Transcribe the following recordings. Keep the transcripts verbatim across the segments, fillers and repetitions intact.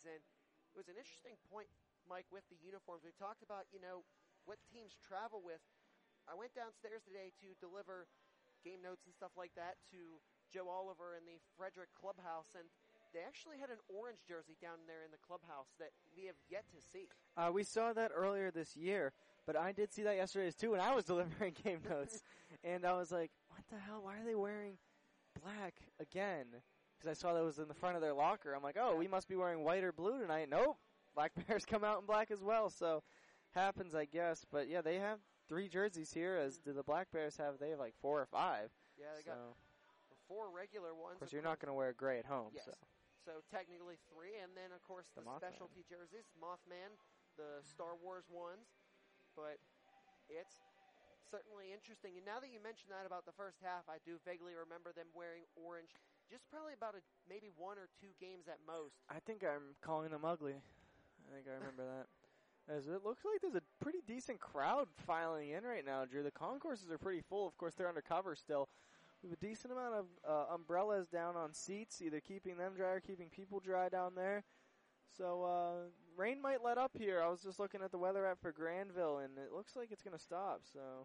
jerseys. And it was an interesting point, Mike, with the uniforms. We talked about, you know, what teams travel with. I went downstairs today to deliver game notes and stuff like that to Joe Oliver in the Frederick clubhouse, and they actually had an orange jersey down there in the clubhouse that we have yet to see. Uh, we saw that earlier this year, but I did see that yesterday too when I was delivering game notes. And I was like, what the hell? Why are they wearing black again? Because I saw that was in the front of their locker. I'm like, oh, we must be wearing white or blue tonight. Nope. Black Bears come out in black as well. So happens, I guess. But, yeah, they have three jerseys here, as do the Black Bears have. They have like four or five. Yeah, they so. got four regular ones. Of course, you're not going to wear gray at home. Yes. So. So technically three, and then, of course, the, the specialty jerseys, Mothman, the Star Wars ones. But it's certainly interesting. And now that you mentioned that about the first half, I do vaguely remember them wearing orange just probably about a, maybe one or two games at most. I think I'm calling them ugly. I think I remember that. As it looks like there's a pretty decent crowd filing in right now, Drew. The concourses are pretty full. Of course, they're undercover still. We have a decent amount of uh, umbrellas down on seats, either keeping them dry or keeping people dry down there. So uh, rain might let up here. I was just looking at the weather app for Granville, and it looks like it's going to stop. So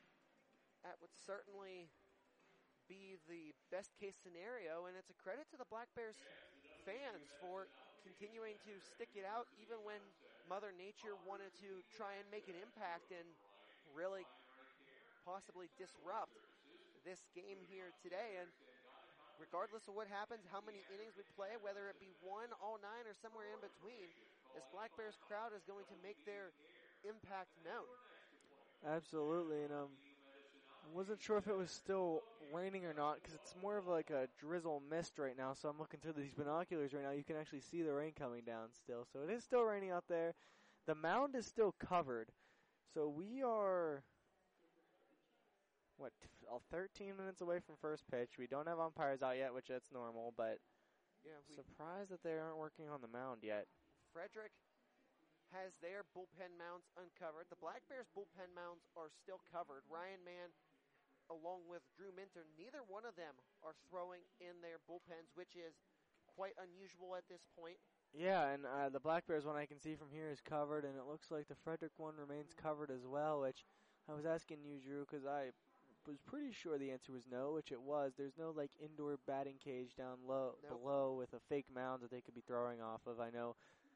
that would certainly be the best case scenario, and it's a credit to the Black Bears fans for continuing to stick it out even when Mother Nature wanted to try and make an impact and really possibly disrupt this game here today. And regardless of what happens, how many innings we play, whether it be one, all nine, or somewhere in between, this Black Bears crowd is going to make their impact known. Absolutely, and um, I wasn't sure if it was still raining or not because it's more of like a drizzle mist right now, so I'm looking through these binoculars right now. You can actually see the rain coming down still, so it is still raining out there. The mound is still covered, so we are... What, thirteen minutes away from first pitch. We don't have umpires out yet, which that's normal, but yeah, we, surprised that they aren't working on the mound yet. Frederick has their bullpen mounds uncovered. The Black Bears bullpen mounds are still covered. Ryan Mann, along with Drew Minter, neither one of them are throwing in their bullpens, which is quite unusual at this point. Yeah, and uh, the Black Bears one I can see from here is covered, and it looks like the Frederick one remains covered as well, which I was asking you, Drew, because I was pretty sure the answer was no, which it was. There's no like indoor batting cage down low nope. below with a fake mound that they could be throwing off of. I know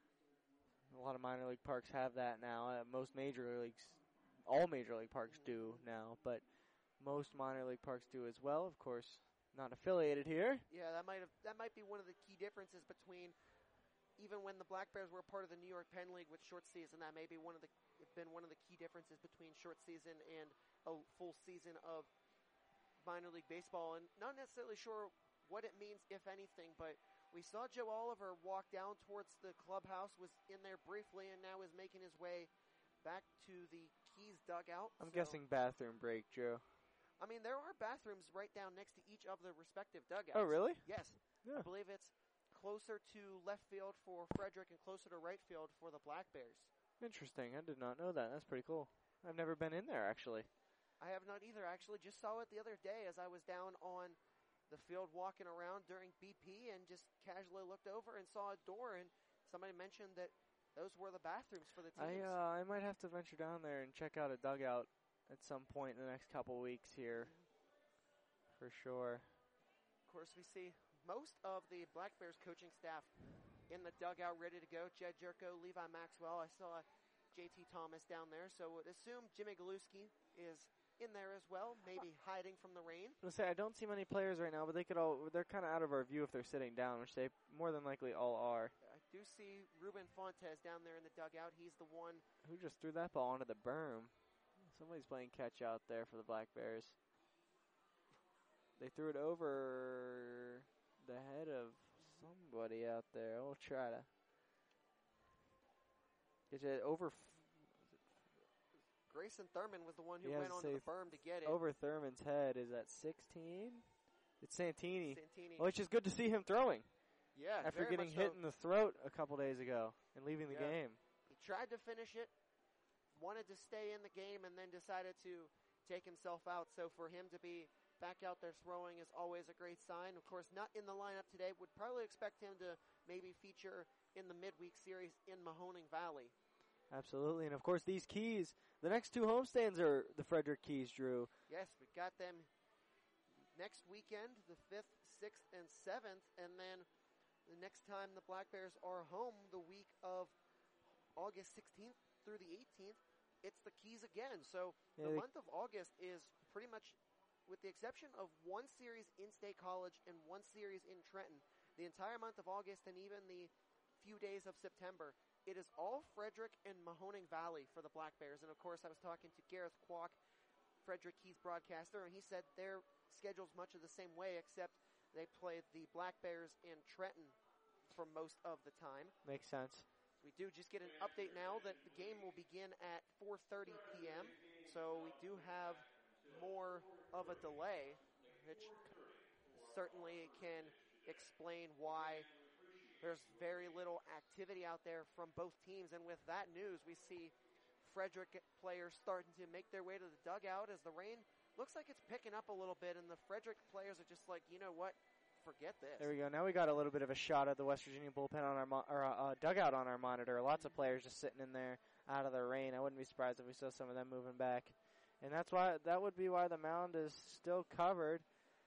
a lot of minor league parks have that now. Uh, most major leagues, all major league parks do now, but most minor league parks do as well. Of course, not affiliated here. Yeah, that might have that might be one of the key differences between even when the Black Bears were part of the New York Penn League with short season. That may be one of the been one of the key differences between short season and a full season of minor league baseball, and not necessarily sure what it means, if anything, but we saw Joe Oliver walk down towards the clubhouse, was in there briefly, and now is making his way back to the Keys dugout. I'm so, guessing bathroom break, Joe. I mean, there are bathrooms right down next to each of the respective dugouts. Oh, really? Yes. Yeah. I believe it's closer to left field for Frederick and closer to right field for the Black Bears. Interesting. I did not know that. That's pretty cool. I've never been in there, actually. I have not either, actually. Just saw it the other day as I was down on the field walking around during B P and just casually looked over and saw a door, and somebody mentioned that those were the bathrooms for the teams. I, uh, I might have to venture down there and check out a dugout at some point in the next couple weeks here, mm-hmm. for sure. Of course, we see most of the Black Bears coaching staff in the dugout ready to go. Jed Jerko, Levi Maxwell. I saw J T Thomas down there, so I would assume Jimmy Galuski is in there as well, maybe hiding from the rain. I say I don't see many players right now, but they could all they're kind of out of our view if they're sitting down, which they more than likely all are. I do see Ruben Fontes down there in the dugout. He's the one who just threw that ball onto the berm. Somebody's playing catch out there for the Black Bears. They threw it over the head of somebody out there. We'll try to get it over. F- Grayson Thurman was the one who yeah, went onto the berm to get it. Over Thurman's head. Is that sixteen? It's Santini. Santini. Which is good to see him throwing. Yeah, after getting hit so. in the throat a couple days ago and leaving the yeah. game. He tried to finish it, wanted to stay in the game, and then decided to take himself out. So for him to be back out there throwing is always a great sign. Of course, not in the lineup today. Would probably expect him to maybe feature in the midweek series in Mahoning Valley. Absolutely, and of course these Keys, the next two homestands are the Frederick Keys, Drew. Yes, we got them next weekend, the fifth, sixth, and seventh, and then the next time the Black Bears are home, the week of August sixteenth through the eighteenth, it's the Keys again. So yeah, the they, month of August is pretty much, with the exception of one series in State College and one series in Trenton, the entire month of August and even the few days of September, it is all Frederick and Mahoning Valley for the Black Bears. And of course, I was talking to Gareth Kwok, Frederick Keys broadcaster, and he said their schedule's much of the same way, except they play the Black Bears in Trenton for most of the time. Makes sense. We do just get an update now that the game will begin at four thirty p.m., so we do have more of a delay, which certainly can explain why there's very little activity out there from both teams. And with that news, we see Frederick players starting to make their way to the dugout as the rain looks like it's picking up a little bit, and the Frederick players are just like, you know what, forget this. There we go. Now we got a little bit of a shot at the West Virginia bullpen on our mo- or uh, dugout on our monitor. Lots of players just sitting in there out of the rain. I wouldn't be surprised if we saw some of them moving back. And that's why that would be why the mound is still covered.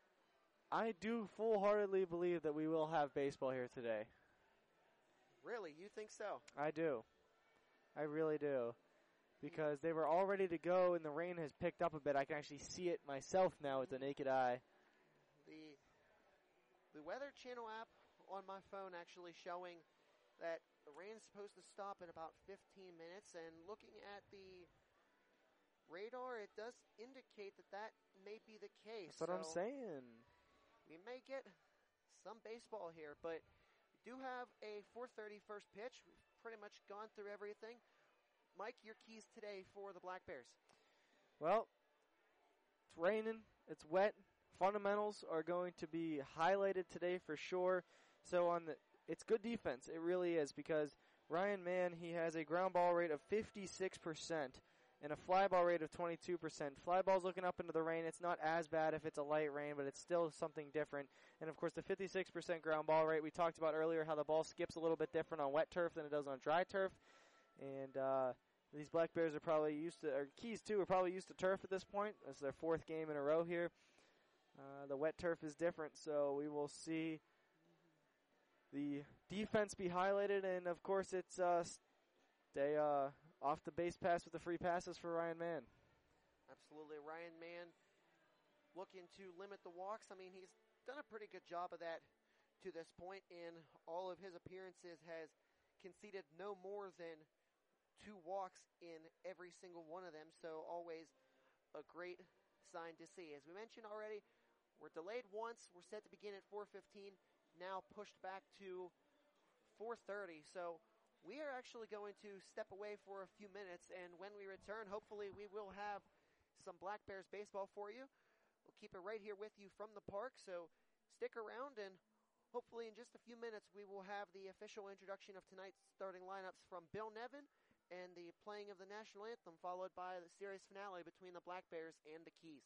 I do full-heartedly believe that we will have baseball here today. Really? You think so? I do. I really do. Because they were all ready to go, and the rain has picked up a bit. I can actually see it myself now with the naked eye. The the Weather Channel app on my phone actually showing that the rain's supposed to stop in about fifteen minutes, and looking at the radar, it does indicate that that may be the case. That's what so I'm saying. We may get some baseball here, but we do have a four thirty first pitch. We've pretty much gone through everything. Mike, your keys today for the Black Bears. Well, it's raining. It's wet. Fundamentals are going to be highlighted today for sure. So on the, it's good defense. It really is, because Ryan Mann, he has a ground ball rate of fifty-six percent and a fly ball rate of twenty-two percent. Fly ball's looking up into the rain. It's not as bad if it's a light rain, but it's still something different. And, of course, the fifty-six percent ground ball rate, we talked about earlier how the ball skips a little bit different on wet turf than it does on dry turf. And uh, these Black Bears are probably used to, or Keys, too, are probably used to turf at this point. This is their fourth game in a row here. Uh, the wet turf is different, so we will see the defense be highlighted. And, of course, it's uh, stay uh, off the base pass with the free passes for Ryan Mann. Absolutely. Ryan Mann looking to limit the walks. I mean, he's done a pretty good job of that to this point. In all of his appearances, has conceded no more than two walks in every single one of them. So always a great sign to see. As we mentioned already, we're delayed once. We're set to begin at four fifteen. Now pushed back to four thirty. So we are actually going to step away for a few minutes, and when we return, hopefully we will have some Black Bears baseball for you. We'll keep it right here with you from the park, so stick around, and hopefully in just a few minutes we will have the official introduction of tonight's starting lineups from Bill Nevin and the playing of the national anthem, followed by the series finale between the Black Bears and the Keys.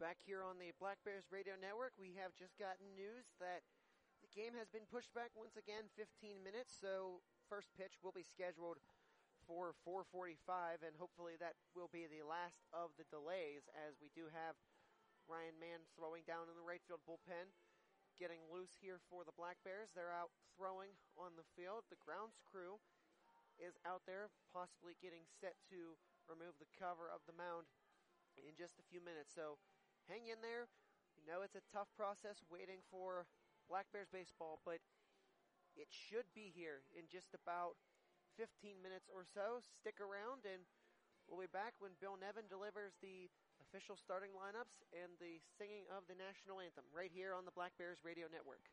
Back here on the Black Bears Radio Network, we have just gotten news that the game has been pushed back once again fifteen minutes, so first pitch will be scheduled for four forty-five, and hopefully that will be the last of the delays, as we do have Ryan Mann throwing down in the right field bullpen, getting loose here for the Black Bears. They're out throwing on the field. The grounds crew is out there, possibly getting set to remove the cover of the mound in just a few minutes. So hang in there. You know it's a tough process waiting for Black Bears baseball, but it should be here in just about fifteen minutes or so. Stick around, and we'll be back when Bill Nevin delivers the official starting lineups and the singing of the national anthem right here on the Black Bears Radio Network.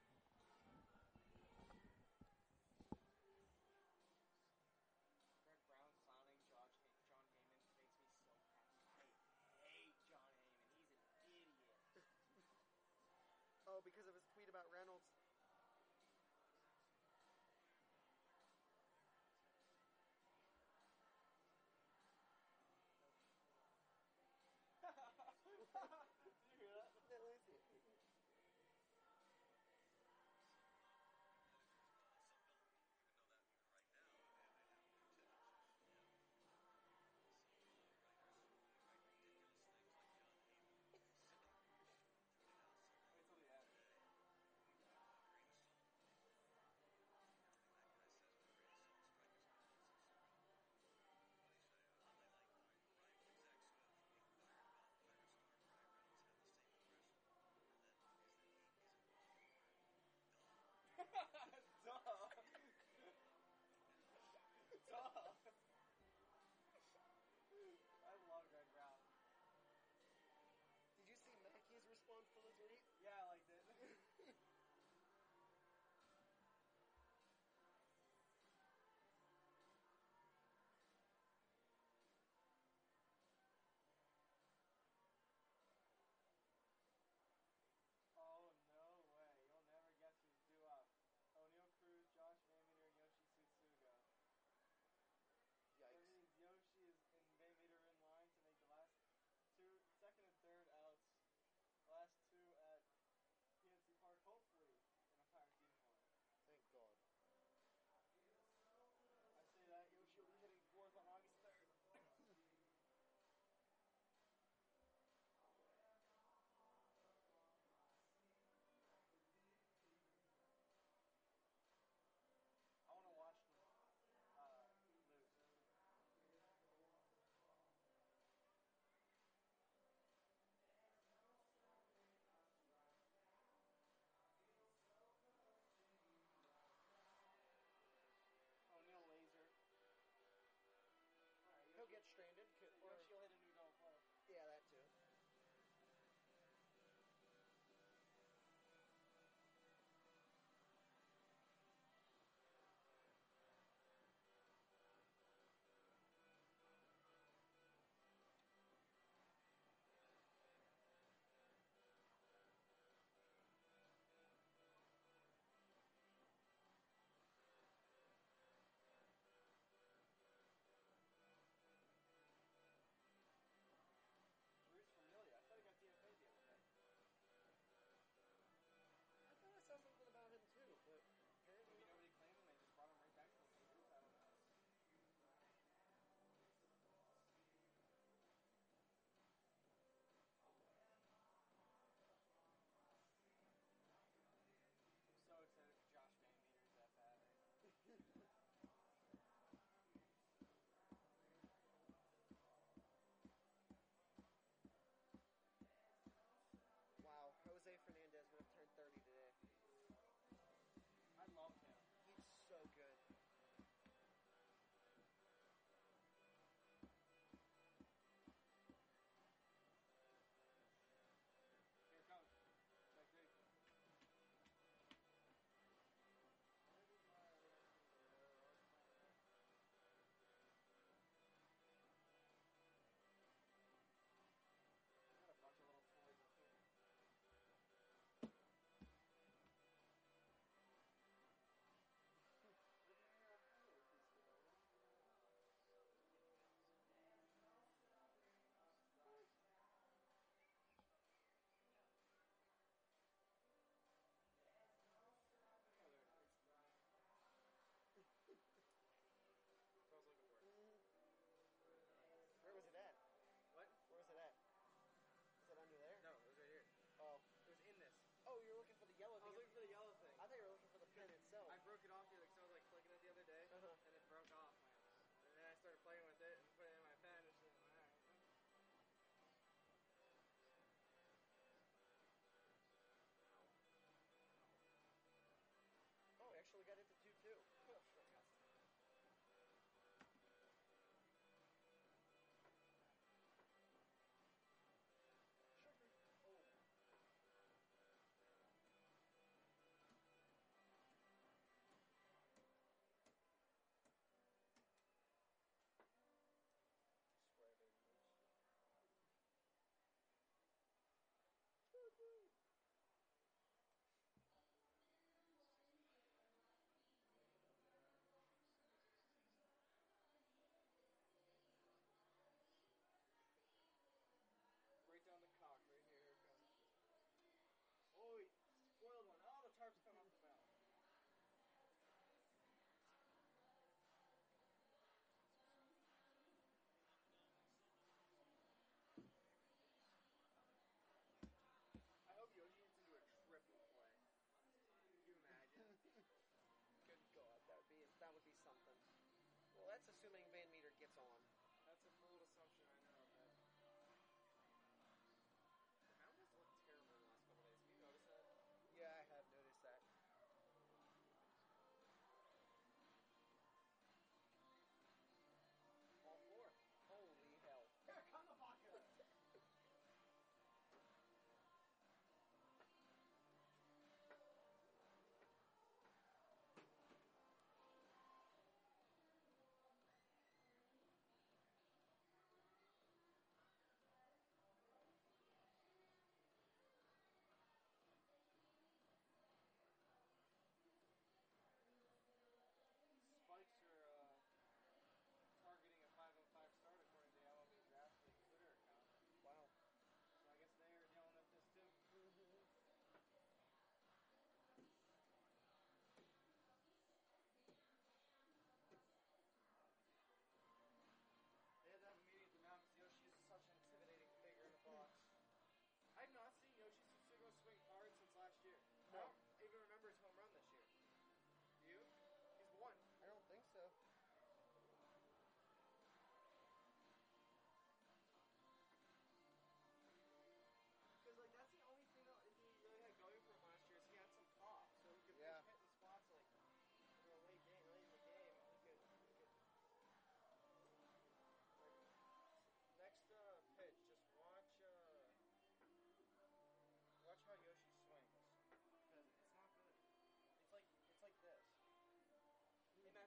Oh, because of his tweet about Reynolds. Did you see Mackey's response to the tweet? Yeah, I liked it. Oh, no way. You'll never guess who's due up. O'Neal Cruz, Josh Van Meter, and Yoshi Tsutsuga. That Yikes. means Yoshi is in Van Meter in line to make the last two, second and third outs. Last two at P N C Park, hopefully in a Pirates uniform. Thank God. I say that Yoshi will be hitting fourth on August third. I want to watch them uh, lose. O'Neal laser. All right, He'll Yoshi, get stranded. c- Or, Yoshi will hit a new double play. yeah, that too.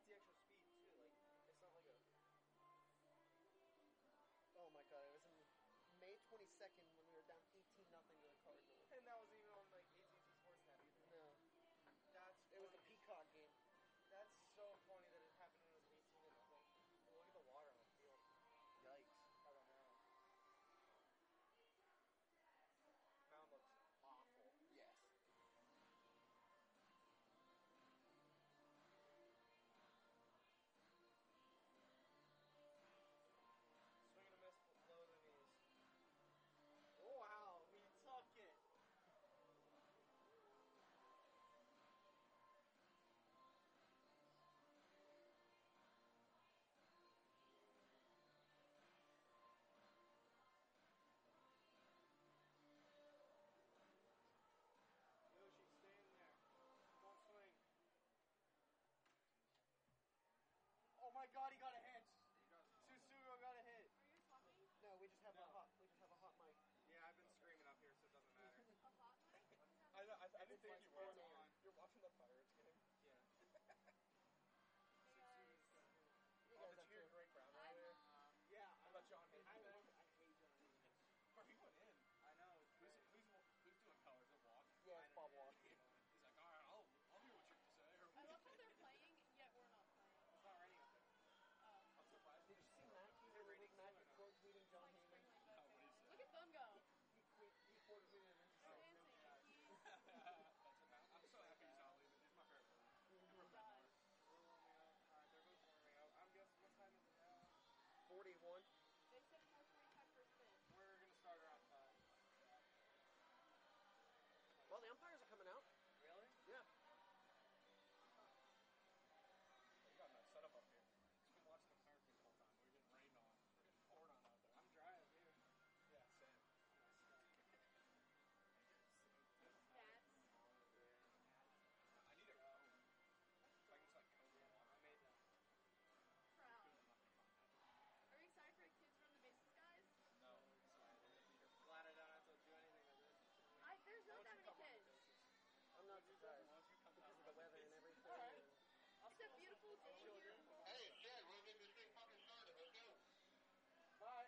the extra speed too. Like it's not like a. Oh my god! It was in May twenty-second when we were down eighteen nothing to the Cardinals. And that wasn't even on like A T and T Sportsnet either. No, That's it was the funny. Peacock game. That's so funny that it happened when it was eighteen to nothing. And look at the water on the field. Yikes! By the mound. Mound looks awful. Yes. Swing and a miss below the knees. Oh, wow, he took it. Yoshi, stay in there. Don't swing. Oh my god, he got a hit. Susugo got a hit. Are you talking? No, we just have No. a hot. We just have a hot mic. Yeah, I've been screaming up here, so it doesn't matter. A hot mic? What does that I, mean? I, I didn't It's think like you were. on air. You're watching the Pirates game? Yeah. Hey guys. You Oh, guys did have you hear to. Greg Brown Hi, earlier? Mom. Yeah. How about John Hayden? I, today? I hate John Hayden. Bro, he went in. I know. It's Who's, great. who's, who's doing colors? It Walk? Yeah, it's Bob Walk. He's like, all right, I'll, I'll hear what you have to say. I love how they're playing, yet we're not playing. It's not raining up there. Oh. I'm surprised. Did you see Matthew? Is it Was raining Matthew still or no? quote tweeting John It's like Heyman? sprinkling, but Oh, what do you say? look at them go. He, he, he quote tweeted him and just He's said, dancing. He's That's what happened. I'm so happy he's not leaving. He's my favorite player. Him or done. Bednar. We're warming up. All right, they're both warming up. I'm guessing what time is it now? forty-one. They said four forty-five first pitch. We're gonna start around five. Well, the umpires are coming out. Really? Yeah. We got a nice setup up here. Just been watching the Pirates game the whole time. We're getting rained on. We're getting poured on out there. I'm dry up here. Yeah, same. Yeah, stuck. Cats. I need a comb. So I can just like comb the water. I made that. Proud. I'm not gonna find that. Are you excited for the kids run the bases, guys? No, excited. You're glad I don't have to do anything with this. I, there's Why not don't that you many come on the kids. bases? I'm not surprised Why don't you come because down of the on weather and bases? everything. All right. And It's a beautiful day here. Hey, Chad, we're gonna get this thing fucking started. Let's go. Bye.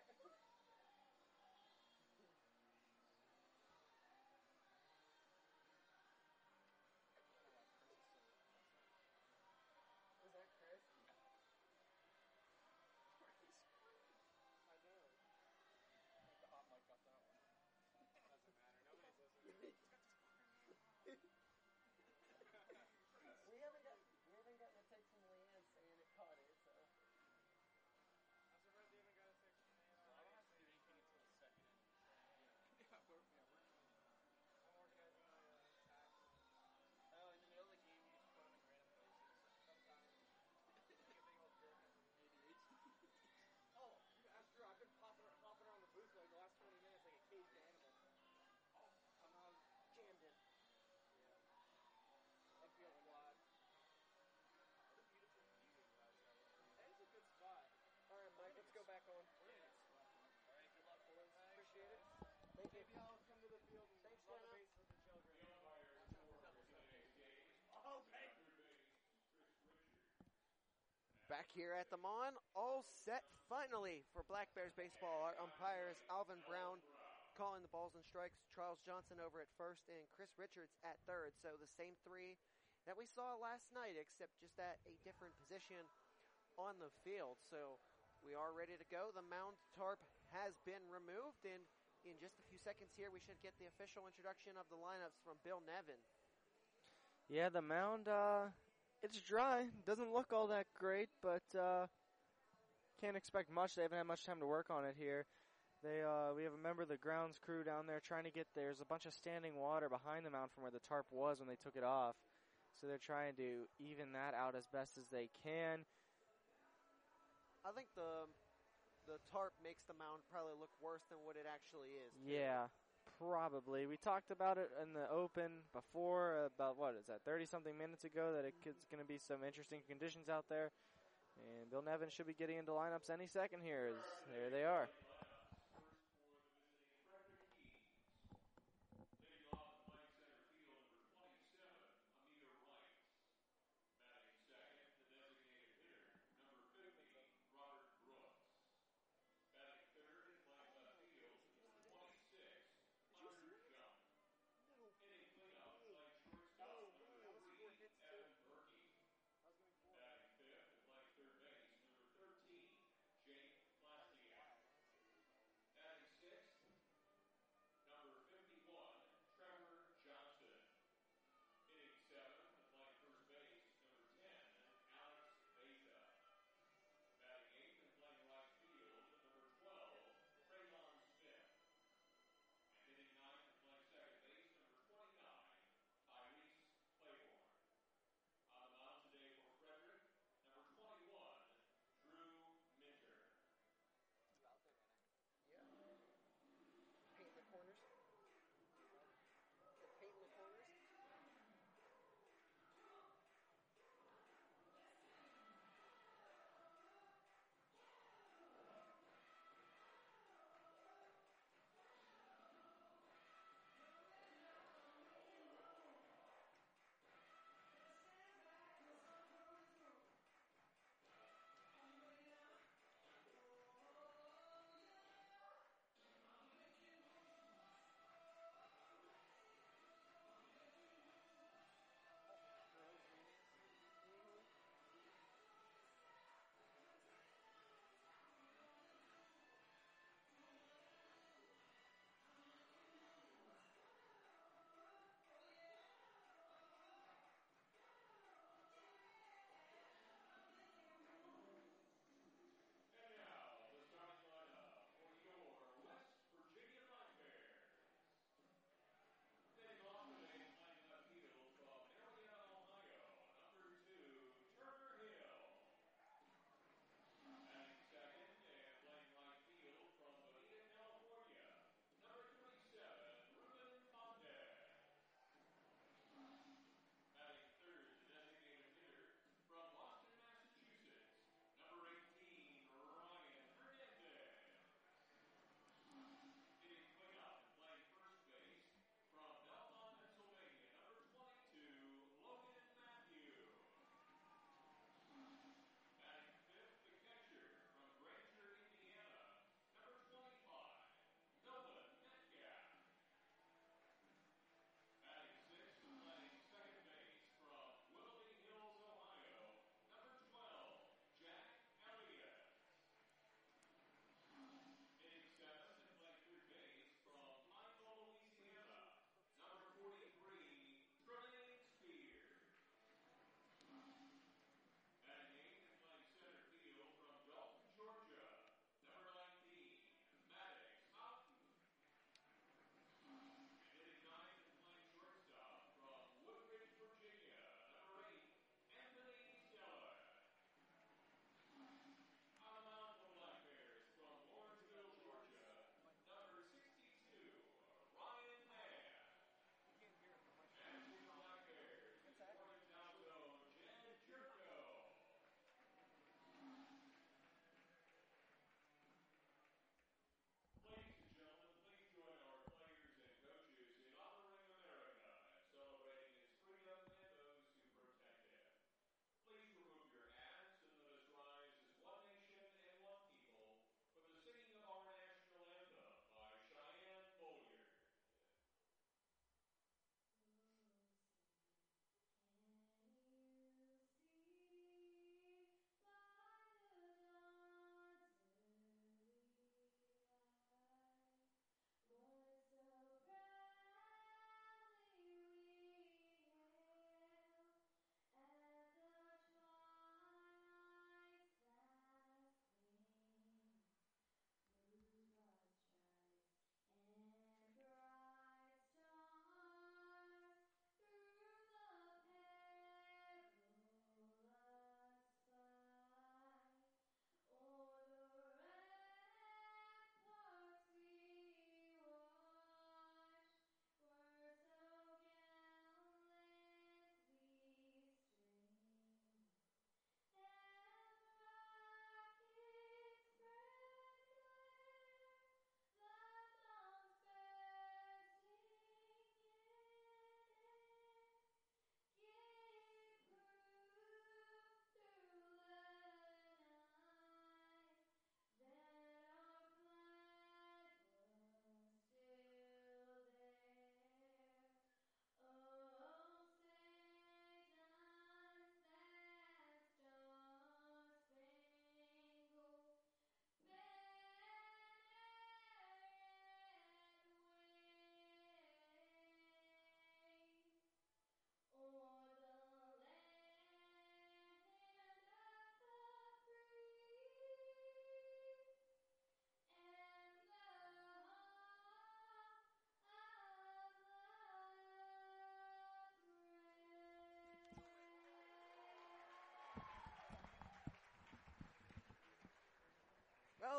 I don't know why Chris is so upset. was that Chris? I know. I think the hot mic got that one. Doesn't matter. Nobody's listening. It's got this fucking We haven't got we haven't gotten a text from Leanne saying it caught it. So I'm surprised you haven't got a text from me. Well, I don't have to do anything until the second inning, so. Yeah. Yeah, we're, yeah, we're clean. I'm organizing my uh, tax. Oh, in the middle of the game, you just put them in random places. Sometimes. Like a big old jerk has A D H D. Oh, you asked Drew. I've been popping, hopping around the booth for like the last twenty minutes like a caged animal. Oh, I'm not. jammed in. Yeah. Infield quad. What a beautiful view you guys have over here. That is a good spot. All right, Mike, let's go back on. We're gonna get swept, aren't we? Alright, good luck, boys. Appreciate it. Thank you. Maybe I'll come to the field and Thanks, run the Jenna. bases with the children. Back here at the Mon, all set finally for Black Bears baseball. Our umpires, Alvin Brown calling the balls and strikes, Charles Johnson over at first, and Chris Richards at third. So the same three that we saw last night, except just at a different position on the field. So we are ready to go. The mound tarp has been removed, and in just a few seconds here, we should get the official introduction of the lineups from Bill Nevin. Yeah, the mound, uh, it's dry. Doesn't look all that great, but uh, can't expect much. They haven't had much time to work on it here. They, uh, we have a member of the grounds crew down there trying to get, there's a bunch of standing water behind the mound from where the tarp was when they took it off. So they're trying to even that out as best as they can. I think the the tarp makes the mound probably look worse than what it actually is. too. Yeah, probably. We talked about it in the open before, about what is that, thirty-something minutes ago, that it's going to be some interesting conditions out there. And Bill Nevin should be getting into lineups any second here. As there they are.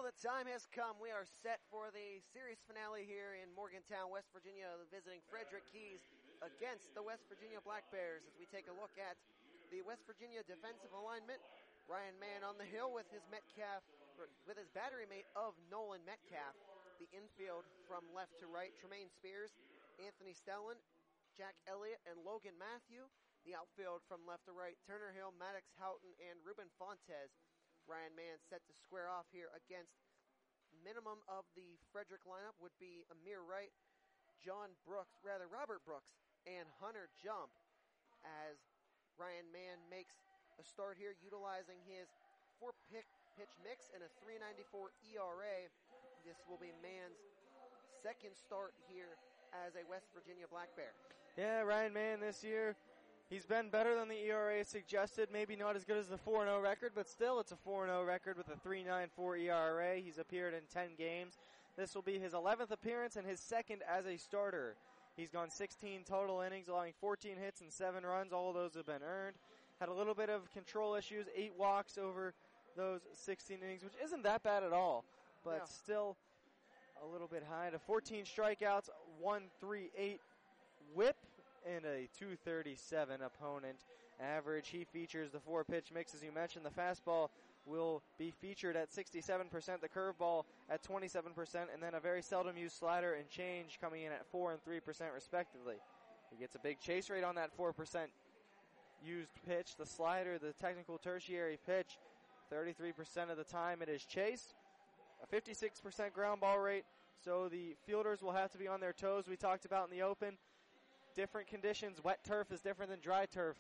the time has come. We are set for the series finale here in Morgantown, West Virginia, visiting Frederick Keys against the West Virginia Black Bears as we take a look at the West Virginia defensive alignment. Ryan Mann on the hill with his Metcalf, with his battery mate of Nolan Metcalf. The infield from left to right, Tremaine Spears, Anthony Stellan, Jack Elliott, and Logan Matthew. The outfield from left to right, Turner Hill, Maddox Houghton, and Ruben Fontes. Ryan Mann set to square off here against minimum of the Frederick lineup would be Amir Wright, John Brooks, rather Robert Brooks, and Hunter Jump, as Ryan Mann makes a start here utilizing his four pick pitch mix and a three ninety-four E R A. This will be Mann's second start here as a West Virginia Black Bear. Yeah, Ryan Mann this year, he's been better than the E R A suggested. Maybe not as good as the four and oh record, but still it's a four and oh record with a three ninety-four E R A. He's appeared in ten games. This will be his eleventh appearance and his second as a starter. He's gone sixteen total innings, allowing fourteen hits and seven runs. All of those have been earned. Had a little bit of control issues, eight walks over those sixteen innings, which isn't that bad at all, but No. still a little bit high. To fourteen strikeouts, one thirty-eight whip, and a two thirty-seven opponent average. He features the four-pitch mix, as you mentioned. The fastball will be featured at sixty-seven percent, the curveball at twenty-seven percent, and then a very seldom used slider and change coming in at four and three percent respectively. He gets a big chase rate on that four percent used pitch. The slider, the technical tertiary pitch, thirty-three percent of the time it is chased. A fifty-six percent ground ball rate, so the fielders will have to be on their toes. We talked about in the open, different conditions. Wet turf is different than dry turf.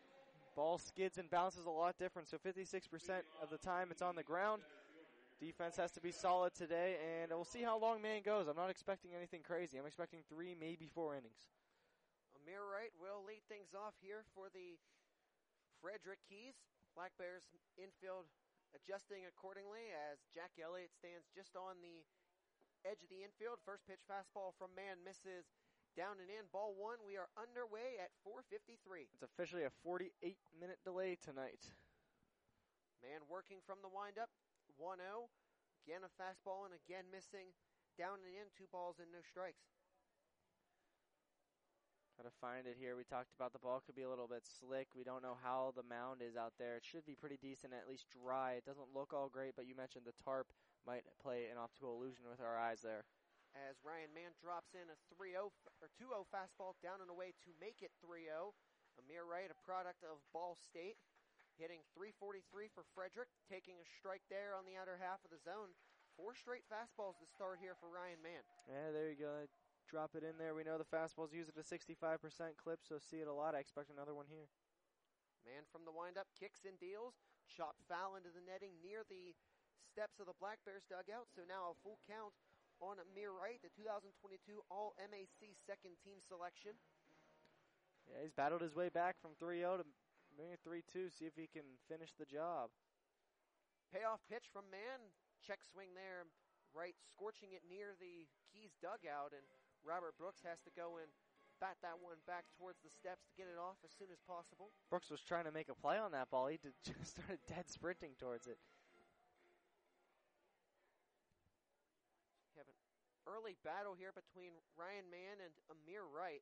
Ball skids and bounces a lot different, so fifty-six percent of the time it's on the ground. Defense has to be solid today, and we'll see how long Mann goes. I'm not expecting anything crazy. I'm expecting three, maybe four innings. Amir Wright will lead things off here for the Frederick Keys. Black Bears infield adjusting accordingly as Jack Elliott stands just on the edge of the infield. First pitch fastball from Mann misses down and in. Ball one. We are underway at four fifty-three. It's officially a forty-eight minute delay tonight. Mann working from the windup. one oh. Again a fastball and again missing down and in. Two balls and no strikes. Got to find it here. We talked about the ball could be a little bit slick. We don't know how the mound is out there. It should be pretty decent, at least dry. It doesn't look all great, but you mentioned the tarp might play an optical illusion with our eyes there. As Ryan Mann drops in a three oh f- or two oh fastball down and away to make it three oh. Amir Wright, a product of Ball State, hitting three forty-three for Frederick, taking a strike there on the outer half of the zone. Four straight fastballs to start here for Ryan Mann. Yeah, there you go. Drop it in there. We know the fastball's used at a sixty-five percent clip, so see it a lot. I expect another one here. Mann from the windup, kicks and deals, chopped foul into the netting near the steps of the Black Bears dugout. So now a full count on Amir Wright, the two thousand twenty-two All M A C second team selection. Yeah, he's battled his way back from three oh to maybe three two, see if he can finish the job. Payoff pitch from Mann, check swing there, Wright scorching it near the Keys dugout, and Robert Brooks has to go and bat that one back towards the steps to get it off as soon as possible. Brooks was trying to make a play on that ball. He did, just started dead sprinting towards it. We have an early battle here between Ryan Mann and Amir Wright.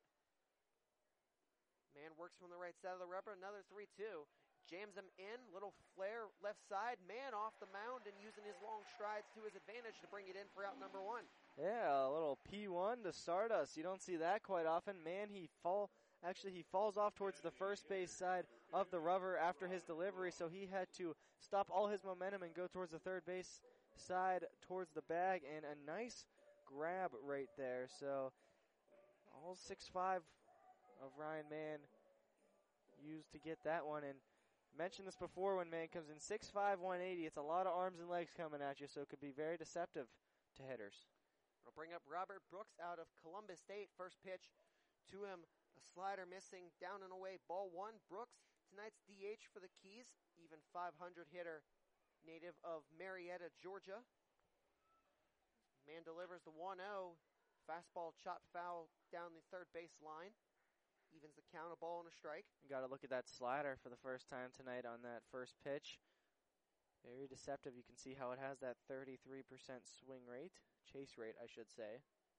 Mann works from the right side of the rubber, another three two. Jams him in, little flare left side. Mann off the mound and using his long strides to his advantage to bring it in for out number one. Yeah, a little P one to start us. You don't see that quite often. Man, he fall. Actually, he falls off towards the first base side of the rubber after his delivery, so he had to stop all his momentum and go towards the third base side towards the bag, and a nice grab right there. So all six five of Ryan Mann used to get that one. And mentioned this before, when Mann comes in six five, one eighty, it's a lot of arms and legs coming at you, so it could be very deceptive to hitters. We'll bring up Robert Brooks out of Columbus State. First pitch to him, a slider missing, down and away, ball one. Brooks, tonight's D H for the Keys, even five hundred hitter, native of Marietta, Georgia. Mann delivers the one oh, fastball chopped foul down the third base line. Evens the count, a ball and a strike. You got to look at that slider for the first time tonight on that first pitch. Very deceptive. You can see how it has that thirty-three percent swing rate, chase rate, I should say.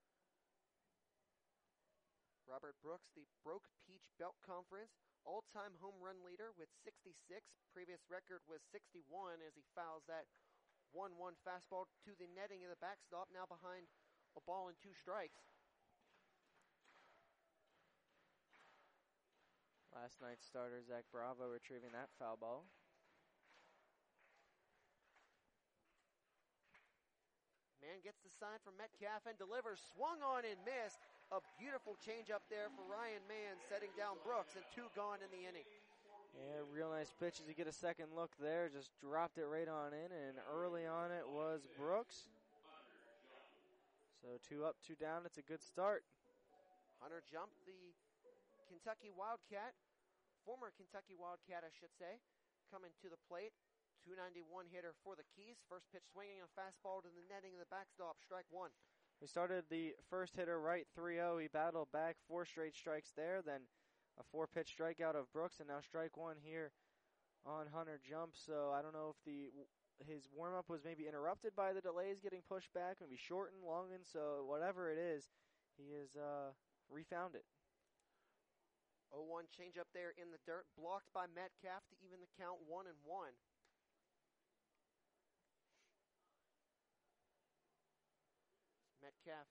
Robert Brooks, the Broke Peach Belt Conference all-time home run leader with sixty-six. Previous record was sixty-one as he fouls that one one fastball to the netting of the backstop, now behind a ball and two strikes. Last night's starter, Zach Bravo, retrieving that foul ball. Man gets the sign from Metcalf and delivers. Swung on and missed. A beautiful change up there for Ryan Mann, setting down Brooks, and two gone in the inning. Yeah, real nice pitch as you get a second look there. Just dropped it right on in, and early on it was Brooks. So two up, two down. It's a good start. Hunter jumped the Kentucky Wildcat, former Kentucky Wildcat, I should say, coming to the plate. two ninety-one hitter for the Keys. First pitch swinging a fastball to the netting of the backstop, strike one. We started the first hitter right, three oh. He battled back, four straight strikes there. Then a four-pitch strikeout of Brooks, and now strike one here on Hunter Jump. So I don't know if the his warm-up was maybe interrupted by the delays getting pushed back, maybe shortened, longened. So whatever it is, he has uh, refound it. oh one changeup there in the dirt, blocked by Metcalf to even the count one and one. Metcalf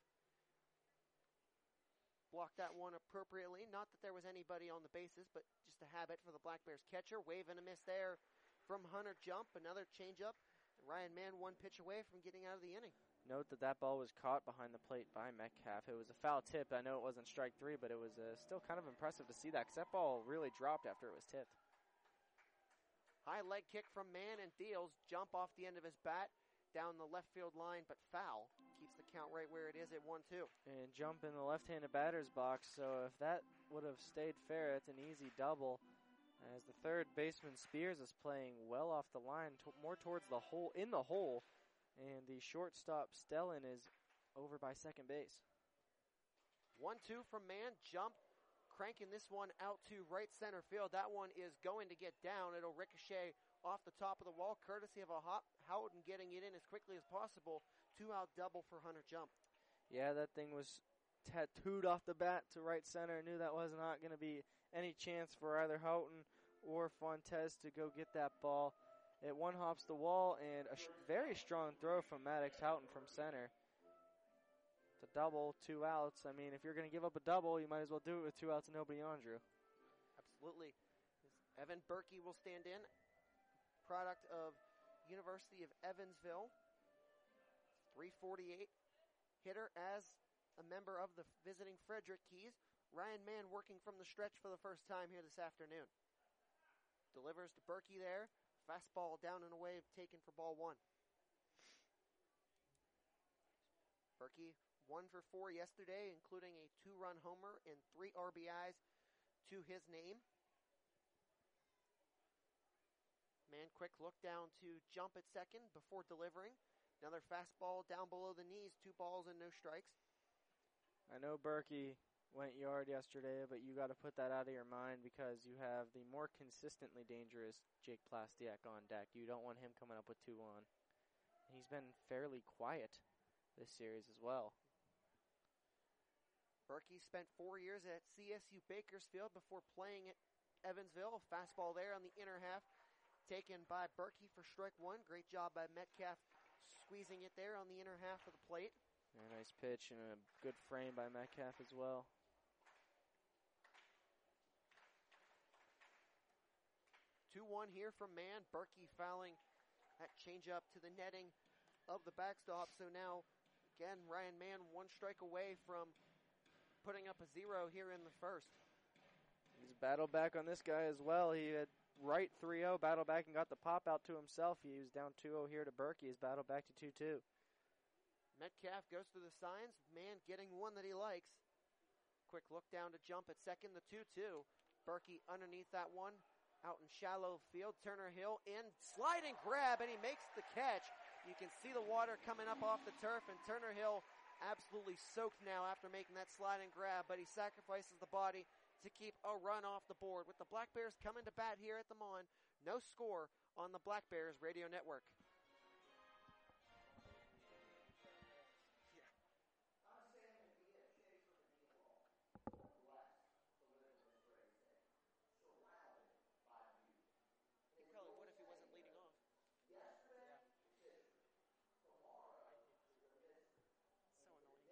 blocked that one appropriately. Not that there was anybody on the bases, but just a habit for the Black Bears catcher. Wave and a miss there from Hunter Jump. Another changeup. Ryan Mann one pitch away from getting out of the inning. Note that that ball was caught behind the plate by Metcalf. It was a foul tip. I know it wasn't strike three, but it was uh, still kind of impressive to see that, because that ball really dropped after it was tipped. High leg kick from Mann and deals. Jump off the end of his bat down the left field line, but foul. Keeps the count right where it is at one two. And Jump in the left-handed batter's box, so if that would have stayed fair, it's an easy double. As the third baseman, Spears, is playing well off the line, to- more towards the hole, in the hole. And the shortstop, Stellan, is over by second base. one two from Mann. Jump, cranking this one out to right center field. That one is going to get down. It'll ricochet off the top of the wall, courtesy of a hop. Howden getting it in as quickly as possible. Two-out double for Hunter Jump. Yeah, that thing was tattooed off the bat to right center. I knew that was not going to be any chance for either Houghton or Fontes to go get that ball. It one-hops the wall, and a sh- very strong throw from Maddox Houghton from center. It's a double, two outs. I mean, if you're going to give up a double, you might as well do it with two outs and nobody on, Drew. Absolutely. Evan Berkey will stand in. Product of University of Evansville. three forty-eight hitter as a member of the visiting Frederick Keys. Ryan Mann working from the stretch for the first time here this afternoon. Delivers to Berkey there. Fastball down and away, taken for ball one. Berkey one for four yesterday, including a two-run homer and three R B Is to his name. Man, quick look down to Jump at second before delivering. Another fastball down below the knees, two balls and no strikes. I know Berkey went yard yesterday, but you got to put that out of your mind because you have the more consistently dangerous Jake Plastiak on deck. You don't want him coming up with two on. He's been fairly quiet this series as well. Berkey spent four years at C S U Bakersfield before playing at Evansville. Fastball there on the inner half, taken by Berkey for strike one. Great job by Metcalf squeezing it there on the inner half of the plate. Yeah, nice pitch and a good frame by Metcalf as well. two one here from Mann. Berkey fouling that changeup to the netting of the backstop. So now, again, Ryan Mann one strike away from putting up a zero here in the first. He's battled back on this guy as well. He had right three oh, battled back and got the pop out to himself. He was down two oh here to Berkey. He's battled back to two two. Metcalf goes through the signs. Mann getting one that he likes. Quick look down to Jump at second, the two two. Berkey underneath that one. Out in shallow field, Turner Hill in, sliding grab, and he makes the catch. You can see the water coming up off the turf, and Turner Hill absolutely soaked now after making that sliding grab, but he sacrifices the body to keep a run off the board. With the Black Bears coming to bat here at the Mon, No score on the Black Bears radio network. He probably would if he wasn't leading off. So annoying.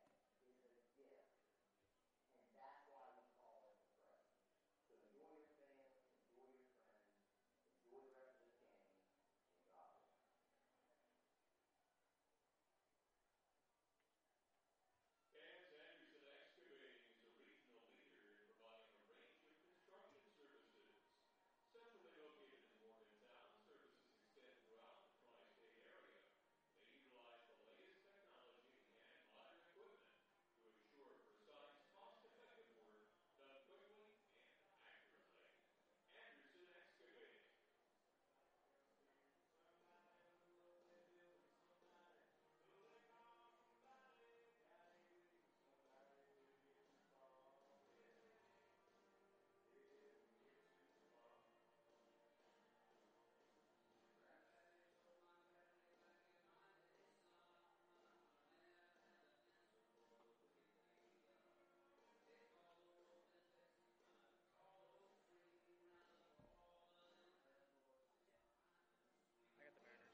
Vance Anderson Excavating is a regional leader in providing a range of construction services. Centrally located in Morgantown, services extend throughout the tri-state area. They utilize the latest technology and modern equipment to ensure precise, cost-effective work done quickly and accurately. Anderson Excavating. I got the Mariners.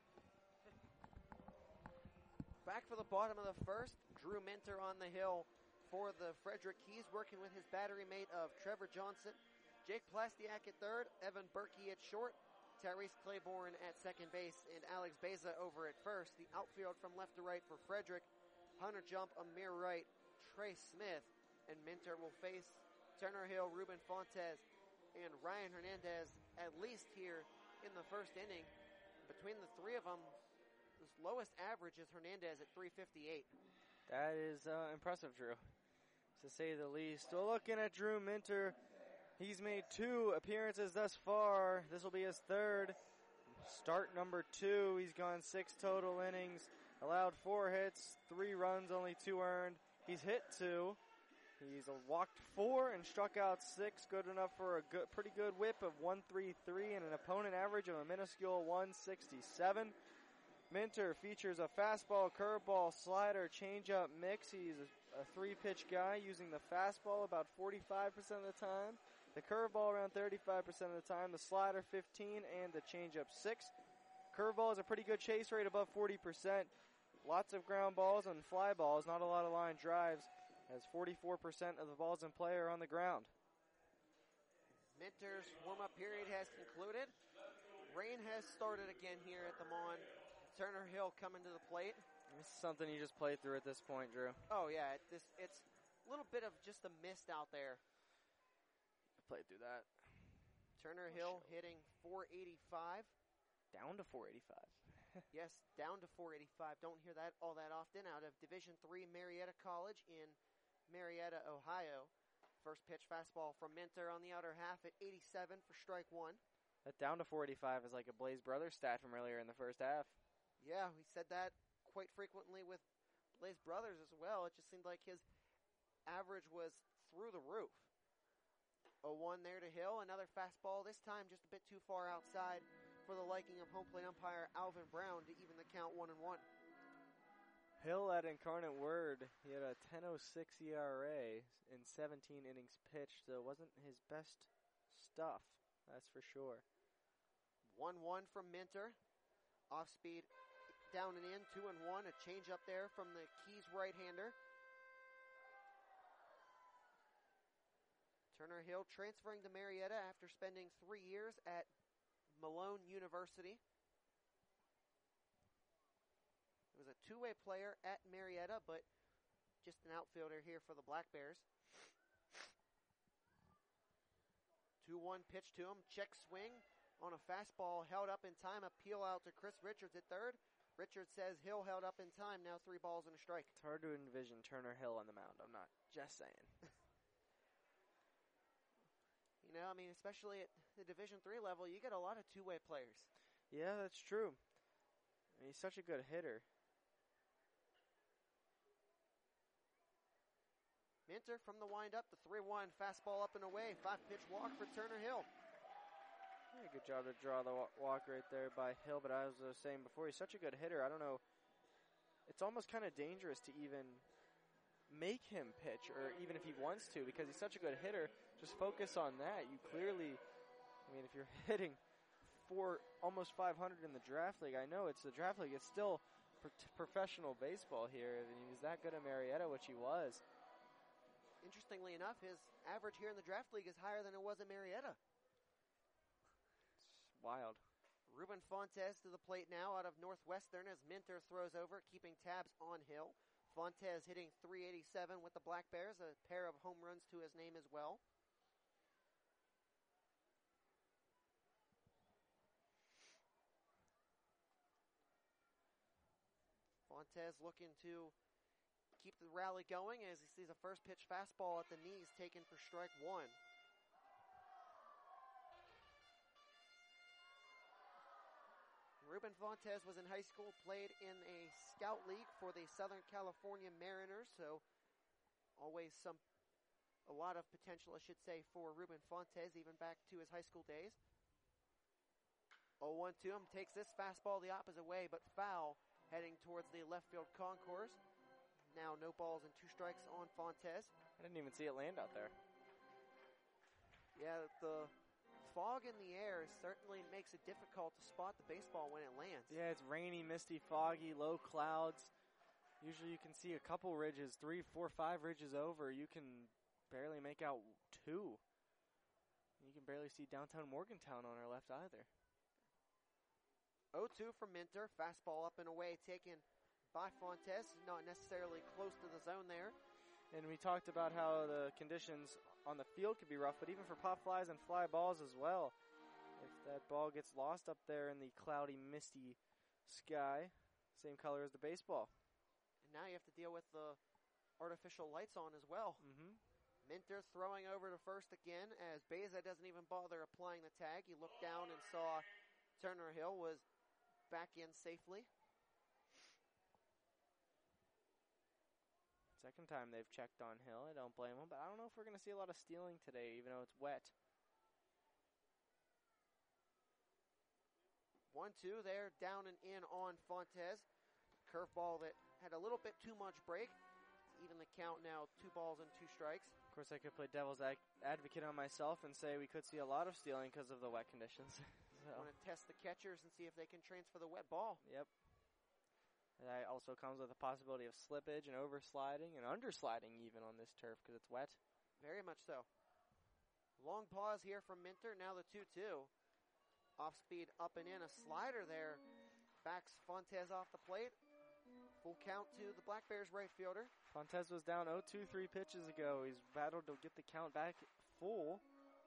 Back for the bottom of the first, Drew Minter on the hill for the Frederick Keys, working with his battery mate of Trevor Johnson, Jake Plastiak at third, Evan Berkey at short, Tyrese Claiborne at second base, and Alex Beza over at first. The outfield from left to right for Frederick, Hunter Jump, Amir Wright, Trey Smith, and Minter will face Turner Hill, Ruben Fontes, and Ryan Hernandez at least here in the first inning. Between the three of them, the lowest average is Hernandez at three fifty-eight. That is uh, impressive, Drew, to say the least. So looking at Drew Minter, he's made two appearances thus far. This will be his third. Start number two. He's gone six total innings, allowed four hits, three runs, only two earned. He's hit two. He's walked four and struck out six. Good enough for a good, pretty good whip of one thirty-three and an opponent average of a minuscule one sixty-seven. Minter features a fastball, curveball, slider, changeup mix. He's a, a three-pitch guy using the fastball about forty-five percent of the time, the curveball around thirty-five percent of the time, the slider fifteen, and the changeup six. Curveball is a pretty good chase rate, above forty percent. Lots of ground balls and fly balls, not a lot of line drives, as forty-four percent of the balls in play are on the ground. Minter's warm-up period has concluded. Rain has started again here at the Mon. Turner Hill coming to the plate. This is something you just play through at this point, Drew. Oh, yeah. It, this, it's a little bit of just a mist out there. Play through that. Turner Hill hitting four eighty-five. Down to four eighty-five. Yes, down to four eighty-five. Don't hear that all that often out of Division three Marietta College in Marietta, Ohio. First pitch fastball from Minter on the outer half at eighty-seven for strike one. That down to four eighty-five is like a Blaze Brothers stat from earlier in the first half. Yeah, we said that quite frequently with Blaze Brothers as well. It just seemed like his average was through the roof. oh one there to Hill. Another fastball, this time just a bit too far outside for the liking of home plate umpire Alvin Brown to even the count one and one. Hill at Incarnate Word, he had a ten oh six E R A in seventeen innings pitched, so it wasn't his best stuff, that's for sure. one one from Minter. Off speed down and in, two and one. A change up there from the Keys right-hander. Turner Hill transferring to Marietta after spending three years at Malone University. He was a two-way player at Marietta, but just an outfielder here for the Black Bears. two one pitch to him. Check swing on a fastball held up in time. A peel out to Chris Richards at third. Richards says Hill held up in time. Now three balls and a strike. It's hard to envision Turner Hill on the mound. I'm not just saying. You know, I mean, especially at the Division three level, you get a lot of two-way players. Yeah, that's true. I mean, he's such a good hitter. Minter from the windup, the three one fastball up and away. Five-pitch walk for Turner Hill. Yeah, good job to draw the wa- walk right there by Hill, but as I was saying before, he's such a good hitter. I don't know. It's almost kind of dangerous to even make him pitch, or even if he wants to, because he's such a good hitter. Just focus on that. You clearly, I mean, if you're hitting for almost five hundred in the draft league, I know it's the draft league. It's still pro- professional baseball here. I mean, he was that good at Marietta, which he was. Interestingly enough, his average here in the draft league is higher than it was in Marietta. It's wild. Ruben Fontes to the plate now out of Northwestern as Minter throws over, keeping tabs on Hill. Fontes hitting three eighty-seven with the Black Bears, a pair of home runs to his name as well. Fontes looking to keep the rally going as he sees a first pitch fastball at the knees taken for strike one. Ruben Fontes was in high school, played in a scout league for the Southern California Mariners, so always some, a lot of potential, I should say, for Ruben Fontes, even back to his high school days. oh one to him, takes this fastball the opposite way, but foul, heading towards the left field concourse. Now no balls and two strikes on Fontes. I didn't even see it land out there. Yeah, the fog in the air certainly makes it difficult to spot the baseball when it lands. Yeah, it's rainy, misty, foggy, low clouds. Usually you can see a couple ridges, three, four, five ridges over. You can barely make out two. You can barely see downtown Morgantown on our left either. oh two from Minter, fastball up and away, taken by Fontes, not necessarily close to the zone there. And we talked about how the conditions on the field could be rough, but even for pop flies and fly balls as well. If that ball gets lost up there in the cloudy, misty sky, same color as the baseball. And now you have to deal with the artificial lights on as well. Mm-hmm. Minter throwing over to first again as Beza doesn't even bother applying the tag. He looked down and saw Turner Hill was back in safely. Second time they've checked on Hill. I don't blame them, but I don't know if we're going to see a lot of stealing today, even though it's wet. one two there, down and in on Fontes. Curveball that had a little bit too much break. Even the count now, two balls and two strikes. Of course, I could play devil's ad- advocate on myself and say we could see a lot of stealing because of the wet conditions. So. Want to test the catchers and see if they can transfer the wet ball. Yep. And that also comes with the possibility of slippage and oversliding and undersliding even on this turf because it's wet. Very much so. Long pause here from Minter. Now the two two. Off speed up and in. A slider there. Backs Fontes off the plate. Full count to the Black Bears right fielder. Fontes was down oh two three pitches ago. He's battled to get the count back full.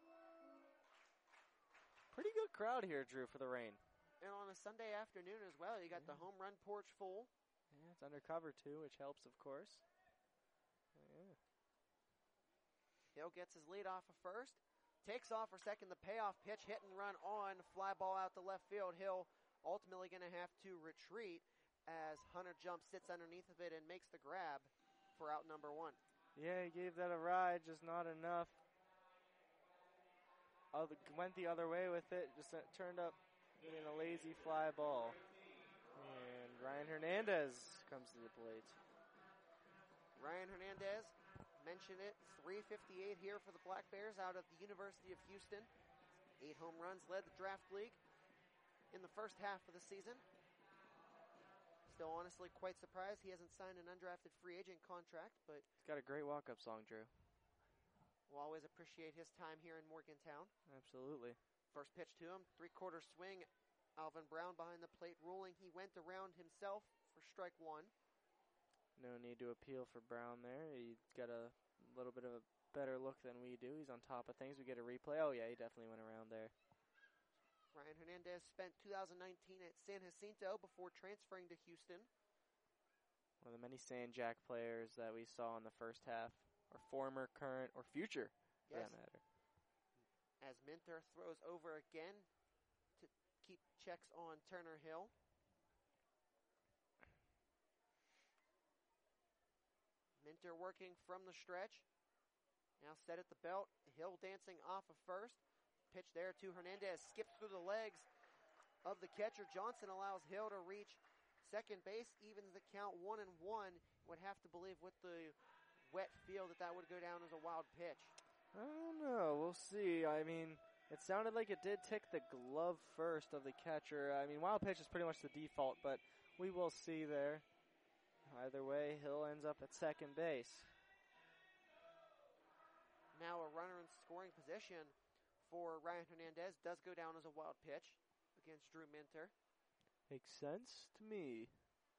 Pretty good crowd here, Drew, for the rain. And on a Sunday afternoon as well, you got Yeah. the home run porch full. Yeah, it's undercover too, which helps, of course. Yeah. Hill gets his lead off of first. Takes off for second. The payoff pitch, hit and run on. Fly ball out to left field. Hill ultimately going to have to retreat as Hunter Jump sits underneath of it and makes the grab for out number one. Yeah, he gave that a ride, just not enough. Other, went the other way with it, just uh, turned up in a lazy fly ball. And Ryan Hernandez comes to the plate. Ryan Hernandez, mentioned it, three fifty-eight here for the Black Bears out of the University of Houston. Eight home runs, led the draft league in the first half of the season. Still honestly quite surprised he hasn't signed an undrafted free agent contract, but He's got a great walk-up song, Drew. we'll always appreciate his time here in Morgantown. Absolutely. First pitch to him, three-quarter swing. Alvin Brown behind the plate ruling he went around himself for strike one. No need to appeal for Brown there. He's got a little bit of a better look than we do. He's on top of things. We get a replay. Oh, yeah, he definitely went around there. Ryan Hernandez spent two thousand nineteen at San Jacinto before transferring to Houston. One of the many San Jack players that we saw in the first half, or former, current, or future, for Yes. that matter. As Minter throws over again to keep checks on Turner Hill. Minter working from the stretch. Now set at the belt. Hill dancing off of first. pitch there to Hernandez. Skips through the legs of the catcher. Johnson allows Hill to reach second base, evens the count one and one. Would have to believe with the wet field that that would go down as a wild pitch. I don't know. We'll see. I mean, it sounded like it did tick the glove first of the catcher. I mean, wild pitch is pretty much the default, but we will see there. Either way, Hill ends up at second base. Now a runner in scoring position for Ryan Hernandez does go down as a wild pitch against Drew Minter. Makes sense to me.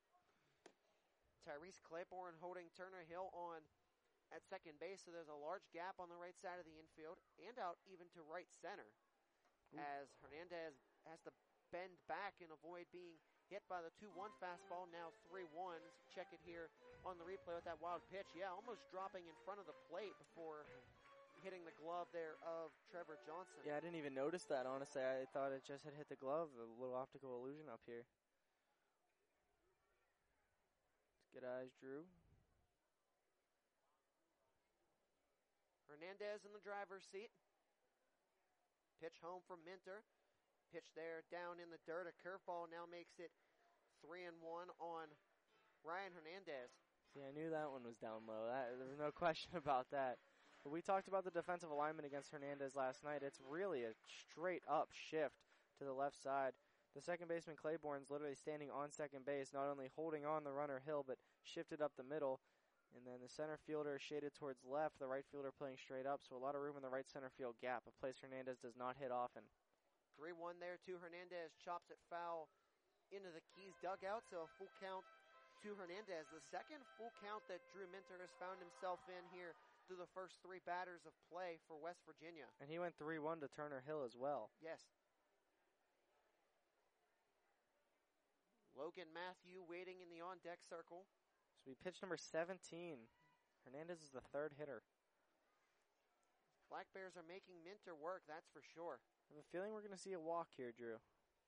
Tyrese Claiborne holding Turner Hill on at second base, so there's a large gap on the right side of the infield and out even to right center. Ooh. As Hernandez has to bend back and avoid being hit by the two one fastball, now three one. Check it here on the replay with that wild pitch. Yeah, almost dropping in front of the plate before hitting the glove there of Trevor Johnson. Yeah, I didn't even notice that, honestly. I thought it just had hit the glove. A little optical illusion up here. Good eyes, Drew. Hernandez in the driver's seat. Pitch home from Minter. Pitch there down in the dirt. A curveball now makes it three and one on Ryan Hernandez. See, I knew that one was down low. That, there was no question about that. But we talked about the defensive alignment against Hernandez last night. It's really a straight up shift to the left side. The second baseman Claiborne's literally standing on second base, not only holding on the runner Hill, but shifted up the middle. And then the center fielder is shaded towards left, the right fielder playing straight up, so a lot of room in the right center field gap, a place Hernandez does not hit often. three one there to Hernandez, chops it foul into the Keys dugout, so a full count to Hernandez. The second full count that Drew Minter has found himself in here through the first three batters of play for West Virginia. And he went three one to Turner Hill as well. Yes. Logan Matthew waiting in the on-deck circle. So we pitch number seventeen. Hernandez is the third hitter. Black Bears are making Minter work, that's for sure. I have a feeling we're going to see a walk here, Drew.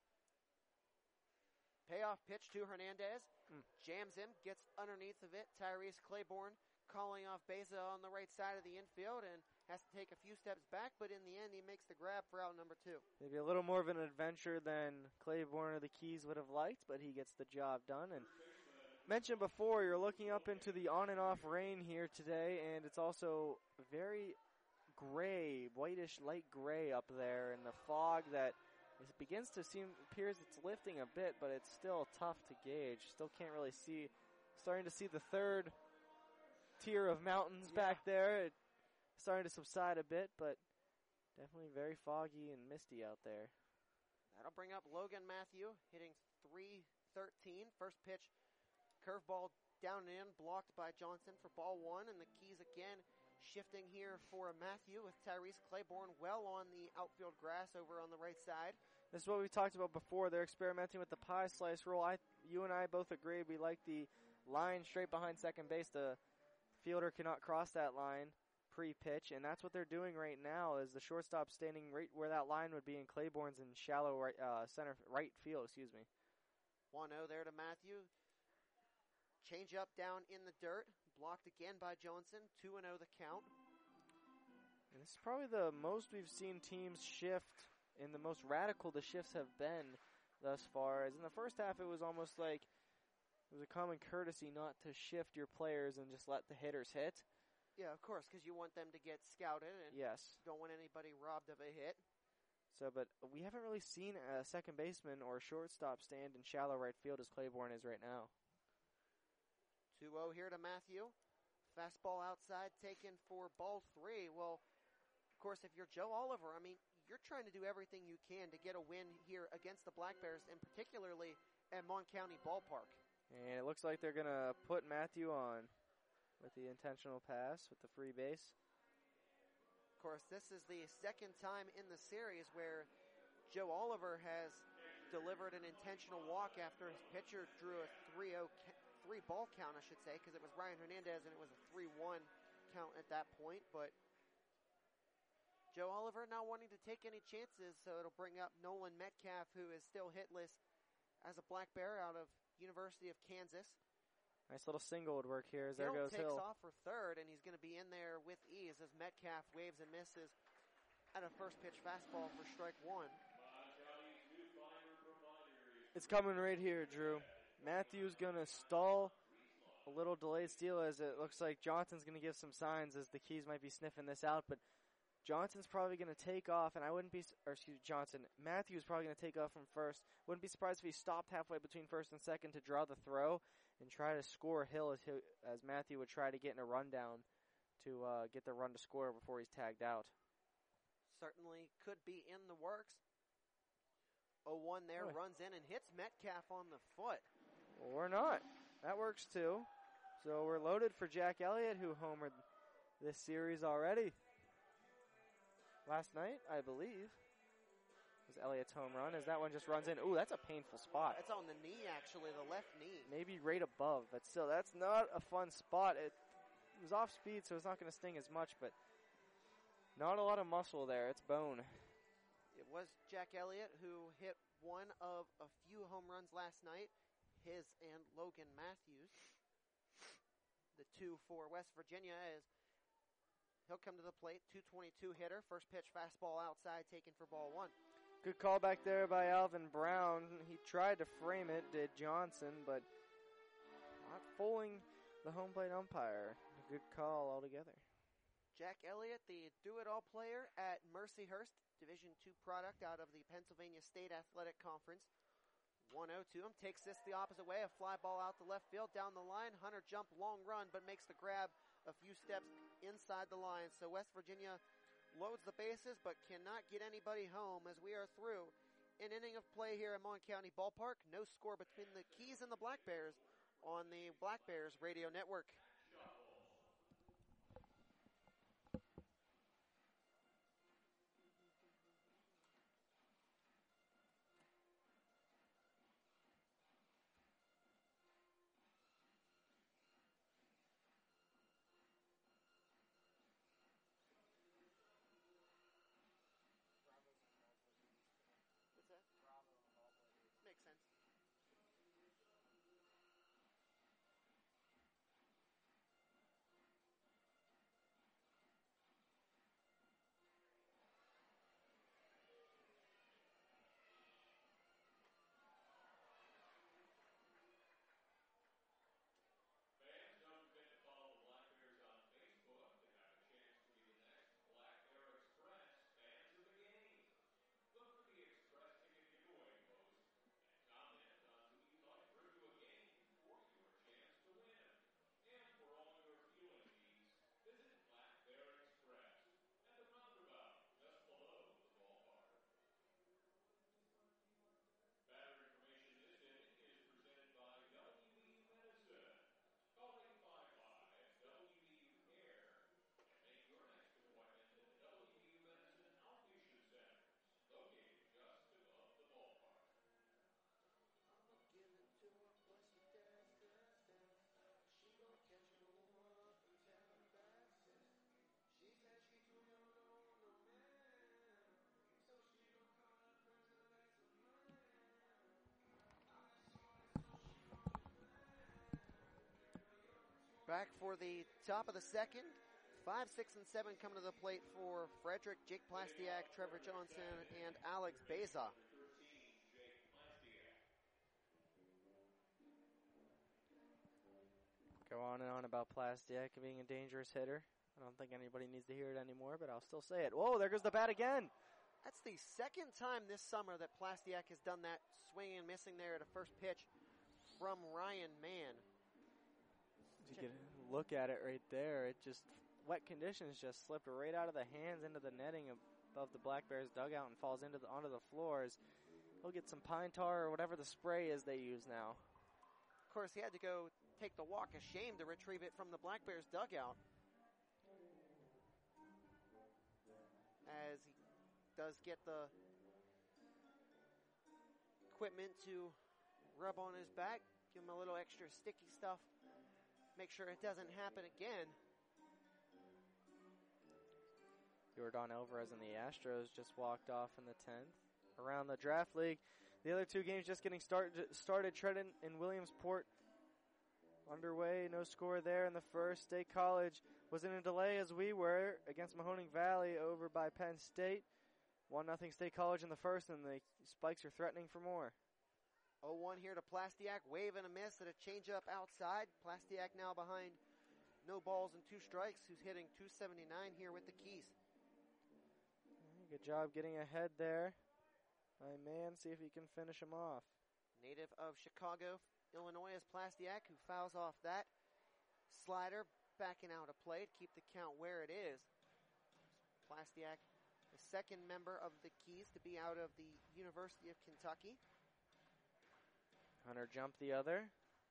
Payoff pitch to Hernandez. Mm. Jams him, gets underneath of it. Tyrese Claiborne calling off Beza on the right side of the infield and has to take a few steps back, but in the end he makes the grab for out number two. Maybe a little more of an adventure than Claiborne or the Keys would have liked, but he gets the job done. And mentioned before, you're looking up into the on and off rain here today, and it's also very gray, whitish, light gray up there, and the fog that it begins to seem, appears it's lifting a bit, but it's still tough to gauge. Still can't really see, starting to see the third tier of mountains Yeah. back there. It starting to subside a bit, but definitely very foggy and misty out there. That'll bring up Logan Matthew, hitting three thirteen. First pitch, curveball down and in, blocked by Johnson for ball one, and the Keys again shifting here for Matthew with Tyrese Claiborne well on the outfield grass over on the right side. This is what we talked about before. They're experimenting with the pie slice rule. I, you and I both agreed we like the line straight behind second base. The fielder cannot cross that line pre-pitch, and that's what they're doing right now. Is the shortstop standing right where that line would be in Claiborne's in shallow right, uh, center right field. Excuse me. one oh there to Matthew. Change up down in the dirt, blocked again by Johnson. two and oh the count. And this is probably the most we've seen teams shift, and the most radical the shifts have been thus far. As in the first half, it was almost like it was a common courtesy not to shift your players and just let the hitters hit. Yeah, of course, because you want them to get scouted and Yes. don't want anybody robbed of a hit. So, but we haven't really seen a second baseman or shortstop stand in shallow right field as Claiborne is right now. two oh here to Matthew. Fastball outside taken for ball three. Well, of course, if you're Joe Oliver, I mean, you're trying to do everything you can to get a win here against the Black Bears, and particularly at Mon County Ballpark. And it looks like they're going to put Matthew on with the intentional pass with the free base. Of course, this is the second time in the series where Joe Oliver has delivered an intentional walk after his pitcher drew a three oh ca- three ball count, I should say, because it was Ryan Hernandez and it was a three one count at that point. But Joe Oliver not wanting to take any chances, so it'll bring up Nolan Metcalf, who is still hitless as a Black Bear out of University of Kansas. Nice little single would work here as there Hill goes takes Hill. off for third, and he's going to be in there with ease as Metcalf waves and misses at a first pitch fastball for strike one. It's coming right here, Drew. Matthews going to stall. A little delayed steal as it looks like Johnson's going to give some signs as the Keys might be sniffing this out, but Johnson's probably going to take off, and I wouldn't be, or excuse me, Johnson, Matthews probably going to take off from first. Wouldn't be surprised if he stopped halfway between first and second to draw the throw and try to score Hill as, he, as Matthew would try to get in a rundown to uh, get the run to score before he's tagged out. Certainly could be in the works. oh one there, Boy. runs in and hits Metcalf on the foot. Or not. That works too. So we're loaded for Jack Elliott, who homered this series already. Last night, I believe, was Elliott's home run, as that one just runs in. Ooh, that's a painful spot. It's on the knee, actually, the left knee. Maybe right above, but still, that's not a fun spot. It, it was off speed, so it's not going to sting as much, but not a lot of muscle there. It's bone. It was Jack Elliott who hit one of a few home runs last night, his and Logan Matthews. The two for West Virginia is he'll come to the plate, two twenty-two hitter, first pitch fastball outside, taken for ball one. Good call back there by Alvin Brown. He tried to frame it, did Johnson, but not fooling the home plate umpire. A good call altogether. Jack Elliott, the do-it-all player at Mercyhurst, Division two product out of the Pennsylvania State Athletic Conference. one oh to him, takes this the opposite way, a fly ball out the left field, down the line. Hunter jump, long run, but makes the grab a few steps inside the line. So West Virginia loads the bases, but cannot get anybody home as we are through an inning of play here at Mon County Ballpark. No score between the Keys and the Black Bears on the Black Bears Radio Network. What's that? Makes sense. Fans, don't forget to follow the Black Bears on Facebook to have a chance to be the next Black Bear Express fans of the game. Look for the Express ticket giveaway post and comment on who you'd like through to a game for your chance to win. And for all your fueling needs, visit Black Bear Express at the roundabout just below the ballpark. Batter information this inning is presented by W V U Medicine. Call eight five five W V U CARE and make your next appointment at the W V U Medicine Outpatient Center, located just above the ballpark. Back for the top of the second. Five, six, and seven come to the plate for Frederick, Jake Plastiak, Trevor Johnson, and Alex Beza. Go on and on about Plastiak being a dangerous hitter. I don't think anybody needs to hear it anymore, but I'll still say it. Whoa, there goes the bat again. That's the second time this summer that Plastiak has done that, swinging and missing there at a first pitch from Ryan Mann. You can look at it right there. It just, wet conditions just slipped right out of the hands into the netting above the Black Bears dugout and falls into the onto the floors. He'll get some pine tar or whatever the spray is they use now. Of course, he had to go take the walk of shame to retrieve it from the Black Bears dugout. As he does get the equipment to rub on his back, give him a little extra sticky stuff, make sure it doesn't happen again. Jordan Alvarez and the Astros just walked off in the tenth. Around the draft league, the other two games just getting start, started. Trenton and Williamsport underway. No score there in the first. State College was in a delay as we were against Mahoning Valley over by Penn State. one nothing State College in the first, and the Spikes are threatening for more. oh one here to Plastiak. Wave and a miss at a changeup outside. Plastiak now behind no balls and two strikes, who's hitting two seventy-nine here with the Keys. Good job getting ahead there by Man. See if he can finish him off. Native of Chicago, Illinois is Plastiak, who fouls off that slider, backing out a play to keep the count where it is. Plastiak, the second member of the Keys to be out of the University of Kentucky. Hunter jumped the other.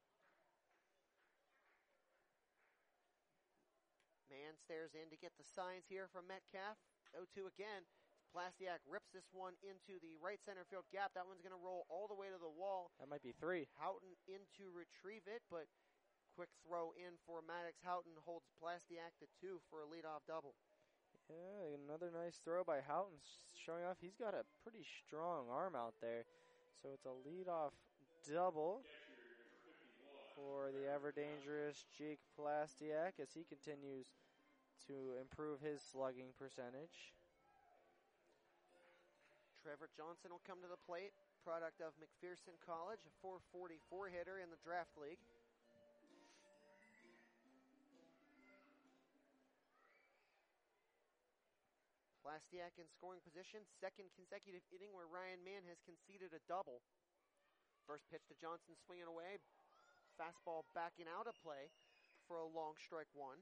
Man stares in to get the signs here from Metcalf. oh two again. Plastiak rips this one into the right center field gap. That one's going to roll all the way to the wall. That might be three. Houghton in to retrieve it, but quick throw in for Maddox. Houghton holds Plastiak to two for a leadoff double. Yeah, another nice throw by Houghton, showing off he's got a pretty strong arm out there. So it's a leadoff double for the ever-dangerous Jake Plastiak as he continues to improve his slugging percentage. Trevor Johnson will come to the plate, product of McPherson College, a four forty-four hitter in the draft league. Plastiak in scoring position, second consecutive inning where Ryan Mann has conceded a double. First pitch to Johnson, swinging away. Fastball backing out of play for a long strike one.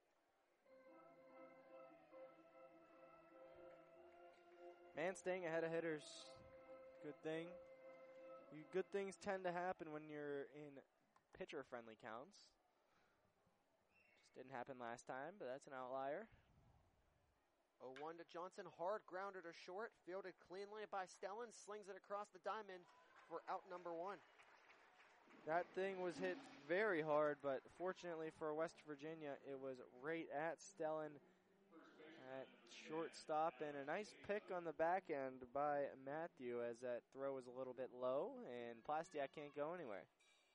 Man staying ahead of hitters, good thing. You, good things tend to happen when you're in pitcher-friendly counts. Just didn't happen last time, but that's an outlier. oh one to Johnson, hard grounder to short, fielded cleanly by Stellan, slings it across the diamond for out number one. That thing was hit very hard, but fortunately for West Virginia, it was right at Stellan at shortstop, and a nice pick on the back end by Matthew as that throw was a little bit low, and Plastiak can't go anywhere.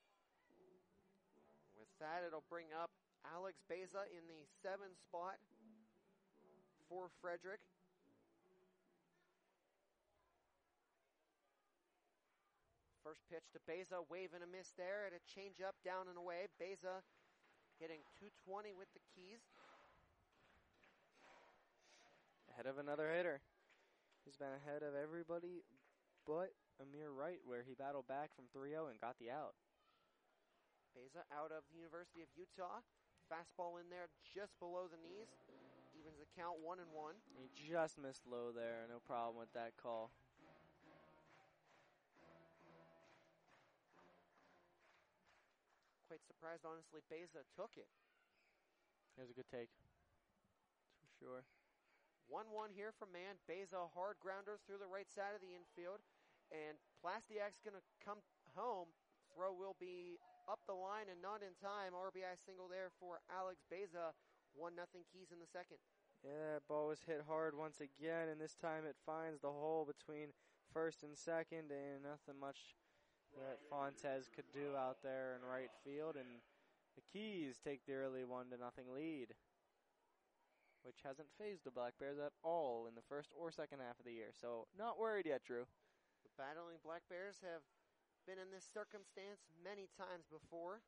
With that, it'll bring up Alex Beza in the seven spot for Frederick. First pitch to Beza, wave and a miss there at a changeup down and away. Beza hitting two twenty with the Keys. Ahead of another hitter. He's been ahead of everybody but Amir Wright, where he battled back from three oh and got the out. Beza out of the University of Utah. Fastball in there just below the knees. Evens the count one and one. He just missed low there. No problem with that call. Quite surprised, honestly, Beza took it. It was a good take. For sure. one one here from Man. Beza hard grounder through the right side of the infield. And Plastiak's going to come home. Throw will be up the line and not in time. R B I single there for Alex Beza. one nothing Keys in the second. Yeah, that ball was hit hard once again, and this time it finds the hole between first and second, and nothing much that Fontes could do out there in right field. And the Keys take the early one to nothing lead, which hasn't phased the Black Bears at all in the first or second half of the year. So not worried yet, Drew. The battling Black Bears have been in this circumstance many times before.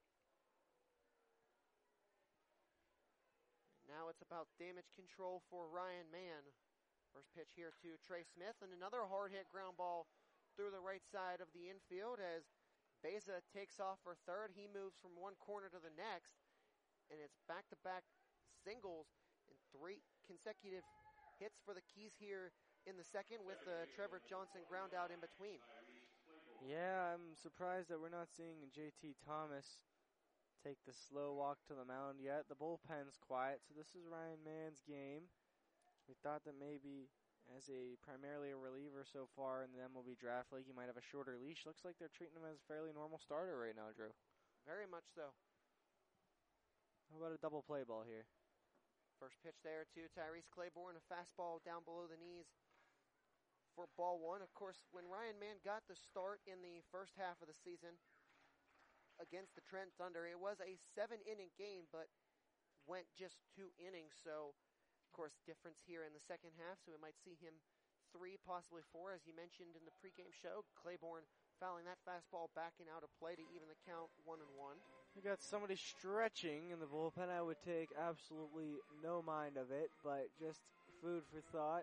Now it's about damage control for Ryan Mann. First pitch here to Trey Smith, and another hard hit ground ball through the right side of the infield as Beza takes off for third. He moves from one corner to the next, and it's back-to-back singles and three consecutive hits for the Keys here in the second with the Trevor Johnson ground out in between. Yeah, I'm surprised that we're not seeing J T Thomas take the slow walk to the mound yet. The bullpen's quiet, so this is Ryan Mann's game. We thought that maybe as a primarily a reliever so far in the M L B Draft League, he might have a shorter leash. Looks like they're treating him as a fairly normal starter right now, Drew. Very much so. How about a double play ball here? First pitch there to Tyrese Claiborne, a fastball down below the knees for ball one. Of course, when Ryan Mann got the start in the first half of the season, against the Trent Thunder. It was a seven-inning game, but went just two innings. So, of course, difference here in the second half. So we might see him three, possibly four, as you mentioned in the pregame show. Claiborne fouling that fastball backing out of play to even the count one and one. You got somebody stretching in the bullpen. I would take absolutely no mind of it, but just food for thought.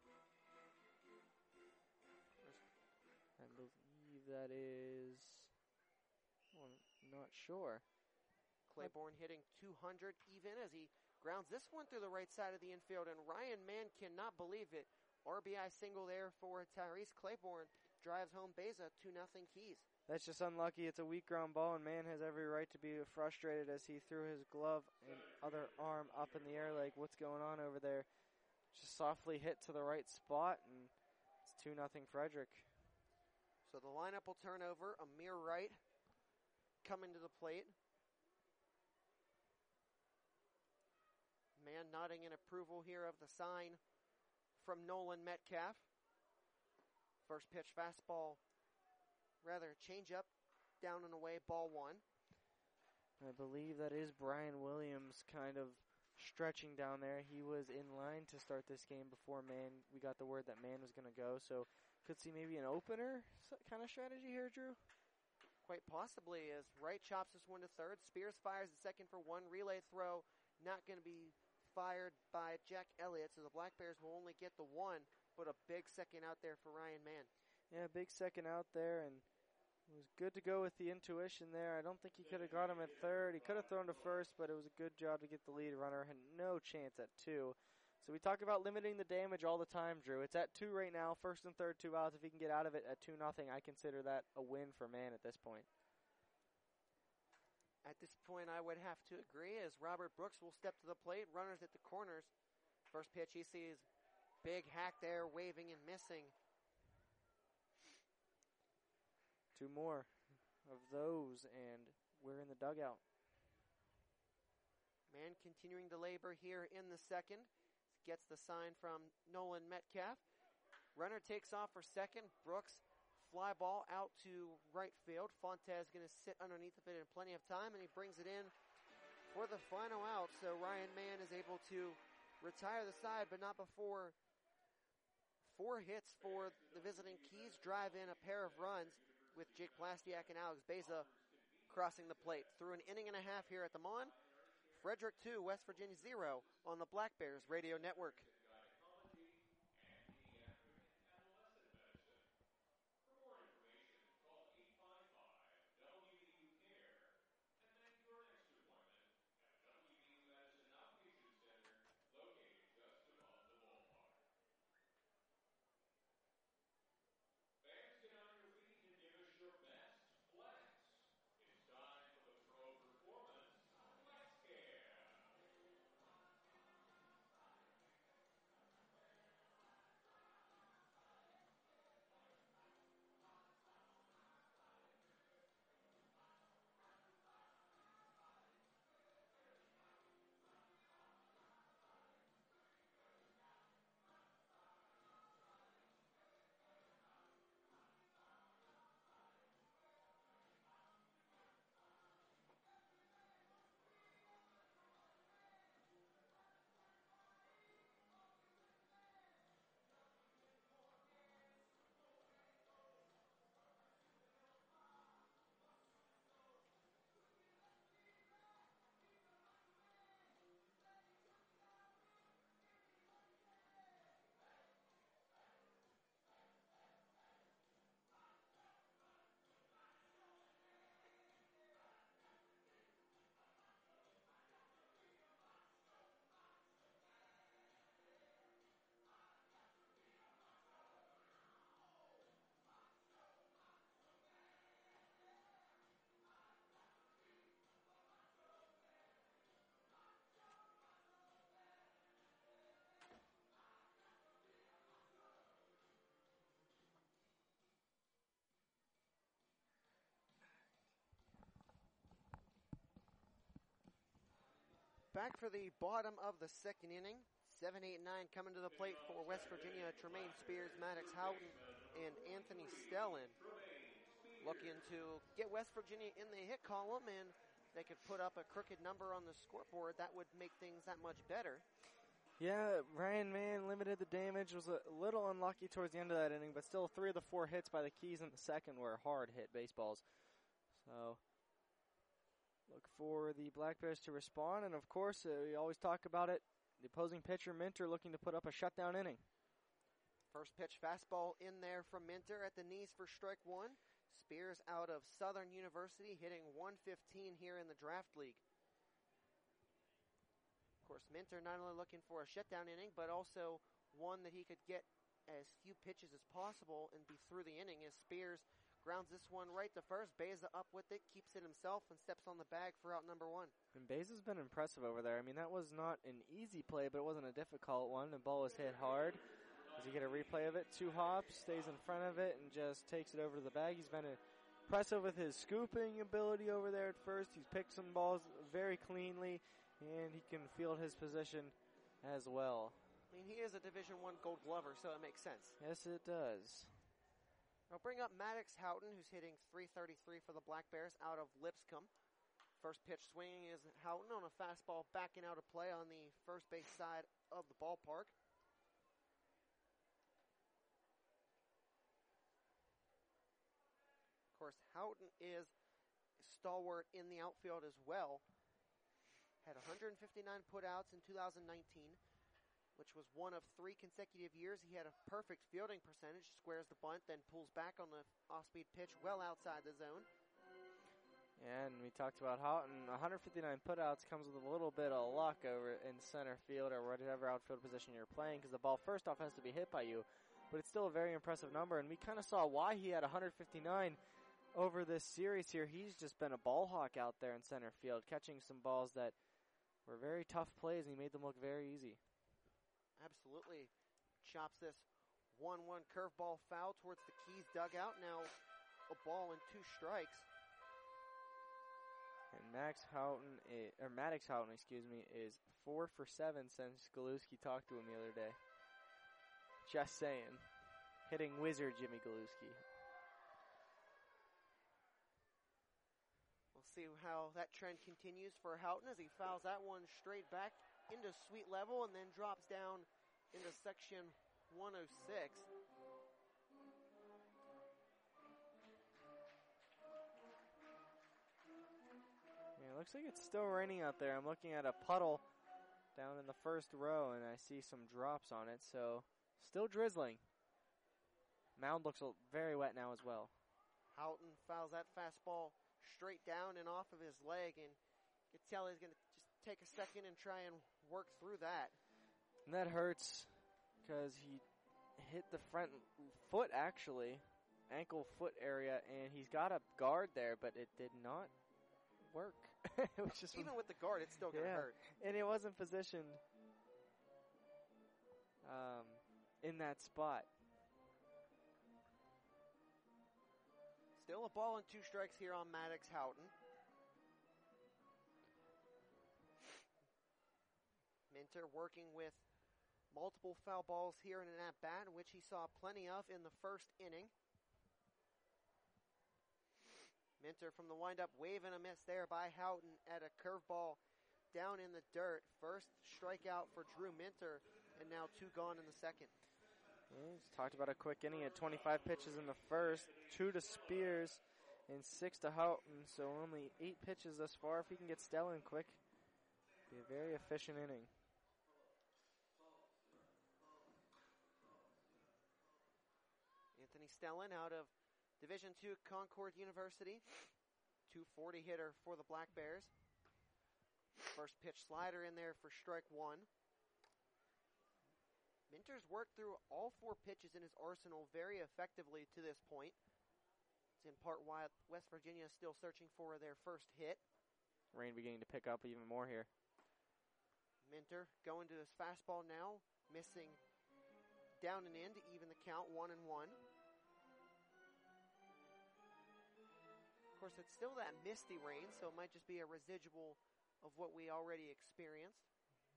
I believe that is. Well, I'm not sure. Claiborne hitting two hundred even as he grounds this one through the right side of the infield, and Ryan Mann cannot believe it. R B I single there for Tyrese Claiborne. Drives home Beza, two nothing Keys. That's just unlucky. It's a weak ground ball, and Mann has every right to be frustrated as he threw his glove and other arm up in the air like, what's going on over there? Just softly hit to the right spot, and it's two nothing Frederick. So the lineup will turn over. Amir Wright coming to the plate. Mann nodding in approval here of the sign from Nolan Metcalf. First pitch fastball, rather change up, down and away, ball one. I believe that is Brian Williams kind of stretching down there. He was in line to start this game before Mann. We got the word that Mann was going to go, so could see maybe an opener kind of strategy here, Drew. Quite possibly, as Wright chops this one to third. Spears fires the second for one. Relay throw not going to be fired by Jack Elliott, so the Black Bears will only get the one, but a big second out there for Ryan Mann. Yeah, big second out there, and it was good to go with the intuition there. I don't think he could have got him at third. He could have thrown to first, but it was a good job to get the lead runner. Had no chance at two. So we talk about limiting the damage all the time, Drew. It's at two right now, first and third, two outs. If he can get out of it at two nothing, I consider that a win for Mann at this point. At this point, I would have to agree, as Robert Brooks will step to the plate. Runners at the corners. First pitch, he sees big hack there, waving and missing. Two more of those, and we're in the dugout. Mann continuing to labor here in the second. Gets the sign from Nolan Metcalf. Runner takes off for second. Brooks, fly ball out to right field. Fontes going to sit underneath of it in plenty of time, and he brings it in for the final out. So Ryan Mann is able to retire the side, but not before four hits for the visiting Keys. Drive in a pair of runs with Jake Plastiak and Alex Beza crossing the plate. Through an inning and a half here at the Mon. Frederick two, West Virginia zero on the Black Bears Radio Network. Back for the bottom of the second inning. seven, eight, nine coming to the plate for West Virginia. Tremaine Spears, Maddox Houghton, and Anthony Stellan. looking to get West Virginia in the hit column, and they could put up a crooked number on the scoreboard. That would make things that much better. Yeah, Ryan Mann limited the damage, was a little unlucky towards the end of that inning, but still three of the four hits by the Keys in the second were hard hit baseballs. So look for the Black Bears to respond, and of course, uh, we always talk about it, the opposing pitcher, Minter, looking to put up a shutdown inning. First pitch fastball in there from Minter at the knees for strike one. Spears out of Southern University hitting one fifteen here in the draft league. Of course, Minter not only looking for a shutdown inning, but also one that he could get as few pitches as possible and be through the inning as Spears grounds this one right to first. Beza up with it, keeps it himself, and steps on the bag for out number one. And Beza's been impressive over there. I mean, that was not an easy play, but it wasn't a difficult one. The ball was hit hard. As you get a replay of it, two hops, stays in front of it, and just takes it over to the bag. He's been impressive with his scooping ability over there at first. He's picked some balls very cleanly, and he can field his position as well. I mean, he is a Division One Gold Glover, so it makes sense. Yes, it does. I'll bring up Maddox Houghton, who's hitting three thirty-three for the Black Bears out of Lipscomb. First pitch swinging is Houghton on a fastball backing out of play on the first base side of the ballpark. Of course, Houghton is stalwart in the outfield as well. Had one hundred fifty-nine putouts in two thousand nineteen, which was one of three consecutive years. He had a perfect fielding percentage, squares the bunt, then pulls back on the off-speed pitch well outside the zone. And we talked about Houghton. one hundred fifty-nine putouts comes with a little bit of luck over in center field or whatever outfield position you're playing, because the ball first off has to be hit by you. But it's still a very impressive number, and we kind of saw why he had one hundred fifty-nine over this series here. He's just been a ball hawk out there in center field, catching some balls that were very tough plays, and he made them look very easy. Absolutely. Chops this one one curveball foul towards the Keys dugout. Now a ball and two strikes. And Max Houghton, is, or Maddox Houghton, excuse me, is four for seven since Galuski talked to him the other day. Just saying. Hitting wizard Jimmy Galuski. We'll see how that trend continues for Houghton as he fouls that one straight back into sweet level and then drops down into section one oh six. Yeah, it looks like it's still raining out there. I'm looking at a puddle down in the first row, and I see some drops on it, so still drizzling. Mound looks very wet now as well. Houghton fouls that fastball straight down and off of his leg, and you can tell he's going to just take a second and try and work through that. And that hurts because he hit the front foot, actually, ankle foot area, and he's got a guard there, but it did not work. It was just even with the guard, it's still going to yeah, hurt. And it wasn't positioned um, in that spot. Still a ball and two strikes here on Maddox Houghton. Minter working with multiple foul balls here in an at-bat, which he saw plenty of in the first inning. Minter from the windup, wave and a miss there by Houghton at a curveball down in the dirt. First strikeout for Drew Minter, and now two gone in the second. Yeah, he's talked about a quick inning at twenty-five pitches in the first, two to Spears, and six to Houghton, so only eight pitches thus far. If he can get Stellan quick, be a very efficient inning. Anthony Stellan out of Division two Concord University, two forty hitter for the Black Bears. First pitch slider in there for strike one. Minter's worked through all four pitches in his arsenal very effectively to this point. It's in part why West Virginia is still searching for their first hit. Rain beginning to pick up even more here. Minter going to his fastball now, missing down and in to even the count, one and one. Of course, it's still that misty rain, so it might just be a residual of what we already experienced.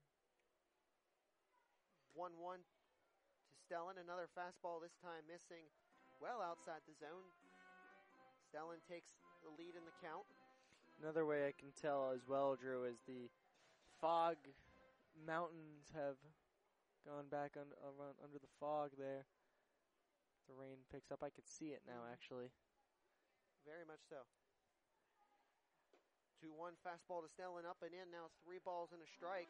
one one to Stellan. Another fastball, this time missing well outside the zone. Stellan takes the lead in the count. Another way I can tell as well, Drew, is the fog mountains have gone back un- around under the fog there. The rain picks up. I could see it now, actually. Very much so. two one fastball to Stellan, up and in. Now three balls and a strike.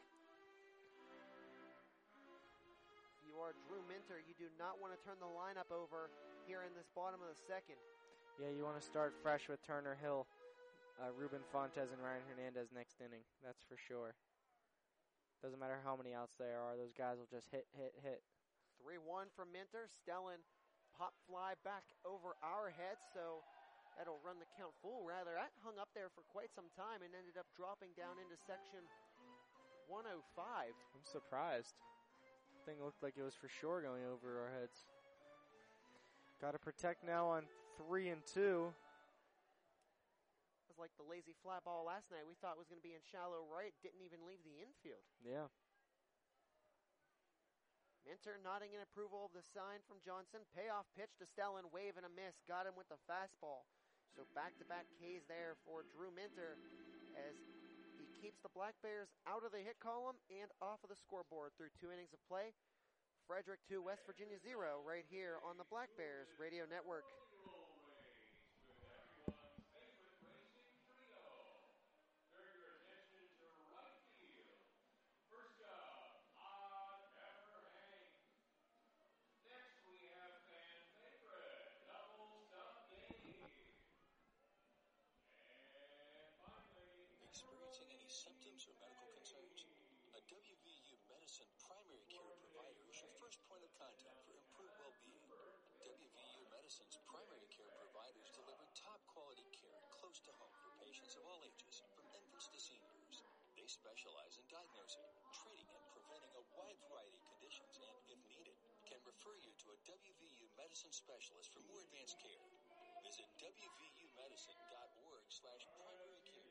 If you are Drew Minter, you do not want to turn the lineup over here in this bottom of the second. Yeah, you want to start fresh with Turner Hill, uh, Ruben Fontes, and Ryan Hernandez next inning. That's for sure. Doesn't matter how many outs there are. Those guys will just hit, hit, hit. three one from Minter. Stellan pop fly back over our heads, so that'll run the count full. Rather, that hung up there for quite some time and ended up dropping down into section one oh five. I'm surprised. Thing looked like it was for sure going over our heads. Got to protect now on three and two. It was like the lazy fly ball last night. We thought it was going to be in shallow right. Didn't even leave the infield. Yeah. Minter nodding in approval of the sign from Johnson. Payoff pitch to Stellan, wave and a miss. Got him with the fastball. So back-to-back Ks there for Drew Minter as he keeps the Black Bears out of the hit column and off of the scoreboard through two innings of play. Frederick two, West Virginia zero, right here on the Black Bears Radio Network. Experiencing any symptoms or medical concerns? A W V U Medicine primary care provider is your first point of contact for improved well-being. W V U Medicine's primary care providers deliver top-quality care close to home for patients of all ages, from infants to seniors. They specialize in diagnosing, treating, and preventing a wide variety of conditions and, if needed, can refer you to a W V U Medicine specialist for more advanced care. Visit W V U medicine dot org slash primary care.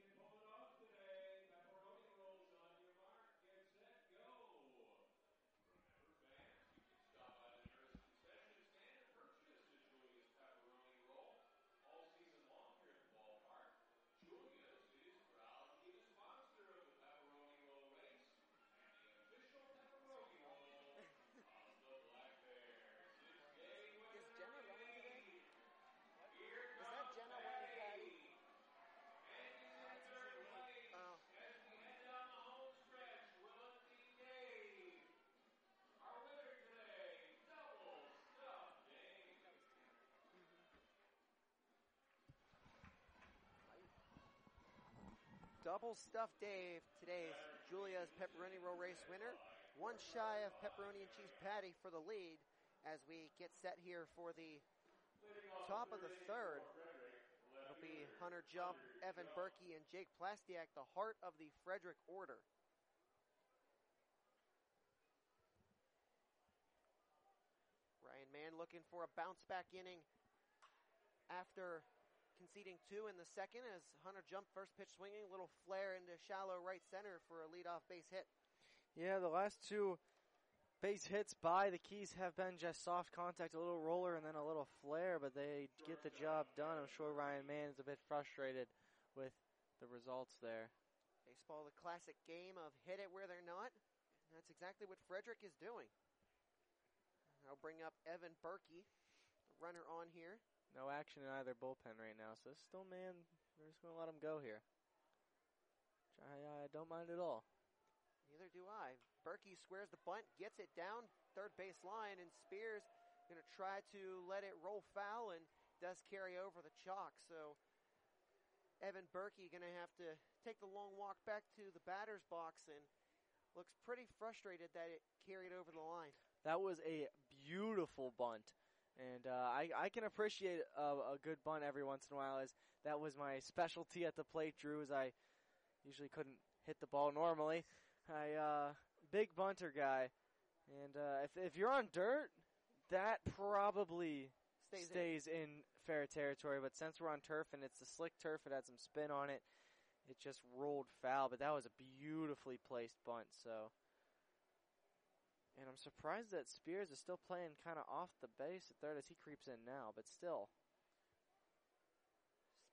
Double Stuffed Dave, today's Julia's Pepperoni Roll Race winner. One shy of Pepperoni and Cheese Patty for the lead as we get set here for the top of the third. It'll be Hunter Jump, Evan Berkey, and Jake Plastiak, the heart of the Frederick order. Ryan Mann looking for a bounce-back inning after conceding two in the second as Hunter Jump first pitch swinging, a little flare into shallow right center for a leadoff base hit. Yeah, the last two base hits by the Keys have been just soft contact, a little roller and then a little flare, but they get the job done. I'm sure Ryan Mann is a bit frustrated with the results there. Baseball, the classic game of hit it where they're not. And that's exactly what Frederick is doing. I'll bring up Evan Berkey, the runner on here. No action in either bullpen right now, so still, man, they're just going to let him go here. I, I don't mind at all. Neither do I. Berkey squares the bunt, gets it down third base line, and Spears going to try to let it roll foul and does carry over the chalk. So Evan Berkey going to have to take the long walk back to the batter's box and looks pretty frustrated that it carried over the line. That was a beautiful bunt. And uh, I, I can appreciate a, a good bunt every once in a while, as that was my specialty at the plate, Drew, as I usually couldn't hit the ball normally. I uh, big bunter guy. And uh, if if you're on dirt, that probably Stays, stays in. in fair territory. But since we're on turf and it's the slick turf, it had some spin on it. It just rolled foul, but that was a beautifully placed bunt, so... And I'm surprised that Spears is still playing kind of off the base at third as he creeps in now, but still.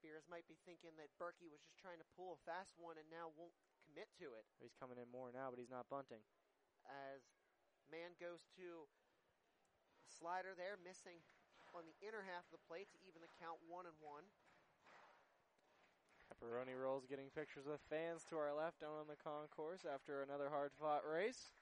Spears might be thinking that Berkey was just trying to pull a fast one and now won't commit to it. He's coming in more now, but he's not bunting. As man goes to a slider there, missing on the inner half of the plate to even the count one and one. Pepperoni Rolls getting pictures with fans to our left down on the concourse after another hard-fought race.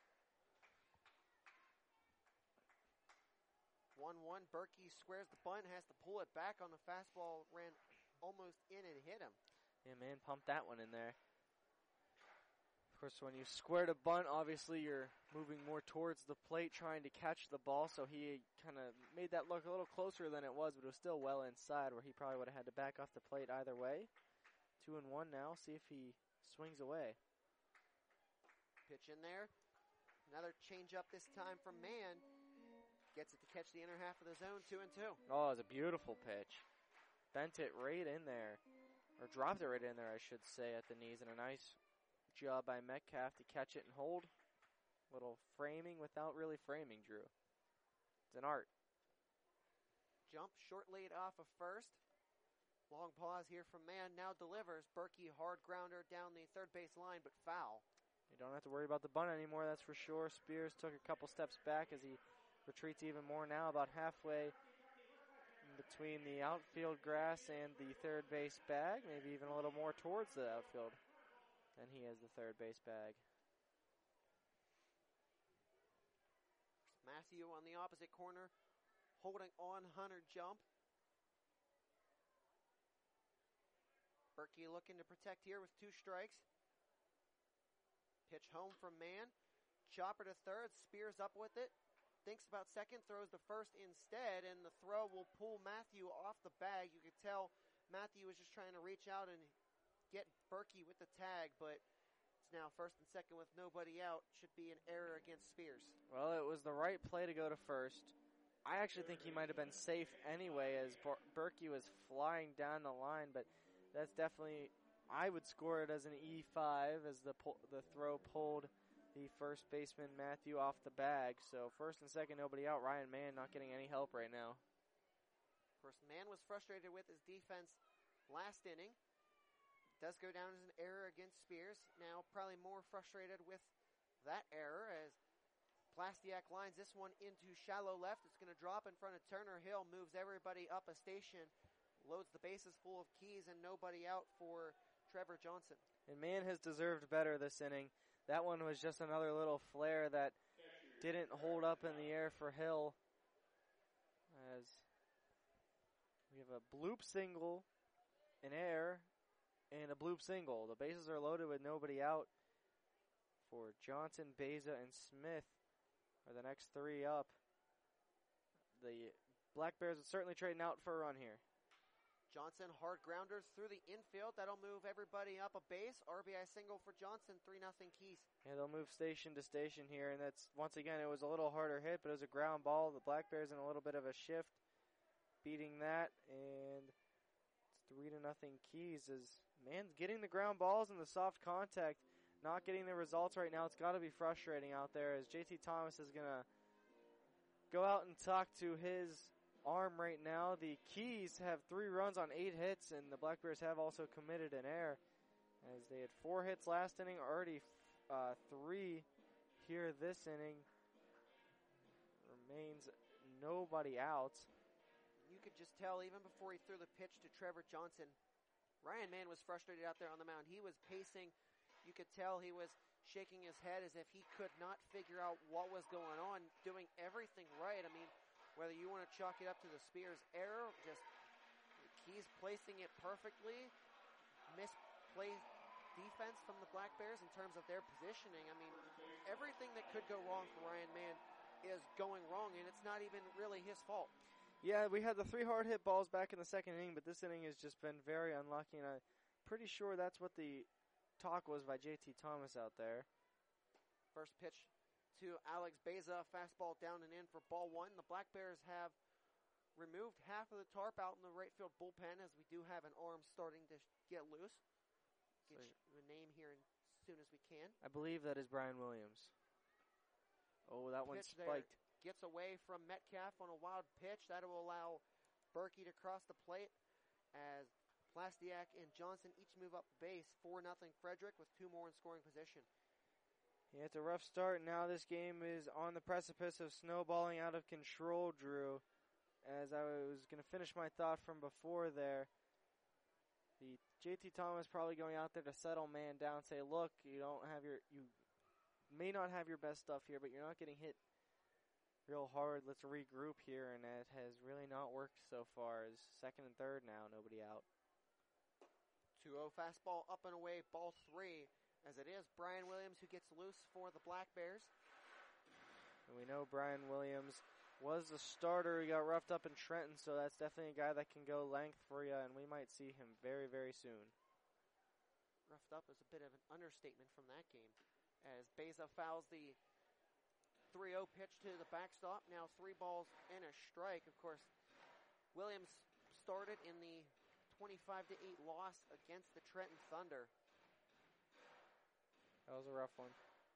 one one, Berkey squares the bunt, has to pull it back on the fastball, ran almost in and hit him. Yeah, man, pumped that one in there. Of course, when you square the bunt, obviously you're moving more towards the plate trying to catch the ball, so he kind of made that look a little closer than it was, but it was still well inside where he probably would have had to back off the plate either way. Two and one now, see if he swings away. Pitch in there. Another changeup this time from Mann. Gets it to catch the inner half of the zone, two and two. Oh, it was a beautiful pitch. Bent it right in there, or dropped it right in there, I should say, at the knees, and a nice job by Metcalf to catch it and hold. Little framing without really framing, Drew. It's an art. Jump short lead off of first. Long pause here from Mann, now delivers. Berkey hard grounder down the third base line, but foul. You don't have to worry about the bunt anymore, that's for sure. Spears took a couple steps back as he retreats even more now, about halfway in between the outfield grass and the third base bag, maybe even a little more towards the outfield than he is the third base bag. Matthew on the opposite corner, holding on Hunter jump. Berkey looking to protect here with two strikes. Pitch home from Mann. Chopper to third, Spears up with it. Thinks about second, throws the first instead, and the throw will pull Matthew off the bag. You could tell Matthew was just trying to reach out and get Berkey with the tag, but it's now first and second with nobody out. Should be an error against Spears. Well, it was the right play to go to first. I actually think he might have been safe anyway as Ber- Berkey was flying down the line, but that's definitely, I would score it as an E five as the pull, the throw pulled the first baseman Matthew off the bag. So first and second, nobody out. Ryan Mann not getting any help right now. Of course, Mann was frustrated with his defense last inning. Does go down as an error against Spears. Now probably more frustrated with that error as Plastiak lines this one into shallow left. It's going to drop in front of Turner Hill, moves everybody up a station, loads the bases full of Keys, and nobody out for Trevor Johnson. And Mann has deserved better this inning. That one was just another little flare that didn't hold up in the air for Hill. As we have a bloop single, an air, and a bloop single. The bases are loaded with nobody out for Johnson, Beza, and Smith are the next three up. The Black Bears are certainly trading out for a run here. Johnson, hard grounders through the infield. That'll move everybody up a base. R B I single for Johnson, three nothing Keys. Yeah, they'll move station to station here, and that's, once again, it was a little harder hit, but it was a ground ball. The Black Bears in a little bit of a shift, beating that, and it's three to nothing Keys as Mann's getting the ground balls and the soft contact, not getting the results right now. It's got to be frustrating out there as J T Thomas is going to go out and talk to his arm right now. The Keys have three runs on eight hits, and the Black Bears have also committed an error as they had four hits last inning, already uh, three here this inning. Remains nobody out. You could just tell even before he threw the pitch to Trevor Johnson, Ryan Mann was frustrated out there on the mound. He was pacing. You could tell he was shaking his head as if he could not figure out what was going on, doing everything right. I mean, whether you want to chalk it up to the Spears error, just Keys placing it perfectly, misplaced defense from the Black Bears in terms of their positioning. I mean, everything that could go wrong for Ryan Mann is going wrong, and it's not even really his fault. Yeah, we had the three hard hit balls back in the second inning, but this inning has just been very unlucky, and I'm pretty sure that's what the talk was by J T Thomas out there. First pitch to Alex Beza, fastball down and in for ball one. The Black Bears have removed half of the tarp out in the right field bullpen as we do have an arm starting to get loose. Get So the name here as soon as we can. I believe that is Brian Williams. Oh, that one Pitch there. spiked. Gets away from Metcalf on a wild pitch. That will allow Berkey to cross the plate as Plastiak and Johnson each move up base. four nothing Frederick with two more in scoring position. Yeah, it's a rough start. Now this game is on the precipice of snowballing out of control, Drew. As I was going to finish my thought from before there, the J T Thomas probably going out there to settle man down, say, look, you don't have your, you may not have your best stuff here, but you're not getting hit real hard. Let's regroup here, and it has really not worked so far. As second and third now, nobody out. two oh fastball up and away, ball three. As it is, Brian Williams who gets loose for the Black Bears. And we know Brian Williams was the starter. He got roughed up in Trenton, so that's definitely a guy that can go length for you, and we might see him very, very soon. Roughed up is a bit of an understatement from that game. As Beza fouls the three oh pitch to the backstop. Now three balls and a strike. Of course, Williams started in the twenty-five to eight loss against the Trenton Thunder. That was a rough one.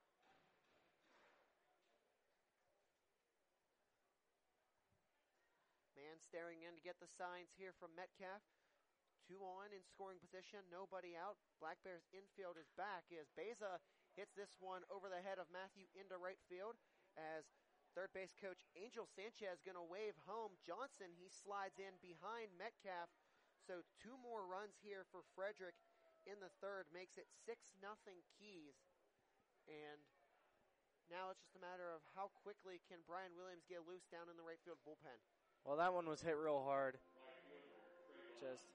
Man staring in to get the signs here from Metcalf. Two on in scoring position, nobody out. Black Bears infield is back as Beza hits this one over the head of Matthew into right field as third base coach Angel Sanchez going to wave home Johnson. He slides in behind Metcalf. So two more runs here for Frederick in the third makes it six nothing Keys. And now it's just a matter of how quickly can Brian Williams get loose down in the right field bullpen. Well, that one was hit real hard. Just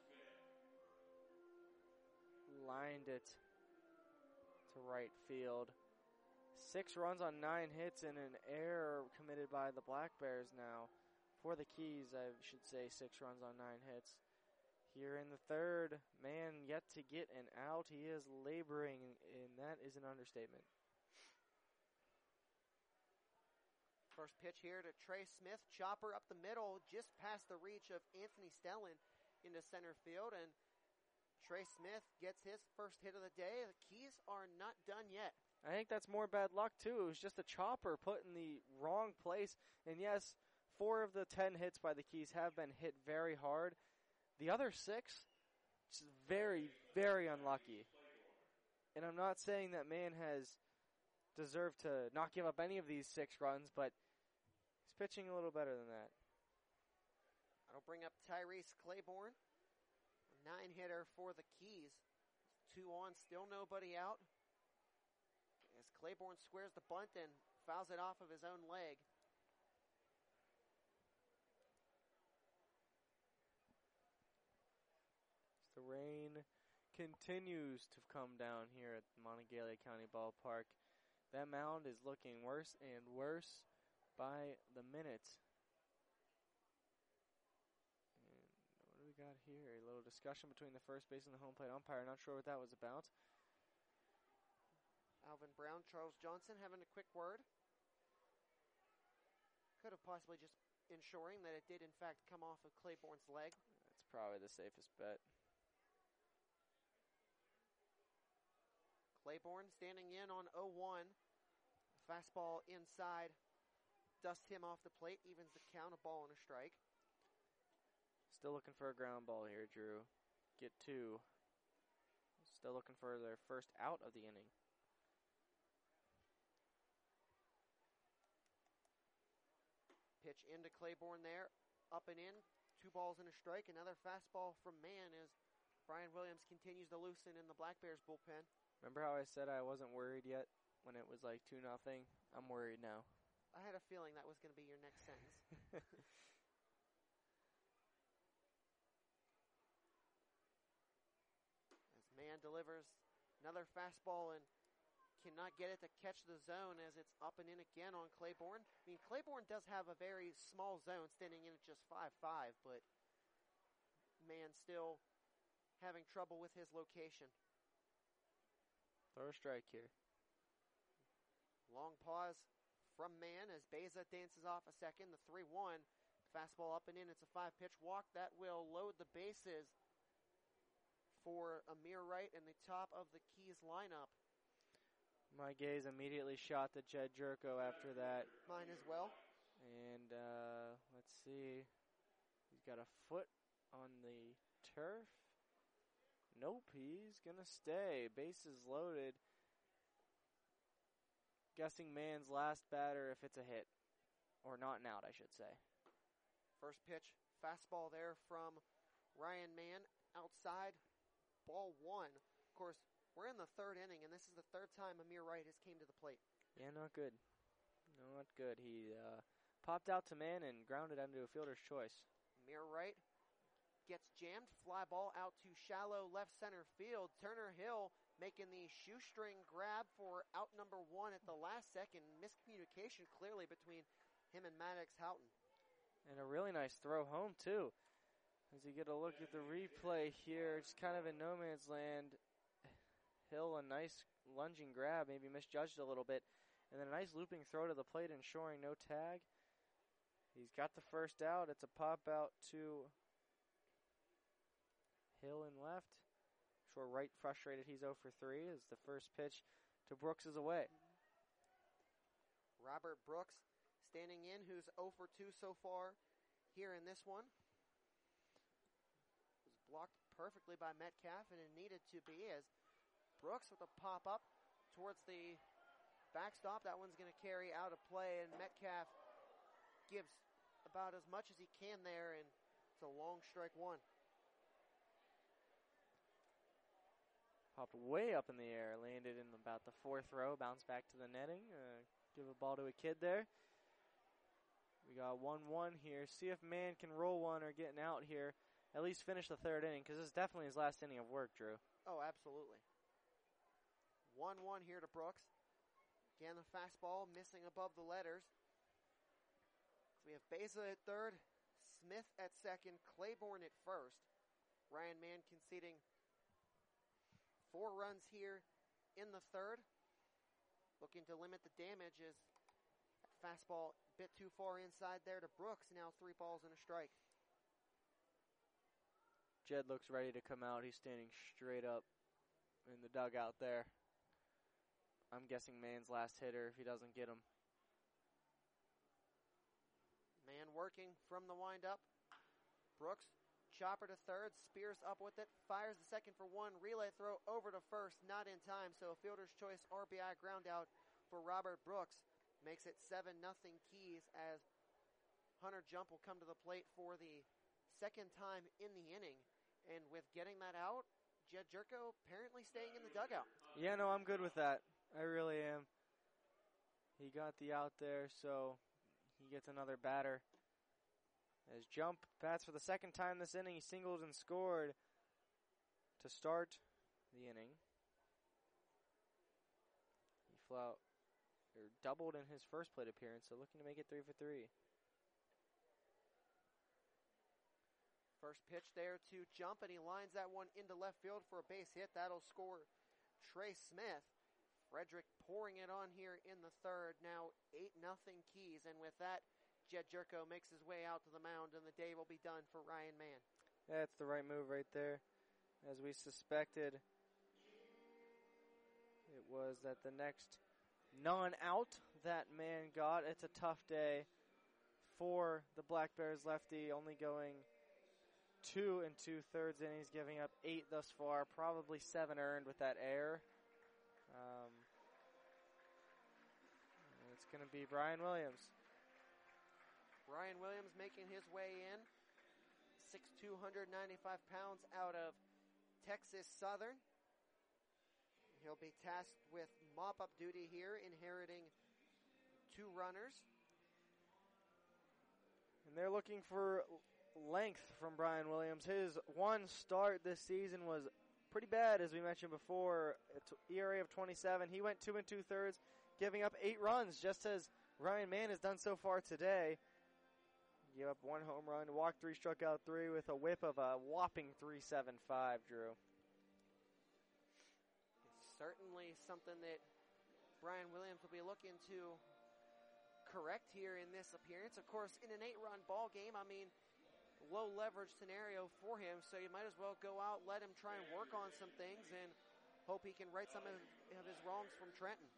lined it to right field. Six runs on nine hits and an error committed by the Black Bears now. For the Keys, I should say, six runs on nine hits. Here in the third, man yet to get an out. He is laboring, and that is an understatement. First pitch here to Trey Smith. Chopper up the middle, just past the reach of Anthony Stellan into center field. And Trey Smith gets his first hit of the day. The Keys are not done yet. I think that's more bad luck, too. It was just a chopper put in the wrong place. And yes, four of the ten hits by the Keys have been hit very hard. The other six, just very, very unlucky. And I'm not saying that man has deserved to not give up any of these six runs, but he's pitching a little better than that. That'll bring up Tyrese Claiborne, a nine-hitter for the Keys. Two on, still nobody out. As Claiborne squares the bunt and fouls it off of his own leg. The rain continues to come down here at Monongalia County Ballpark. That mound is looking worse and worse by the minute. And what do we got here? A little discussion between the first base and the home plate umpire. Not sure what that was about. Alvin Brown, Charles Johnson having a quick word. Could have possibly just ensuring that it did in fact come off of Claiborne's leg. That's probably the safest bet. Claiborne standing in on oh one. Fastball inside. Dusts him off the plate. Evens the count. A ball and a strike. Still looking for a ground ball here, Drew. Get two. Still looking for their first out of the inning. Pitch into Claiborne there. Up and in. Two balls and a strike. Another fastball from Mann as Brian Williams continues to loosen in the Black Bears bullpen. Remember how I said I wasn't worried yet when it was like two nothing? I'm worried now. I had a feeling that was going to be your next sentence. As Mann delivers another fastball and cannot get it to catch the zone as it's up and in again on Claiborne. I mean, Claiborne does have a very small zone standing in at just five five, but Mann still having trouble with his location. Throw a strike here. Long pause from Mann as Beza dances off a second. The three one. Fastball up and in. It's a five-pitch walk. That will load the bases for Amir Wright and the top of the Keys lineup. My gaze immediately shot to Jed Jerko after that. Mine as well. And uh, let's see. He's got a foot on the turf. Nope, he's going to stay. Bases loaded. Guessing Mann's last batter if it's a hit. Or not an out, I should say. First pitch, fastball there from Ryan Mann. Outside, ball one. Of course, we're in the third inning, and this is the third time Amir Wright has came to the plate. Yeah, not good. Not good. He uh, popped out to Mann and grounded into a fielder's choice. Amir Wright gets jammed. Fly ball out to shallow left center field. Turner Hill making the shoestring grab for out number one at the last second. Miscommunication clearly between him and Maddox Houghton. And a really nice throw home, too. As you get a look at the replay here, just kind of in no man's land. Hill, a nice lunging grab, maybe misjudged a little bit. And then a nice looping throw to the plate, ensuring no tag. He's got the first out. It's a pop out to Hill in left. Sure, Wright frustrated. He's oh for three as the first pitch to Brooks is away. Robert Brooks standing in, who's oh for two so far here in this one. Was blocked perfectly by Metcalf, and it needed to be as Brooks with a pop-up towards the backstop. That one's going to carry out of play, and Metcalf gives about as much as he can there, and it's a long strike one. Popped way up in the air, landed in about the fourth row, bounced back to the netting. Uh, give a ball to a kid there. We got one one here. See if Mann can roll one or get an out here. At least finish the third inning, because this is definitely his last inning of work, Drew. Oh, absolutely. one one here to Brooks. Again, the fastball missing above the letters. So we have Beza at third, Smith at second, Claiborne at first. Ryan Mann conceding four runs here in the third. Looking to limit the damage as that fastball a bit too far inside there to Brooks. Now three balls and a strike. Jed looks ready to come out. He's standing straight up in the dugout there. I'm guessing Mann's last hitter if he doesn't get him. Mann working from the windup. Brooks, chopper to third, Spears up with it, fires the second for one, relay throw over to first, not in time, so a fielder's choice R B I ground out for Robert Brooks. Makes it seven nothing Keys as Hunter Jump will come to the plate for the second time in the inning. And with getting that out, Jed Jerko apparently staying in the dugout. Yeah, no, I'm good with that. I really am. He got the out there, so he gets another batter. As Jump bats for the second time this inning, he singled and scored to start the inning. He flew out, or doubled in his first plate appearance, so looking to make it three for three. First pitch there to Jump, and he lines that one into left field for a base hit. That'll score Trey Smith. Frederick pouring it on here in the third. Now eight nothing Keys, and with that, Jed Jerko makes his way out to the mound, and the day will be done for Ryan Mann. That's the right move right there. As we suspected, it was that the next non-out that Mann got. It's a tough day for the Black Bears lefty, only going two and two-thirds innings, giving up eight thus far, probably seven earned with that error. Um, it's going to be Brian Williams. Brian Williams making his way in. six foot two hundred ninety-five pounds out of Texas Southern. He'll be tasked with mop-up duty here, inheriting two runners. And they're looking for length from Brian Williams. His one start this season was pretty bad, as we mentioned before. E R A of twenty-seven. He went two and two-thirds, giving up eight runs, just as Ryan Mann has done so far today. Gave up one home run, walked three, struck out three with a whip of a whopping three seventy-five, Drew. It's certainly something that Brian Williams will be looking to correct here in this appearance. Of course, in an eight-run ball game, I mean, low leverage scenario for him, so you might as well go out, let him try and work on some things, and hope he can right some of of his wrongs from Trenton.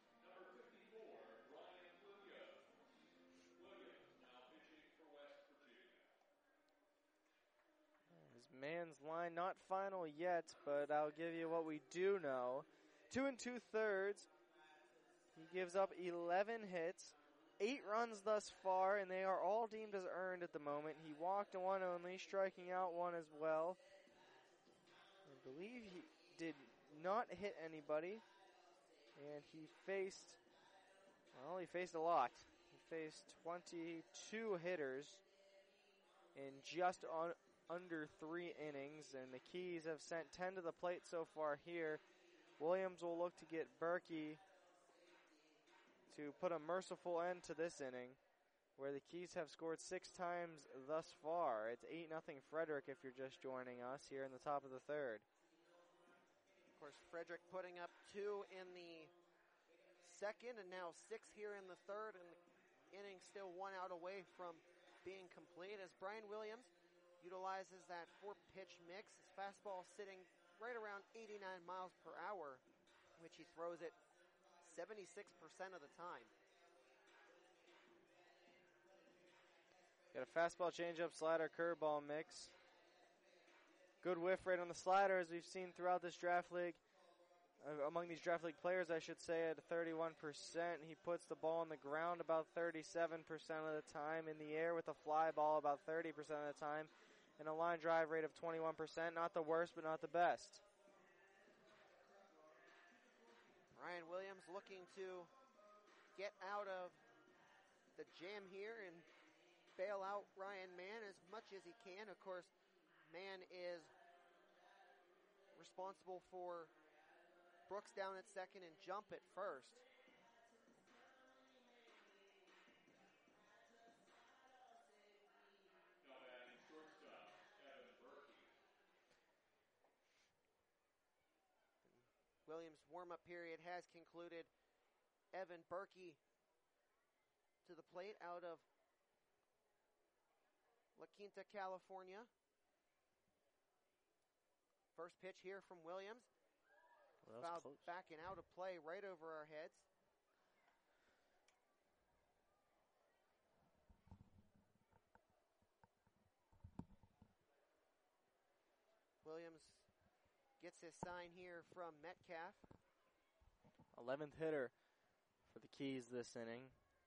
man's line, not final yet, but I'll give you what we do know. Two and two thirds. He gives up eleven hits, eight runs thus far, and they are all deemed as earned at the moment. He walked one only, striking out one as well. I believe he did not hit anybody, and he faced, well, he faced a lot. He faced twenty-two hitters in just on, under three innings, and the Keys have sent ten to the plate so far here. Williams will look to get Berkey to put a merciful end to this inning, where the Keys have scored six times thus far. It's eight nothing Frederick if you're just joining us here in the top of the third. Of course, Frederick putting up two in the second and now six here in the third, and the inning still one out away from being complete as Brian Williams utilizes that four-pitch mix. His fastball sitting right around eighty-nine miles per hour, which he throws it seventy-six percent of the time. Got a fastball, changeup, slider, curveball mix. Good whiff rate on the slider, as we've seen throughout this draft league. Uh, among these draft league players, I should say, at thirty-one percent. He puts the ball on the ground about thirty-seven percent of the time, in the air with a fly ball about thirty percent of the time, and a line drive rate of twenty-one percent. Not the worst, but not the best. Brian Williams looking to get out of the jam here and bail out Ryan Mann as much as he can. Of course, Mann is responsible for Brooks down at second and Jump at first. Now batting shortstop, Evan Berkey. Williams' warm-up period has concluded. Evan Berkey to the plate out of La Quinta, California. First pitch here from Williams. Well, that was Fouled close. back and out of play right over our heads. Williams gets his sign here from Metcalf. eleventh hitter for the Keys this inning.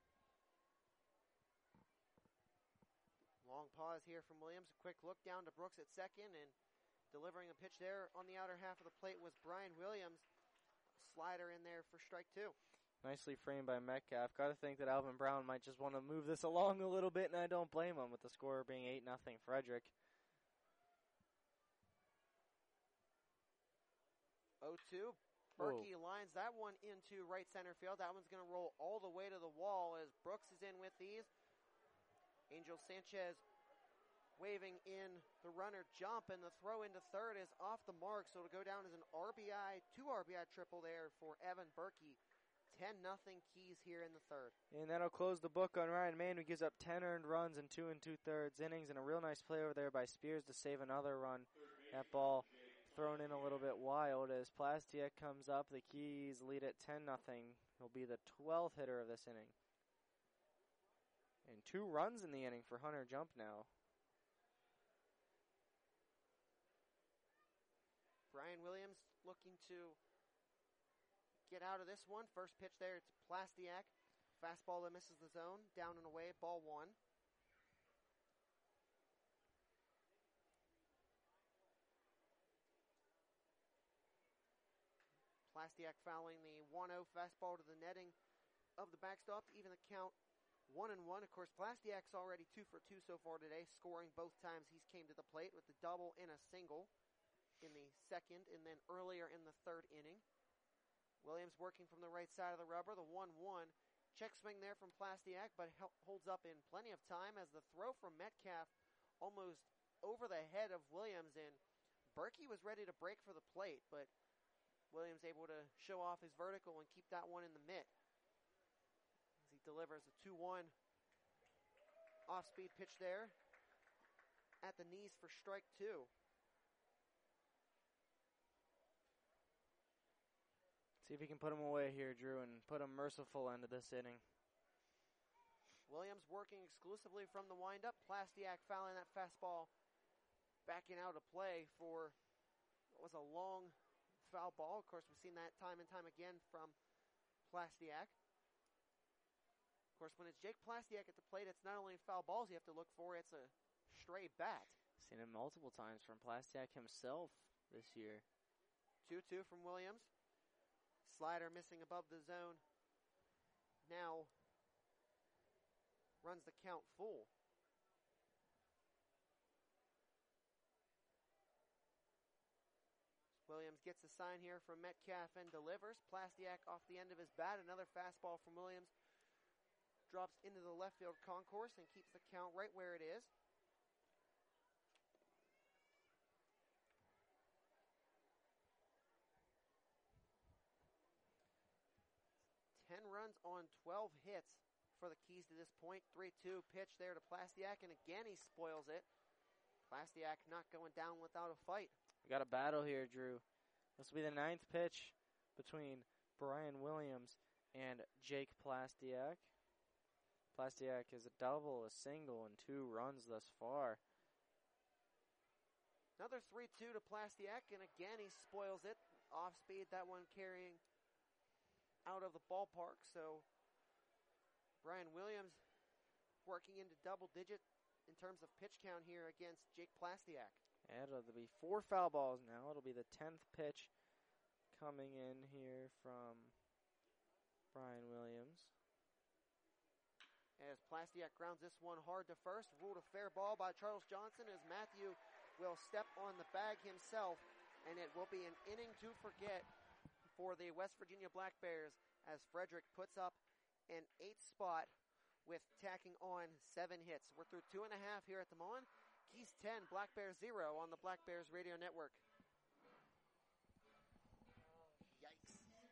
Long pause here from Williams. A quick look down to Brooks at second, and delivering a pitch there on the outer half of the plate was Brian Williams. Slider in there for strike two. Nicely framed by Metcalf. Got to think that Alvin Brown might just want to move this along a little bit, and I don't blame him, with the score being eight nothing Frederick. oh two. Berkey lines that one into right center field. That one's going to roll all the way to the wall as Brooks is in with these. Angel Sanchez waving in the runner Jump, and the throw into third is off the mark, so it'll go down as an R B I, two R B I triple there for Evan Berkey. ten nothing Keys here in the third. And that'll close the book on Ryan Mann, who gives up ten earned runs in two and two-thirds innings, and a real nice play over there by Spears to save another run. That ball thrown in a little bit wild as Plastiak comes up. The Keys lead at ten nothing. He'll be the twelfth hitter of this inning. And two runs in the inning for Hunter Jump now. Brian Williams looking to get out of this one. First pitch there to Plastiak. Fastball that misses the zone. Down and away, ball one. Plastiak fouling the one oh fastball to the netting of the backstop to even the count one and one. Of course, Plastiak's already two for two so far today, scoring both times he's came to the plate with the double and a single in the second and then earlier in the third inning. Williams working from the right side of the rubber, the one one. Check swing there from Plastiak, but hel- holds up in plenty of time as the throw from Metcalf almost over the head of Williams, and Berkey was ready to break for the plate, but Williams able to show off his vertical and keep that one in the mitt. As he delivers a two one off-speed pitch there at the knees for strike two. See if he can put him away here, Drew, and put a merciful end to this inning. Williams working exclusively from the windup. Plastiak fouling that fastball backing out of play for what was a long foul ball. Of course, we've seen that time and time again from Plastiak. Of course, when it's Jake Plastiak at the plate, it's not only foul balls you have to look for, it's a stray bat. Seen it multiple times from Plastiak himself this year. two two from Williams. Slider missing above the zone. Now runs the count full. Williams gets a sign here from Metcalf and delivers. Plastiak off the end of his bat. Another fastball from Williams. Drops into the left field concourse and keeps the count right where it is. ten runs on twelve hits for the Keys to this point. three two pitch there to Plastiak, and again he spoils it. Plastiak not going down without a fight. We got a battle here, Drew. This will be the ninth pitch between Brian Williams and Jake Plastiak. Plastiak is a double, a single, and two runs thus far. Another three two to Plastiak, and again he spoils it. Off speed, that one carrying out of the ballpark. So Brian Williams working into double digit in terms of pitch count here against Jake Plastiak. And it'll be four foul balls now. It'll be the tenth pitch coming in here from Brian Williams. As Plastiak grounds this one hard to first. Ruled a fair ball by Charles Johnson as Matthew will step on the bag himself. And it will be an inning to forget for the West Virginia Black Bears as Frederick puts up an eighth spot with tacking on seven hits. We're through two and a half here at the Mon. Keys ten, Black Bears zero on the Black Bears Radio Network. Yikes.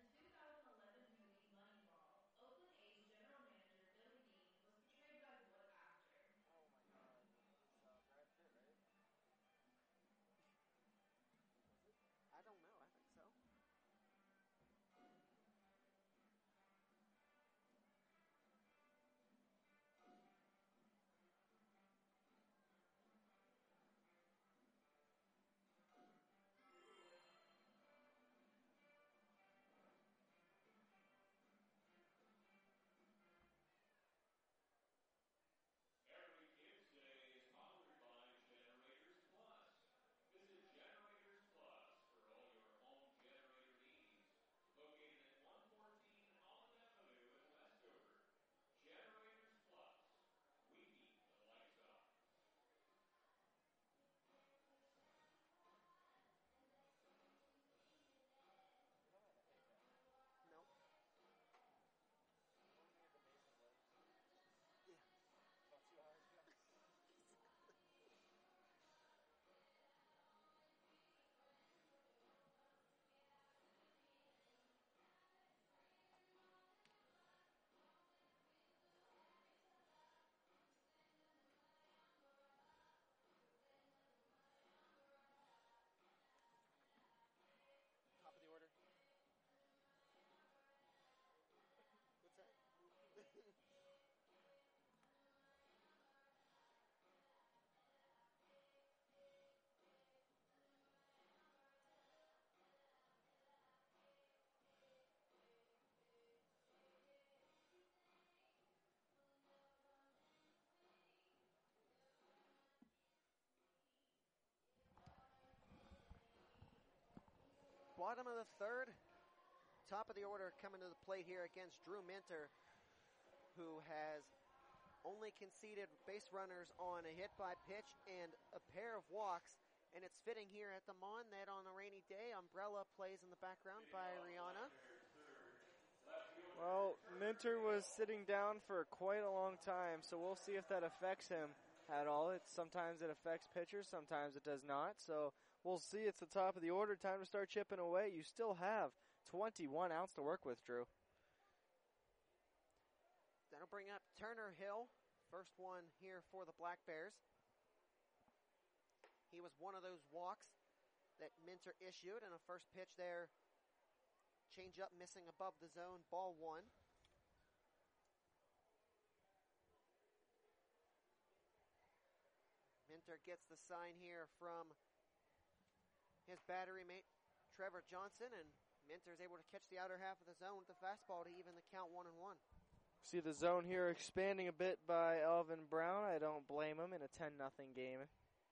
I don't know. I think so. Every Kids Day is powered by Generators Plus. Visit Generators Plus for all your home generator needs. Located at one fourteen Holland Avenue in Westover. Generators Plus. We keep the lights on. Nope. Yeah. About two hours ago. Top of the order. What's that? Bottom of the third. Top of the order coming to the plate here against Drew Minter, who has only conceded base runners on a hit by pitch and a pair of walks. And it's fitting here at the Mon that on a rainy day, Umbrella plays in the background by Rihanna. Well, Minter was sitting down for quite a long time, so we'll see if that affects him at all. It's, sometimes it affects pitchers, sometimes it does not. So we'll see. It's the top of the order. Time to start chipping away. You still have twenty-one outs to work with, Drew. That'll bring up Turner Hill. First one here for the Black Bears. He was one of those walks that Minter issued, and a first pitch there. Change up missing above the zone, ball one. Minter gets the sign here from his battery mate, Trevor Johnson, and Minter's able to catch the outer half of the zone with the fastball to even the count one and one. See the zone here expanding a bit by Elvin Brown. I don't blame him in a ten nothing game.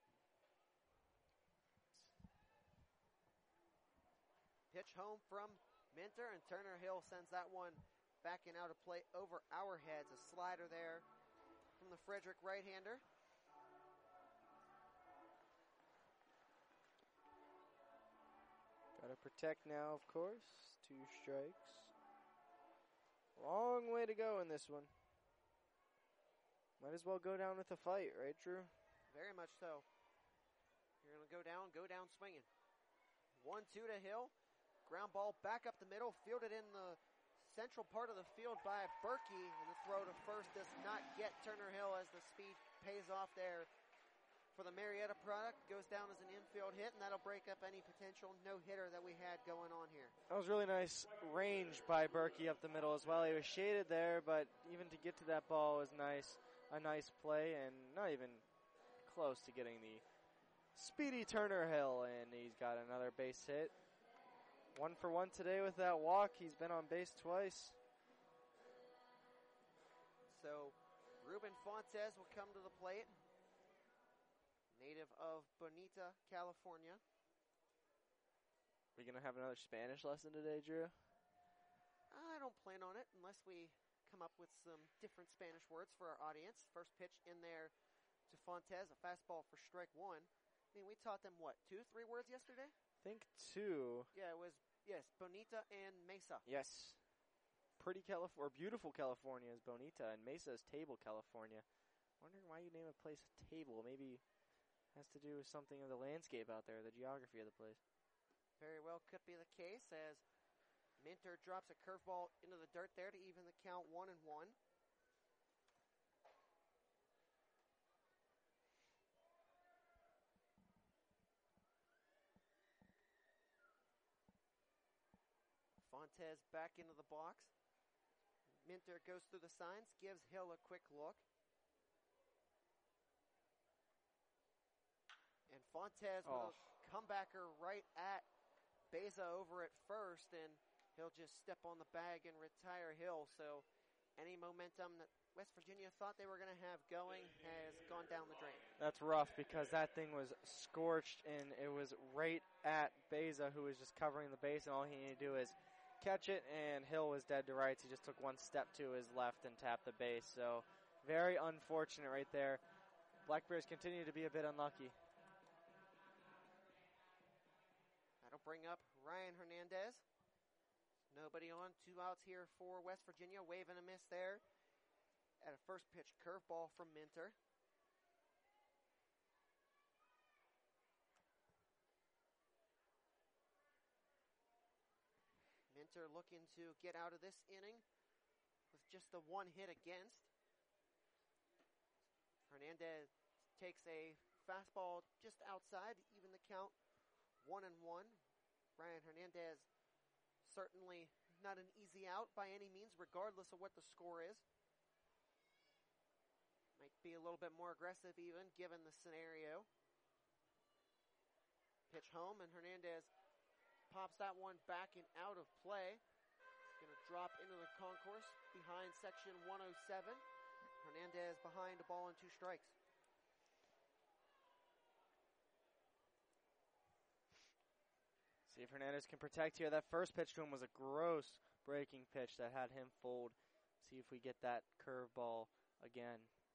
Pitch home from Minter, and Turner Hill sends that one backing out of play over our heads. A slider there from the Frederick right-hander. Got to protect now, of course. Two strikes. Long way to go in this one. Might as well go down with the fight, right, Drew? Very much so. You're going to go down, go down swinging. one two to Hill. Ground ball back up the middle, fielded in the central part of the field by Berkey, and the throw to first does not get Turner Hill as the speed pays off there for the Marietta product. Goes down as an infield hit, and that'll break up any potential no-hitter that we had going on here. That was really nice range by Berkey up the middle as well. He was shaded there, but even to get to that ball was nice. A nice play, and not even close to getting the speedy Turner Hill, and he's got another base hit. One for one today with that walk. He's been on base twice. So Ruben Fontes will come to the plate. Native of Bonita, California. We're going to have another Spanish lesson today, Drew? I don't plan on it unless we come up with some different Spanish words for our audience. First pitch in there to Fontes, a fastball for strike one. I mean, we taught them, what, two, three words yesterday? I think two. Yeah, it was, yes, Bonita and Mesa. Yes. Pretty California, or beautiful California is Bonita, and Mesa is Table, California. Wondering why you name a place Table. Maybe has to do with something of the landscape out there, the geography of the place. Very well could be the case as Minter drops a curveball into the dirt there to even the count one and one. Fontes back into the box. Minter goes through the signs, gives Hill a quick look. And Fontes Oh. with a comebacker right at Beza over at first, and he'll just step on the bag and retire Hill. So any momentum that West Virginia thought they were going to have going has gone down the drain. That's rough because that thing was scorched, and it was right at Beza, who was just covering the base, and all he needed to do is catch it, and Hill was dead to rights. He just took one step to his left and tapped the base. So very unfortunate right there. Black Bears continue to be a bit unlucky. That'll bring up Ryan Hernandez. Nobody on, two outs here for West Virginia. Wave and a miss there. At a first pitch curveball from Minter. Minter looking to get out of this inning with just the one hit against. Hernandez takes a fastball just outside to even the count. One and one. Ryan Hernandez certainly not an easy out by any means, regardless of what the score is. Might be a little bit more aggressive even, given the scenario. Pitch home, and Hernandez pops that one back and out of play. It's going to drop into the concourse behind section one oh seven. Hernandez behind a ball and two strikes. See if Hernandez can protect here. That first pitch to him was a gross breaking pitch that had him fold. See if we get that curveball again.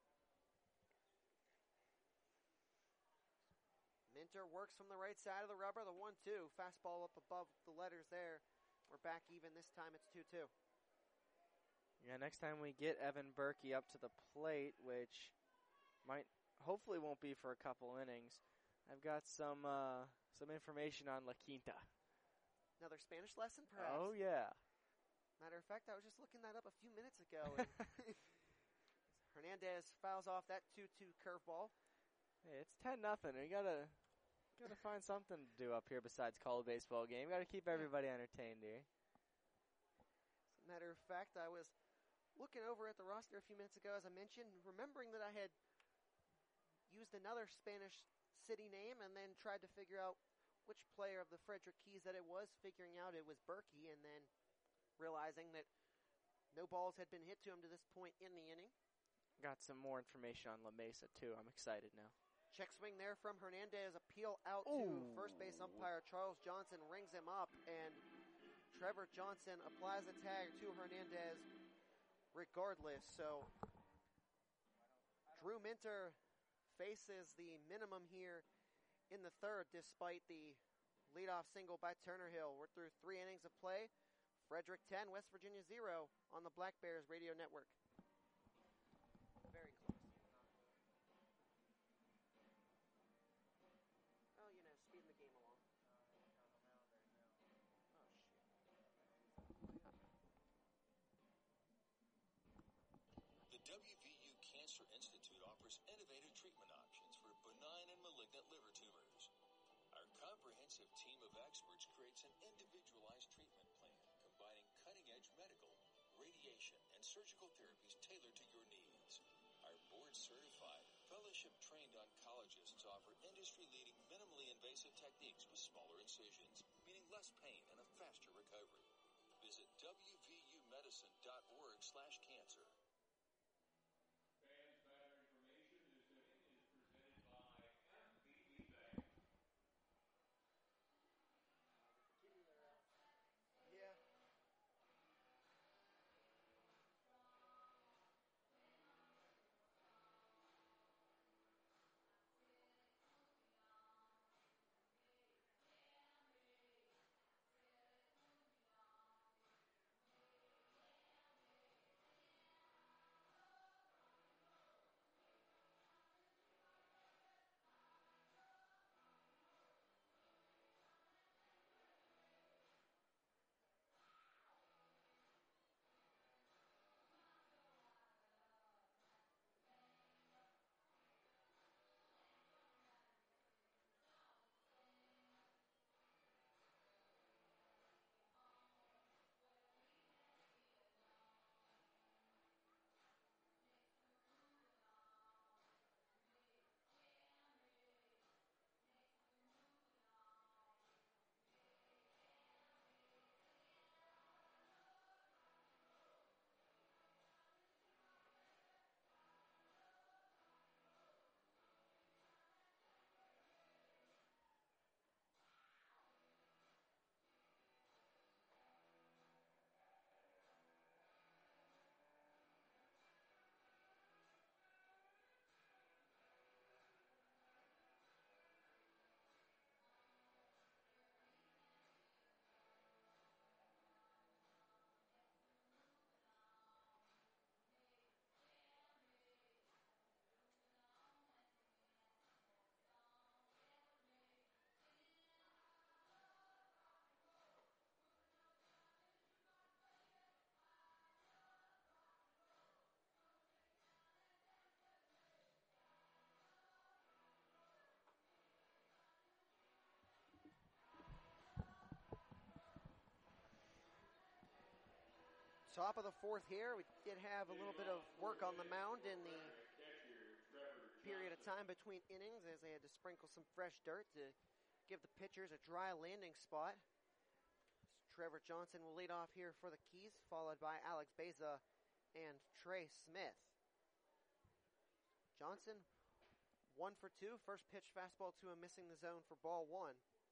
Minter works from the right side of the rubber. The one two. Fastball up above the letters there. We're back even. This time it's two two. Yeah, next time we get Evan Berkey up to the plate, which might, hopefully won't be for a couple innings. I've got some uh, some information on La Quinta. Another Spanish lesson, perhaps? Oh, yeah. Matter of fact, I was just looking that up a few minutes ago. And Hernandez fouls off that two two curveball. Hey, it's ten nothing. We gotta gotta find something to do up here besides call a baseball game. We gotta keep everybody entertained here. As a matter of fact, I was looking over at the roster a few minutes ago, as I mentioned, remembering that I had used another Spanish city name and then tried to figure out which player of the Frederick Keys that it was, figuring out it was Berkey, and then realizing that no balls had been hit to him to this point in the inning. Got some more information on La Mesa, too. I'm excited now. Check swing there from Hernandez. Appeal out Ooh. to first base umpire Charles Johnson, rings him up, and Trevor Johnson applies a tag to Hernandez regardless. So Drew Minter faces the minimum here in the third despite the leadoff single by Turner Hill. We're through three innings of play. Frederick ten, West Virginia zero on the Black Bears Radio Network. Very close. Oh, you know, speeding the game along. Oh, shit. The W V U Cancer Institute offers innovative treatment options for benign and malignant liver tumors. Our comprehensive team of experts creates an individualized treatment plan combining cutting-edge medical, radiation, and surgical therapies tailored to your needs. Our board-certified, fellowship-trained oncologists offer industry-leading minimally invasive techniques with smaller incisions, meaning less pain and a faster recovery. Visit W V U medicine dot org slash cancer. Fans Matter information this inning is presented by M B B Bank. Yeah. Top of the fourth here. We did have a little bit of work on the mound in the period of time between innings as they had to sprinkle some fresh dirt to give the pitchers a dry landing spot. Trevor Johnson will lead off here for the Keys, followed by Alex Beza and Trey Smith. Johnson, one for two. First pitch fastball to him, missing the zone for ball one.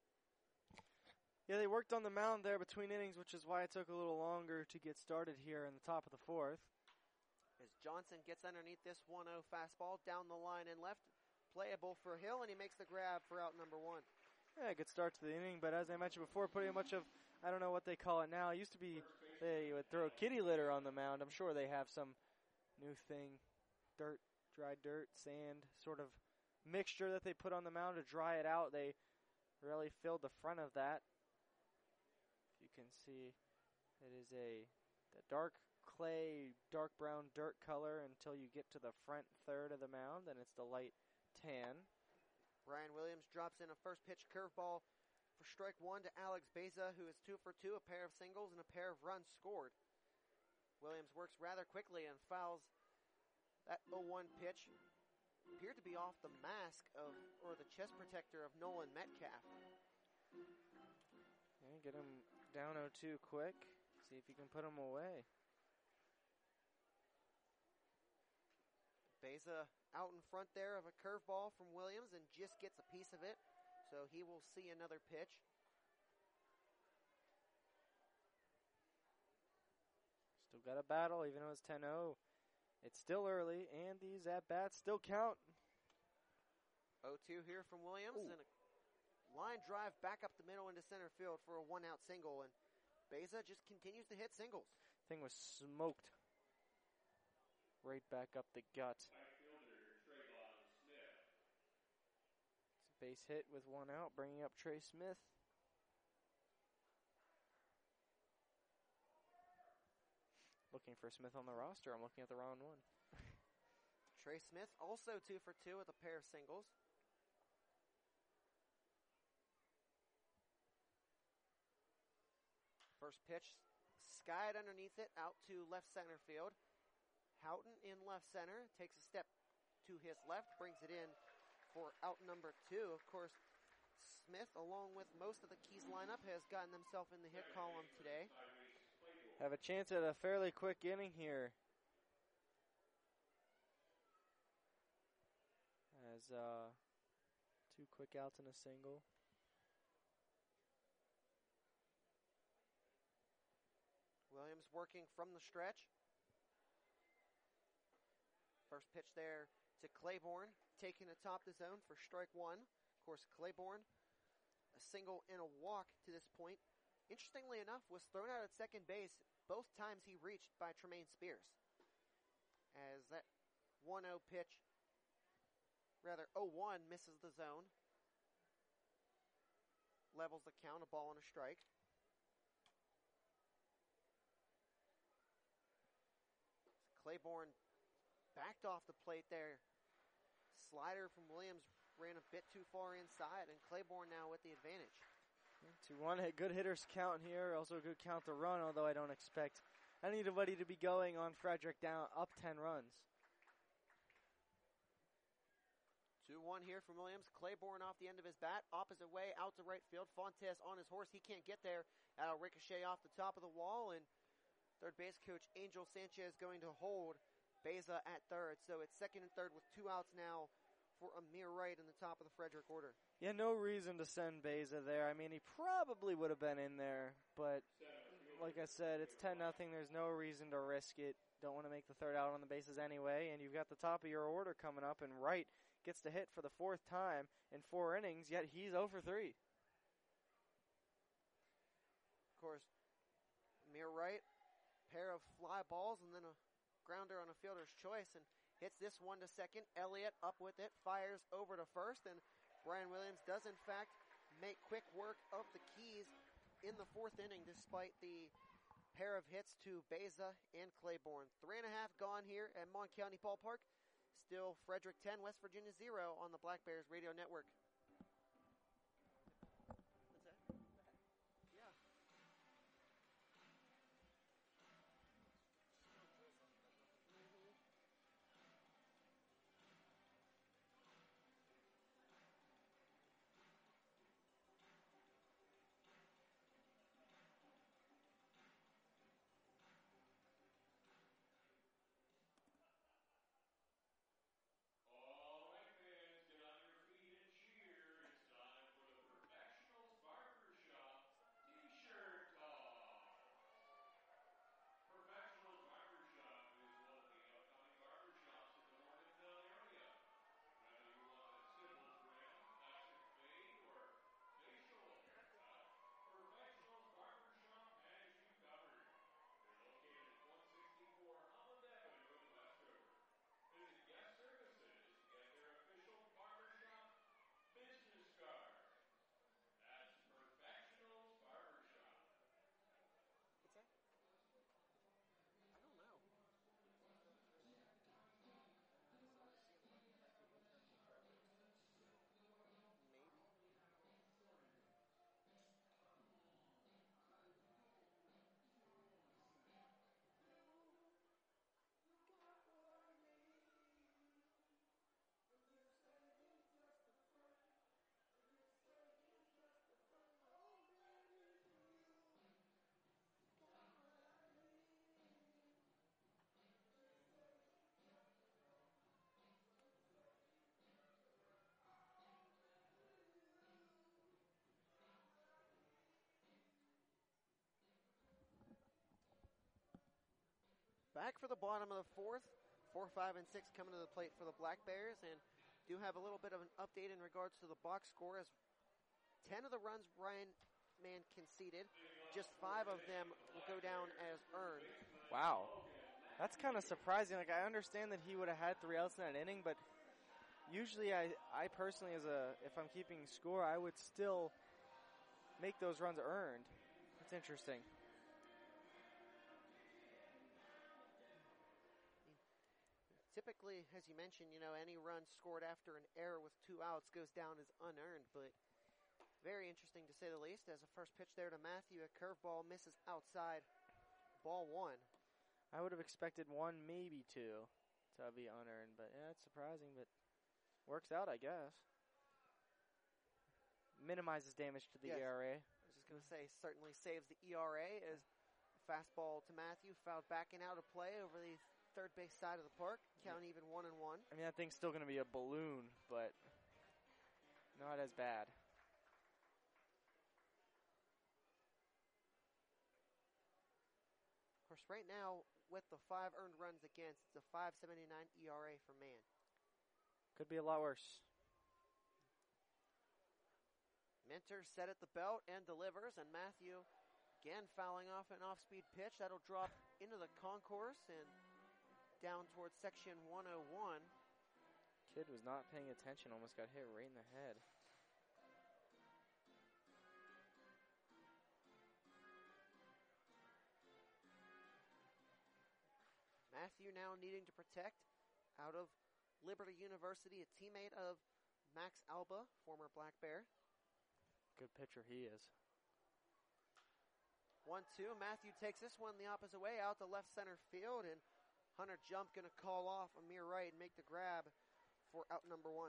Yeah, they worked on the mound there between innings, which is why it took a little longer to get started here in the top of the fourth. As Johnson gets underneath this one oh fastball, down the line and left, playable for Hill, and he makes the grab for out number one. Yeah, good start to the inning, but as I mentioned before, pretty much of, I don't know what they call it now. It used to be they would throw kitty litter on the mound. I'm sure they have some new thing, dirt, dry dirt, sand, sort of mixture that they put on the mound to dry it out. They really filled the front of that. You can see it is a the dark clay, dark brown dirt color until you get to the front third of the mound, and it's the light tan. Brian Williams drops in a first pitch curveball for strike one to Alex Beza, who is two for two, a pair of singles and a pair of runs scored. Williams works rather quickly and fouls that oh one pitch appeared to be off the mask of, or the chest protector of Nolan Metcalf. Yeah, get him down oh two quick. See if you can put him away. Beza out in front there of a curveball from Williams and just gets a piece of it. So he will see another pitch. Still got a battle, even though it's ten oh. It's still early, and these at-bats still count. oh two here from Williams, Ooh. and a line drive back up the middle into center field for a one-out single, and Beza just continues to hit singles. Thing was smoked right back up the gut. It's a base hit with one out, bringing up Trey Smith. Looking for Smith on the roster. I'm looking at the wrong one. Trey Smith also two for two with a pair of singles. First pitch, skied underneath it, out to left center field. Houghton in left center, takes a step to his left, brings it in for out number two. Of course, Smith, along with most of the Keys lineup, has gotten himself in the hit column today. Have a chance at a fairly quick inning here. As uh, two quick outs and a single. Williams working from the stretch. First pitch there to Claiborne, taking atop the zone for strike one. Of course, Claiborne, a single and a walk to this point. Interestingly enough, was thrown out at second base both times he reached by Tremaine Spears. As that one oh pitch, rather oh one, misses the zone. Levels the count, a ball and a strike. Claiborne backed off the plate there. Slider from Williams ran a bit too far inside, and Claiborne now with the advantage. two one, hit good hitters count here. Also a good count to run, although I don't expect anybody to be going on Frederick down up ten runs. two one here from Williams. Claiborne off the end of his bat. Opposite way out to right field. Fontes on his horse. He can't get there. That'll ricochet off the top of the wall, and third base coach Angel Sanchez going to hold Beza at third. So it's second and third with two outs now for Amir Wright in the top of the Frederick order. Yeah, no reason to send Beza there. I mean, he probably would have been in there, but like I said, it's ten nothing. There's no reason to risk it. Don't want to make the third out on the bases anyway, and you've got the top of your order coming up, and Wright gets to hit for the fourth time in four innings, yet he's oh for three. Of course, Amir Wright, pair of fly balls and then a grounder on a fielder's choice, and hits this one to second. Elliott up with it, fires over to first, and Brian Williams does in fact make quick work of the Keys in the fourth inning despite the pair of hits to Beza and Claiborne. Three and a half gone here at Mon County Ballpark. Still Frederick ten, West Virginia zero on the Black Bears Radio Network. What's that? Yeah. All right, fans, get on your feet and cheer back for the bottom of the fourth. Four, five, and six coming to the plate for the Black Bears, and do have a little bit of an update in regards to the box score as ten of the runs Ryan Mann conceded, just five of them will go down as earned. Wow. That's kind of surprising. Like, I understand that he would have had three outs in that inning, but usually I, I personally, as a if I'm keeping score, I would still make those runs earned. That's interesting. Typically, as you mentioned, you know, any run scored after an error with two outs goes down as unearned, but very interesting to say the least. As a first pitch there to Matthew, a curveball misses outside, ball one. I would have expected one, maybe two, to be unearned, but yeah, it's surprising, but works out, I guess. Minimizes damage to the Yes. E R A. I was just going to say, certainly saves the E R A as fastball to Matthew, fouled back and out of play over the third base side of the park, count even one and one. I mean, that thing's still going to be a balloon, but not as bad. Of course, right now, with the five earned runs against, it's a five seventy-nine E R A for Mann. Could be a lot worse. Minter set at the belt and delivers, and Matthew again fouling off an off-speed pitch. That'll drop into the concourse and down towards section one oh one. Kid was not paying attention, almost got hit right in the head. Matthew now needing to protect out of Liberty University, a teammate of Max Alba, former Black Bear. Good pitcher he is. one two, Matthew takes this one the opposite way out to left center field, and Hunter Jump going to call off Amir Wright and make the grab for out number one.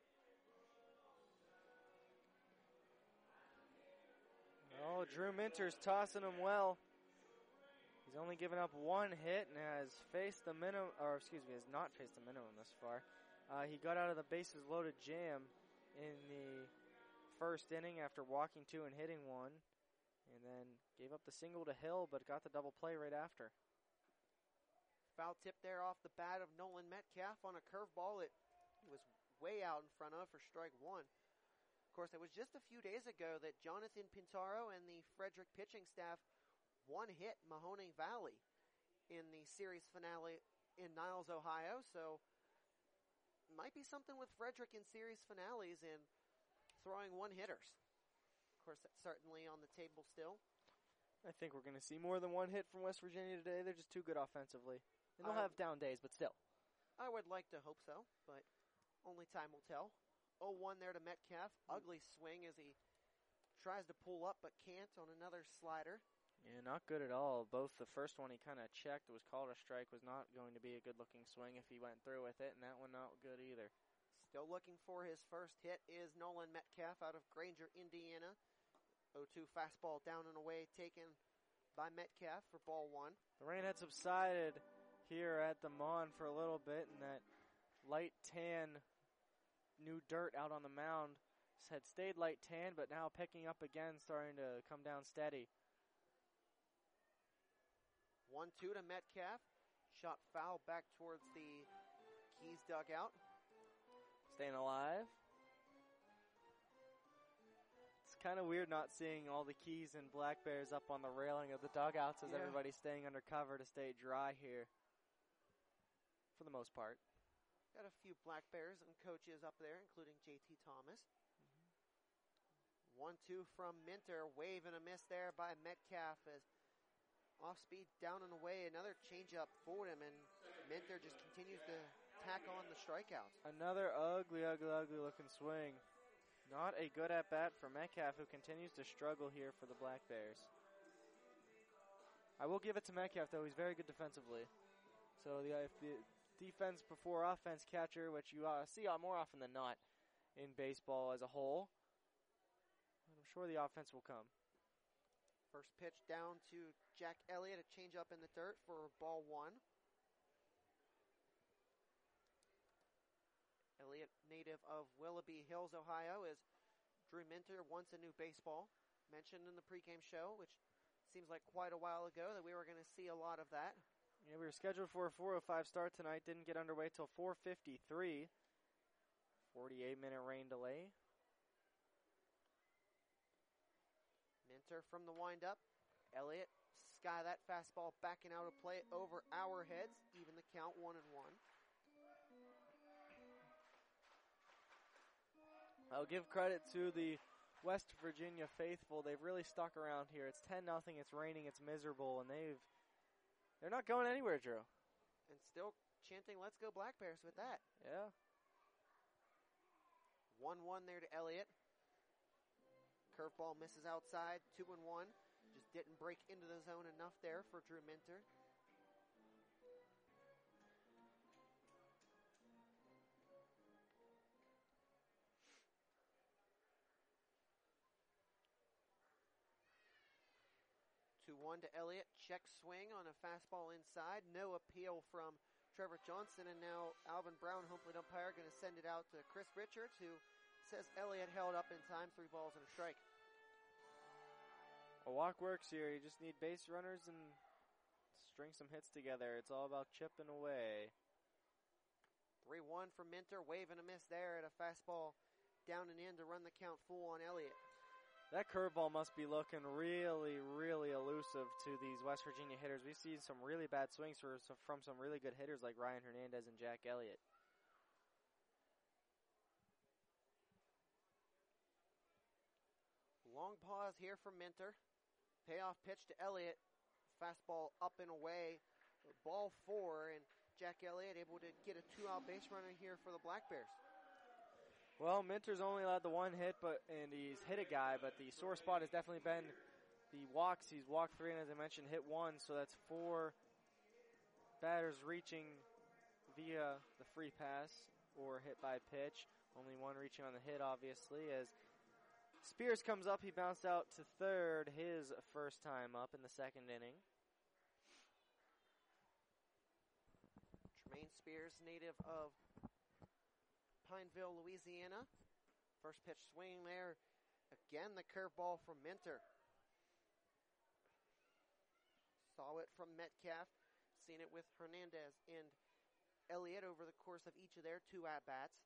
Oh, Drew Minter's tossing him well. He's only given up one hit and has faced the minimum, or excuse me, has not faced the minimum thus far. Uh, he got out of the bases loaded jam in the first inning after walking two and hitting one, and then gave up the single to Hill, but got the double play right after. Foul tip there off the bat of Nolan Metcalf on a curveball that he was way out in front of for strike one. Of course, it was just a few days ago that Jonathan Pintaro and the Frederick pitching staff one hit Mahoning Valley in the series finale in Niles, Ohio. So, might be something with Frederick in series finales in throwing one hitters. Of course, that's certainly on the table still. I think we're going to see more than one hit from West Virginia today. They're just too good offensively. And they'll I- have down days, but still. I would like to hope so, but only time will tell. oh one there to Metcalf. Ugly swing as he tries to pull up but can't on another slider. Yeah, not good at all. Both the first one he kind of checked, was called a strike, was not going to be a good-looking swing if he went through with it, and that one not good either. Still looking for his first hit is Nolan Metcalf out of Granger, Indiana. oh two fastball down and away taken by Metcalf for ball one. The rain had subsided here at the Mon for a little bit, and that light tan new dirt out on the mound had stayed light tan, but now picking up again, starting to come down steady. one two to Metcalf. Shot foul back towards the Keys dugout. Staying alive. It's kind of weird not seeing all the Keys and Black Bears up on the railing of the dugouts as Yeah. everybody's staying under cover to stay dry here. For the most part. Got a few Black Bears and coaches up there, including J T Thomas. one two from Minter. Wave and a miss there by Metcalf as off speed down and away. Another changeup for him, and Minter just continues to tack on the strikeouts. Another ugly, ugly, ugly looking swing. Not a good at bat for Metcalf, who continues to struggle here for the Black Bears. I will give it to Metcalf, though. He's very good defensively. So the, if the defense before offense catcher, which you uh, see uh, more often than not in baseball as a whole, I'm sure the offense will come. First pitch down to Jack Elliott, a changeup in the dirt for ball one. Elliott, native of Willoughby Hills, Ohio, is Drew Minter wants a new baseball. Mentioned in the pregame show, which seems like quite a while ago that we were going to see a lot of that. Yeah, we were scheduled for a four oh five start tonight. Didn't get underway till four fifty-three. forty-eight minute rain delay. Minter from the windup. Elliott, sky that fastball backing out of play over our heads. Even the count, one and one. I'll give credit to the West Virginia faithful. They've really stuck around here. It's ten nothing. It's raining. It's miserable, and they've they're not going anywhere, Drew. And still chanting, "Let's go Black Bears" with that. Yeah. one one there to Elliott. Curveball misses outside, two and one. Just didn't break into the zone enough there for Drew Minter. two one to Elliott. Check swing on a fastball inside. No appeal from Trevor Johnson. And now Alvin Brown, home plate umpire, going to send it out to Chris Richards, who says Elliott held up in time. Three balls and a strike. A walk works here. You just need base runners and string some hits together. It's all about chipping away. three one for Minter. Wave and a miss there at a fastball down and in to run the count full on Elliott. That curveball must be looking really, really elusive to these West Virginia hitters. We've seen some really bad swings for some, from some really good hitters like Ryan Hernandez and Jack Elliott. Long pause here from Minter. Payoff pitch to Elliott. Fastball up and away. Ball four, and Jack Elliott able to get a two-out base runner here for the Black Bears. Well, Minter's only allowed the one hit, but and he's hit a guy, but the sore spot has definitely been the walks. He's walked three, and as I mentioned, hit one, so that's four batters reaching via the free pass or hit by pitch. Only one reaching on the hit, obviously, as Spears comes up. He bounced out to third, his first time up in the second inning. Tremaine Spears, native of Pineville, Louisiana. First pitch swing there. Again, the curveball from Minter. Saw it from Metcalf. Seen it with Hernandez and Elliott over the course of each of their two at-bats.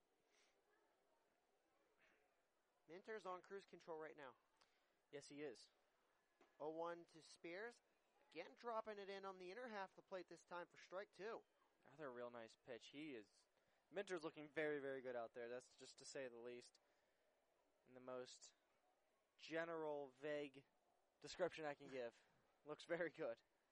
Minter's on cruise control right now. Yes, he is. oh one to Spears. Again, dropping it in on the inner half of the plate this time for strike two. Another real nice pitch. He is... Minter's looking very, very good out there. That's just to say the least. In the most general, vague description I can give. Looks very good.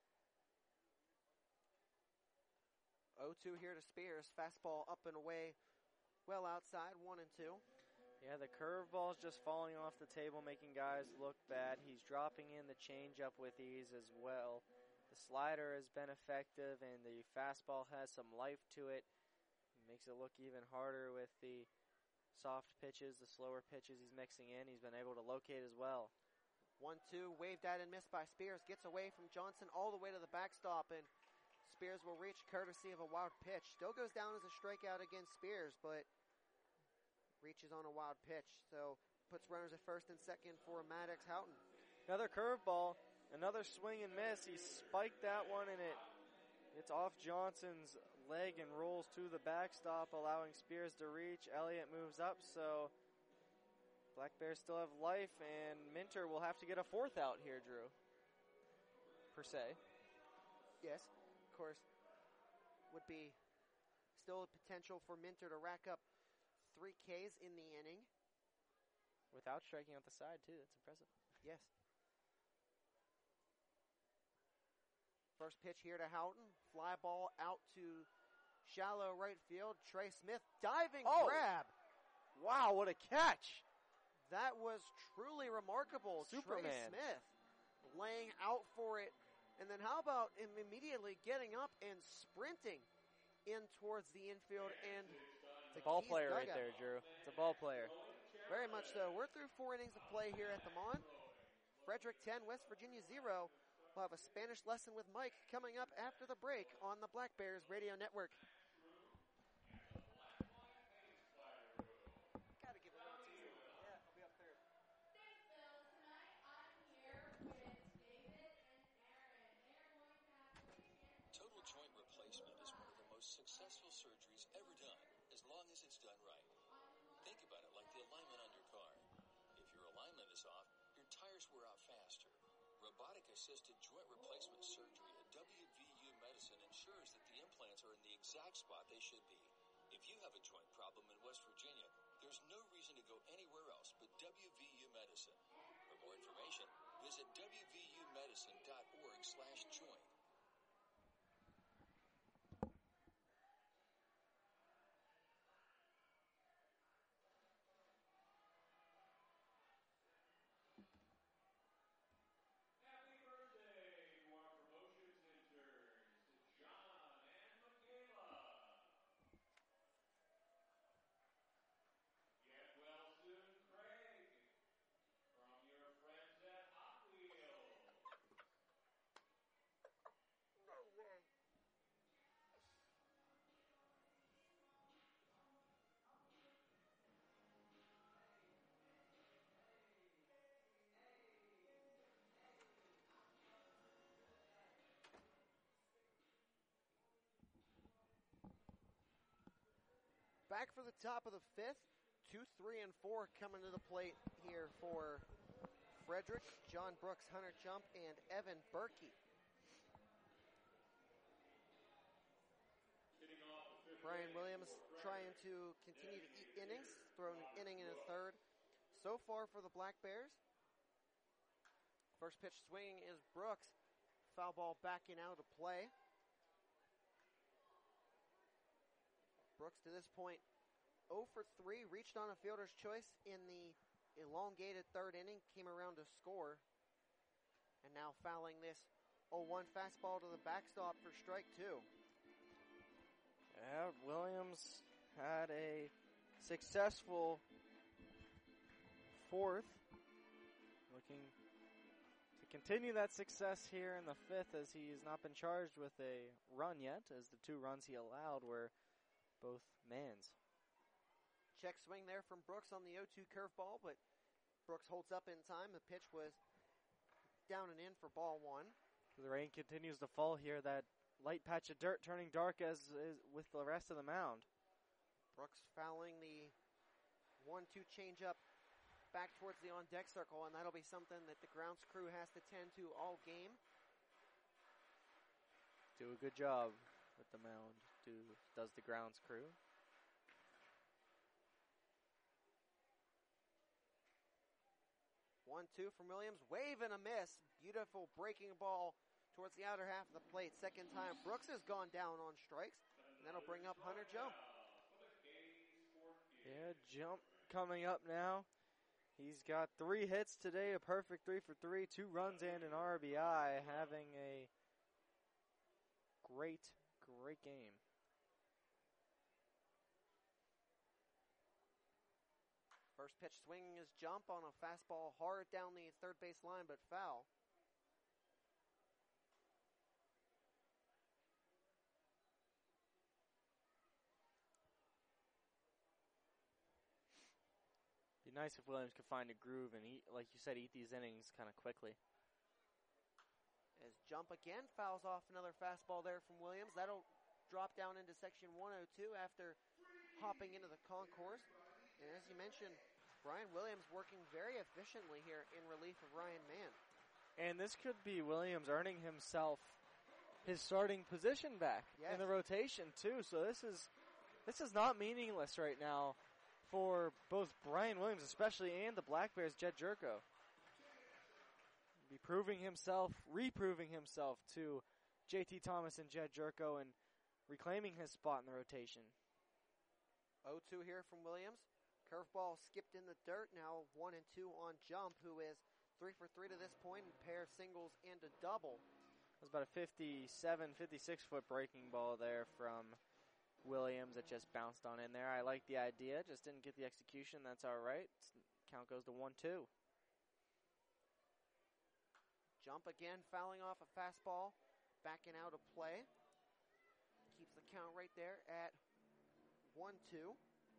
oh two here to Spears. Fastball up and away. Well outside, one and two. Yeah, the curveball's just falling off the table, making guys look bad. He's dropping in the changeup with ease as well. The slider has been effective, and the fastball has some life to it. Makes it look even harder with the soft pitches, the slower pitches he's mixing in. He's been able to locate as well. one two, waved at and missed by Spears. Gets away from Johnson all the way to the backstop, and Spears will reach courtesy of a wild pitch. Still goes down as a strikeout against Spears, but reaches on a wild pitch. So puts runners at first and second for Maddox Houghton. Another curveball, another swing and miss. He spiked that one, and it it's off Johnson's leg and rolls to the backstop, allowing Spears to reach. Elliott moves up, so Black Bears still have life, and Minter will have to get a fourth out here, Drew, per se. Yes, of course, would be still a potential for Minter to rack up three Ks in the inning. Without striking out the side, too. That's impressive. Yes. First pitch here to Houghton. Fly ball out to shallow right field. Trey Smith diving Oh. grab. Wow, what a catch! That was truly remarkable. Superman. Trey Smith laying out for it. And then how about him immediately getting up and sprinting in towards the infield and It's a ball Keys player right dugout. there, Drew. It's a ball player. Very much so. We're through four innings of play here at the Mon. Frederick ten, West Virginia zero. We'll have a Spanish lesson with Mike coming up after the break on the Black Bears Radio Network. Gotta give it one, two. Yeah, I'll be up third. Total Joint done right. Think about it like the alignment on your car. If your alignment is off, your tires wear out faster. Robotic-assisted joint replacement surgery at W V U Medicine ensures that the implants are in the exact spot they should be. If you have a joint problem in West Virginia, there's no reason to go anywhere else but W V U Medicine. For more information, visit W V U medicine dot org slash joint. Happy birthday to our promotions interns, John and Michaela. Get well soon, Craig, from your friends at Hot Wheels. No way. Back for the top of the fifth. Two, three, and four coming to the plate here for Frederick, John Brooks, Hunter Jump, and Evan Berkey. Hitting off the fifth Brian inning Williams for trying Frederick. to continue to eat innings, thrown an inning in a third. So far for the Black Bears. First pitch swinging is Brooks. Foul ball backing out of play. Brooks to this point oh for three, reached on a fielder's choice in the elongated third inning, came around to score. And now fouling this oh one fastball to the backstop for strike two. Yeah, Williams had a successful fourth. Looking to continue that success here in the fifth, as he has not been charged with a run yet, as the two runs he allowed were both mans. Check swing there from Brooks on the oh two curveball, but Brooks holds up in time. The pitch was down and in for ball one. The rain continues to fall here. That light patch of dirt turning dark as is with the rest of the mound. Brooks fouling the one two changeup back towards the on-deck circle, and that'll be something that the grounds crew has to tend to all game. Do a good job with the mound, do, does the grounds crew. one two from Williams, wave and a miss. Beautiful breaking ball towards the outer half of the plate. Second time Brooks has gone down on strikes, and that'll bring up Hunter Jump. Yeah, Jump coming up now. He's got three hits today, a perfect three for three, two runs and an R B I, having a great, great game. First pitch swinging his Jump on a fastball hard down the third base line, but foul. Be nice if Williams could find a groove and, eat, like you said, eat these innings kind of quickly. As Jump again fouls off another fastball there from Williams. That'll drop down into section one oh two after hopping into the concourse. And as you mentioned, Brian Williams working very efficiently here in relief of Ryan Mann. And this could be Williams earning himself his starting position back Yes. in the rotation too. So this is this is not meaningless right now for both Brian Williams especially and the Black Bears' Jed Jerko. Be proving himself, reproving himself to J T Thomas and Jed Jerko and reclaiming his spot in the rotation. oh two here from Williams. Curveball skipped in the dirt. Now one and two on Jump, who is three for three to this point, and pair of singles and a double. It was about a fifty-seven, fifty-six foot breaking ball there from Williams that just bounced on in there. I like the idea, just didn't get the execution. That's all right. Count goes to one two. Jump again, fouling off a fastball, backing out of play. Keeps the count right there at one two.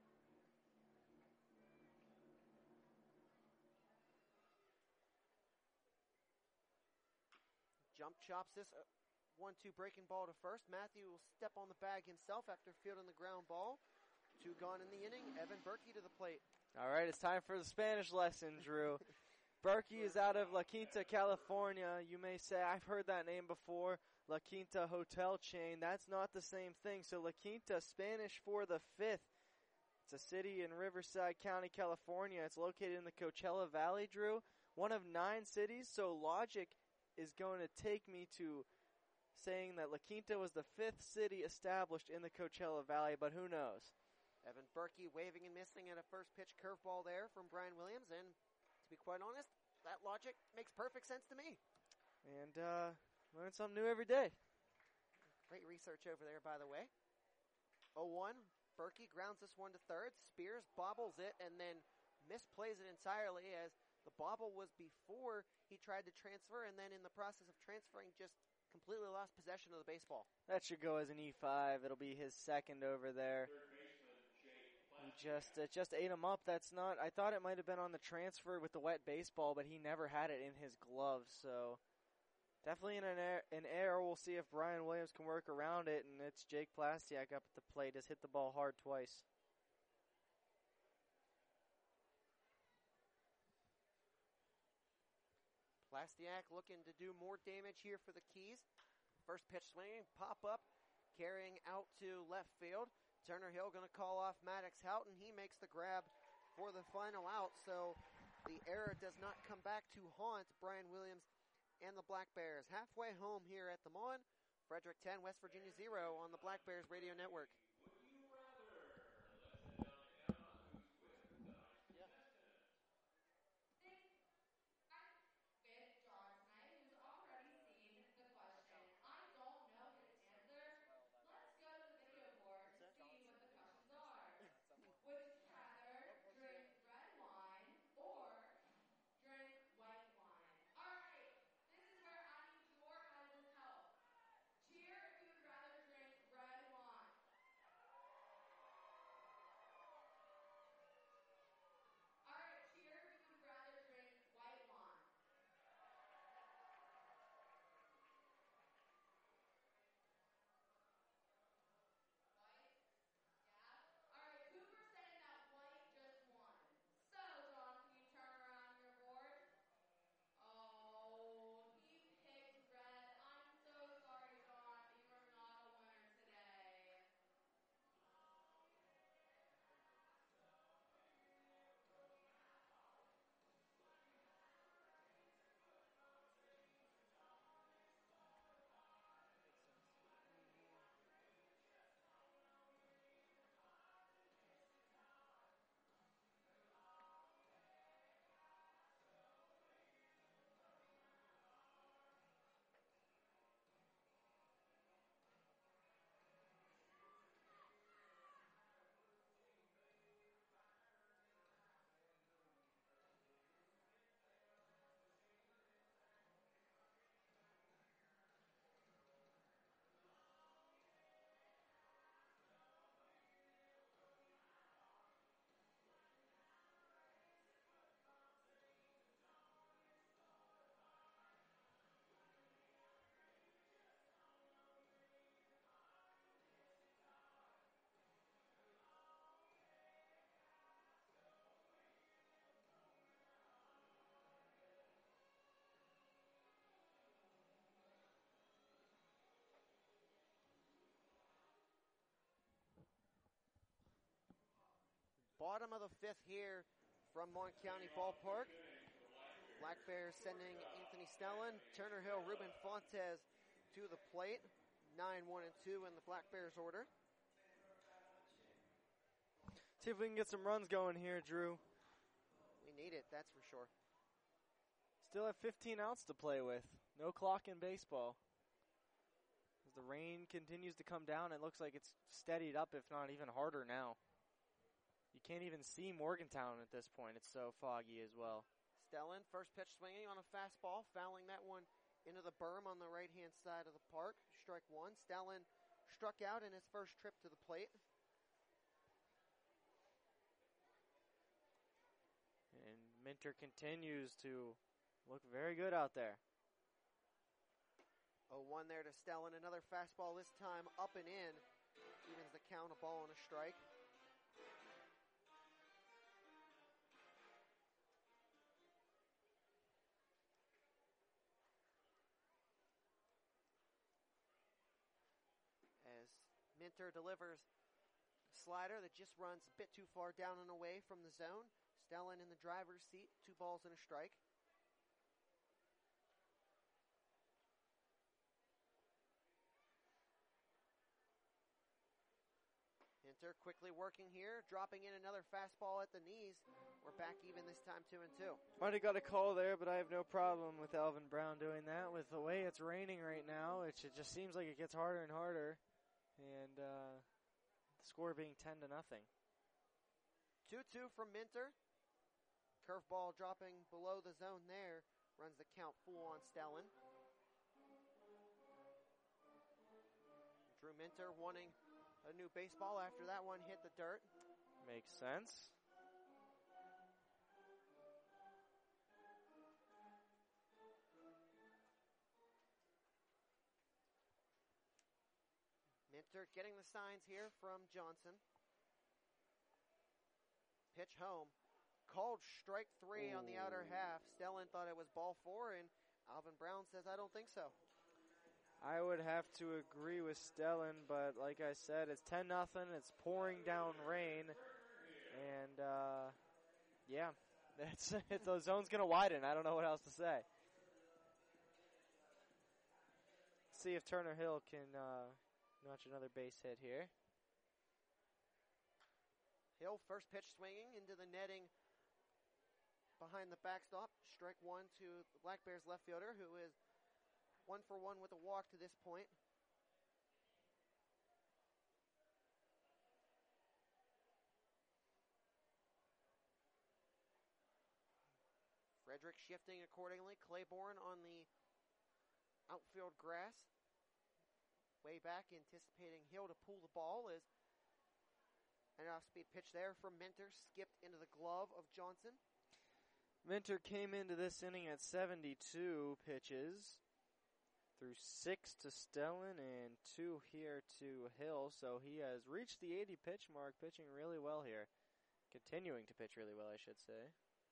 Jump chops this one two breaking ball to first. Matthew will step on the bag himself after fielding the ground ball. Two gone in the inning. Evan Berkey to the plate. All right, it's time for the Spanish lesson, Drew. Berkey is out of La Quinta, California. You may say, I've heard that name before. La Quinta hotel chain. That's not the same thing. So La Quinta, Spanish for the fifth. It's a city in Riverside County, California. It's located in the Coachella Valley, Drew. One of nine cities, so logic is going to take me to saying that La Quinta was the fifth city established in the Coachella Valley, but who knows? Evan Berkey waving and missing at a first pitch curveball there from Brian Williams, and to be quite honest, that logic makes perfect sense to me. And uh, learn something new every day. Great research over there, by the way. oh one, Berkey grounds this one to third. Spears bobbles it and then misplays it entirely, as the bobble was before he tried to transfer, and then in the process of transferring just completely lost possession of the baseball. That should go as an E five. It'll be his second over there. He just uh, just ate him up. That's not. I thought it might have been on the transfer with the wet baseball, but he never had it in his glove. So definitely in an error. An error. We'll see if Brian Williams can work around it. And it's Jake Plastiak up at the plate. Has hit the ball hard twice. Plastiak looking to do more damage here for the Keys. First pitch swinging, pop up, carrying out to left field. Turner Hill going to call off Maddox Houghton. He makes the grab for the final out, so the error does not come back to haunt Brian Williams and the Black Bears. Halfway home here at the Mon. Frederick ten, West Virginia zero on the Black Bears Radio Network. Bottom of the fifth here from Mon County Ballpark. Black Bears sending Anthony Stellan, Turner Hill, Ruben Fontes to the plate. nine, one, and two in the Black Bears order. See if we can get some runs going here, Drew. We need it, that's for sure. Still have fifteen outs to play with. No clock in baseball. As the rain continues to come down, it looks like it's steadied up, if not even harder now. You can't even see Morgantown at this point. It's so foggy as well. Stellan, first pitch swinging on a fastball, fouling that one into the berm on the right-hand side of the park. Strike one. Stellan struck out in his first trip to the plate. And Minter continues to look very good out there. oh one there to Stellan. Another fastball this time up and in. Evens the count, a ball and a strike. Minter delivers slider that just runs a bit too far down and away from the zone. Stellan in the driver's seat, two balls and a strike. Minter quickly working here, dropping in another fastball at the knees. We're back even this time, two and two. Might have got a call there, but I have no problem with Alvin Brown doing that. With the way it's raining right now, it, it just seems like it gets harder and harder. And uh, the score being ten to nothing. two two from Minter. Curveball dropping below the zone there. Runs the count full on Stellan. Drew Minter wanting a new baseball after that one hit the dirt. Makes sense. Minter getting the signs here from Johnson. Pitch home. Called strike three on the outer half. Stellan thought it was ball four, and Alvin Brown says, I don't think so. I would have to agree with Stellan, but like I said, it's ten nothing. It's pouring down rain, and uh, yeah, it's, it's the zone's gonna widen. I don't know what else to say. See if Turner Hill can uh, notch another base hit here. Hill first pitch swinging into the netting behind the backstop. Strike one to the Black Bears left fielder, who is one for one with a walk to this point. Frederick shifting accordingly. Claiborne on the outfield grass. Way back, anticipating Hill to pull the ball as an off-speed pitch there from Minter. Skipped into the glove of Johnson. Minter came into this inning at seventy-two pitches. Threw six to Stellan and two here to Hill, so he has reached the eighty pitch mark, pitching really well here. Continuing to pitch really well, I should say.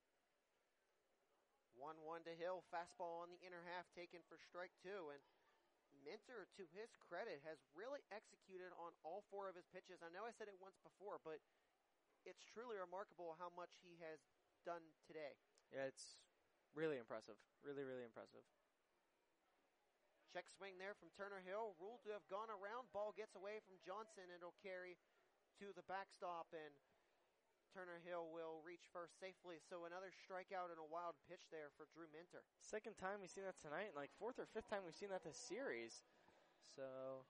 one one to Hill, fastball on the inner half taken for strike two, and Minter, to his credit, has really executed on all four of his pitches. I know I said it once before, but it's truly remarkable how much he has done today. Yeah, it's really impressive. Really, really impressive. Check swing there from Turner Hill. Ruled to have gone around. Ball gets away from Johnson, and it'll carry to the backstop, and Turner Hill will reach first safely. So another strikeout and a wild pitch there for Drew Minter. Second time we've seen that tonight, and like fourth or fifth time we've seen that this series. So,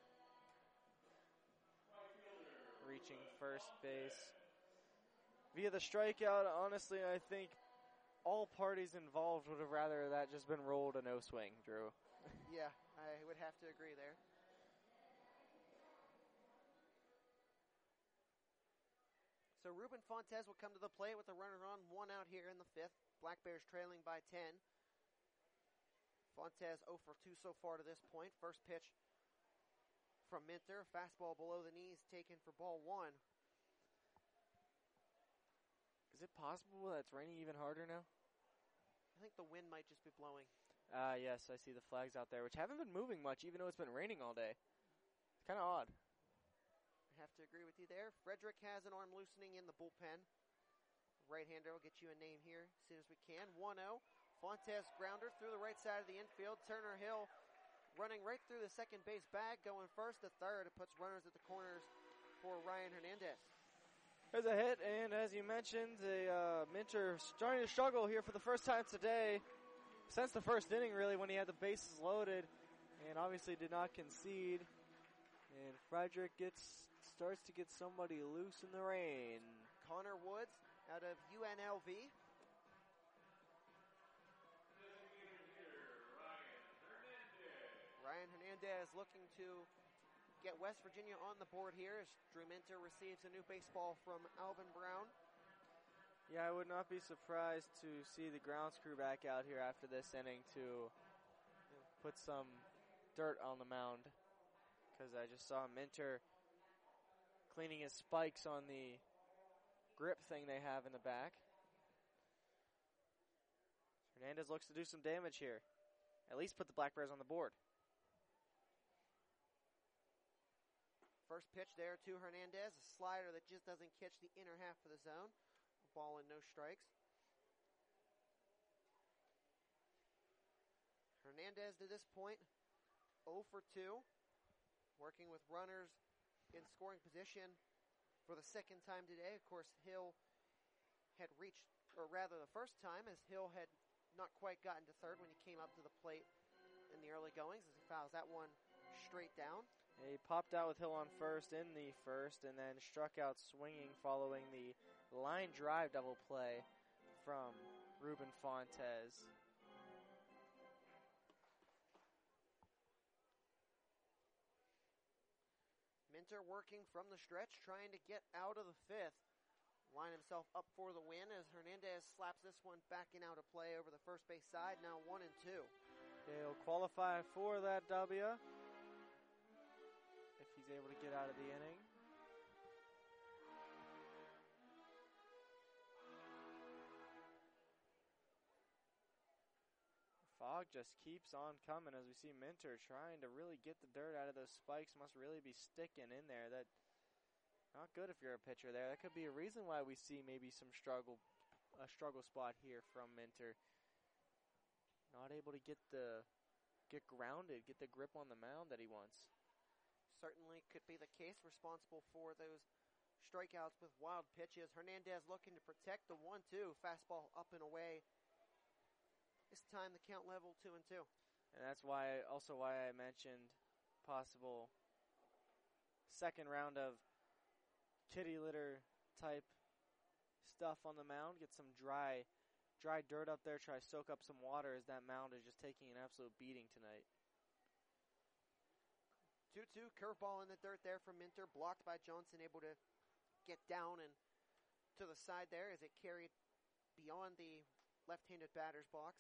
reaching first base. Via the strikeout, honestly, I think all parties involved would have rather that just been rolled a no swing, Drew. Yeah, I would have to agree there. So Ruben Fontes will come to the plate with a runner on, one out here in the fifth. Black Bears trailing by ten. Fontes oh for two so far to this point. First pitch from Minter. Fastball below the knees taken for ball one. Is it possible that it's raining even harder now? I think the wind might just be blowing. Ah, uh, yes, I see the flags out there, which haven't been moving much, even though it's been raining all day. It's kind of odd. I have to agree with you there. Frederick has an arm loosening in the bullpen. Right-hander will get you a name here as soon as we can. one oh. Fontes grounder through the right side of the infield. Turner Hill running right through the second base bag, going first to third. It puts runners at the corners for Ryan Hernandez. There's a hit, and as you mentioned, the uh, Minter starting to struggle here for the first time today. Since the first inning, really, when he had the bases loaded, and obviously did not concede. And Frederick gets starts to get somebody loose in the rain. Connor Woods out of U N L V. Ryan Hernandez looking to get West Virginia on the board here as Drew Minter receives a new baseball from Alvin Brown. Yeah, I would not be surprised to see the grounds crew back out here after this inning to put some dirt on the mound, because I just saw Minter cleaning his spikes on the grip thing they have in the back. Hernandez looks to do some damage here. At least put the Black Bears on the board. First pitch there to Hernandez, a slider that just doesn't catch the inner half of the zone. Ball and no strikes. Hernandez to this point, oh for two, working with runners in scoring position for the second time today. Of course, Hill had reached, or rather the first time, as Hill had not quite gotten to third when he came up to the plate in the early goings, as he fouls that one straight down. He popped out with Hill on first in the first and then struck out swinging following the line drive double play from Ruben Fontes. Minter working from the stretch, trying to get out of the fifth. Line himself up for the win as Hernandez slaps this one back and out of play over the first base side, now one and two. He'll qualify for that W if he's able to get out of the inning. Fog just keeps on coming as we see Minter trying to really get the dirt out of those spikes. Must really be sticking in there. That not good if you're a pitcher there. That could be a reason why we see maybe some struggle, a struggle spot here from Minter. Not able to get the get grounded, get the grip on the mound that he wants. Certainly could be the case, responsible for those strikeouts with wild pitches. Hernandez looking to protect the one two. Fastball up and away. This time the count level two and two. And that's why, also why I mentioned possible second round of kitty litter type stuff on the mound. Get some dry, dry dirt up there. Try to soak up some water as that mound is just taking an absolute beating tonight. two two, curveball in the dirt there from Minter, blocked by Johnson, able to get down and to the side there as it carried beyond the left-handed batter's box.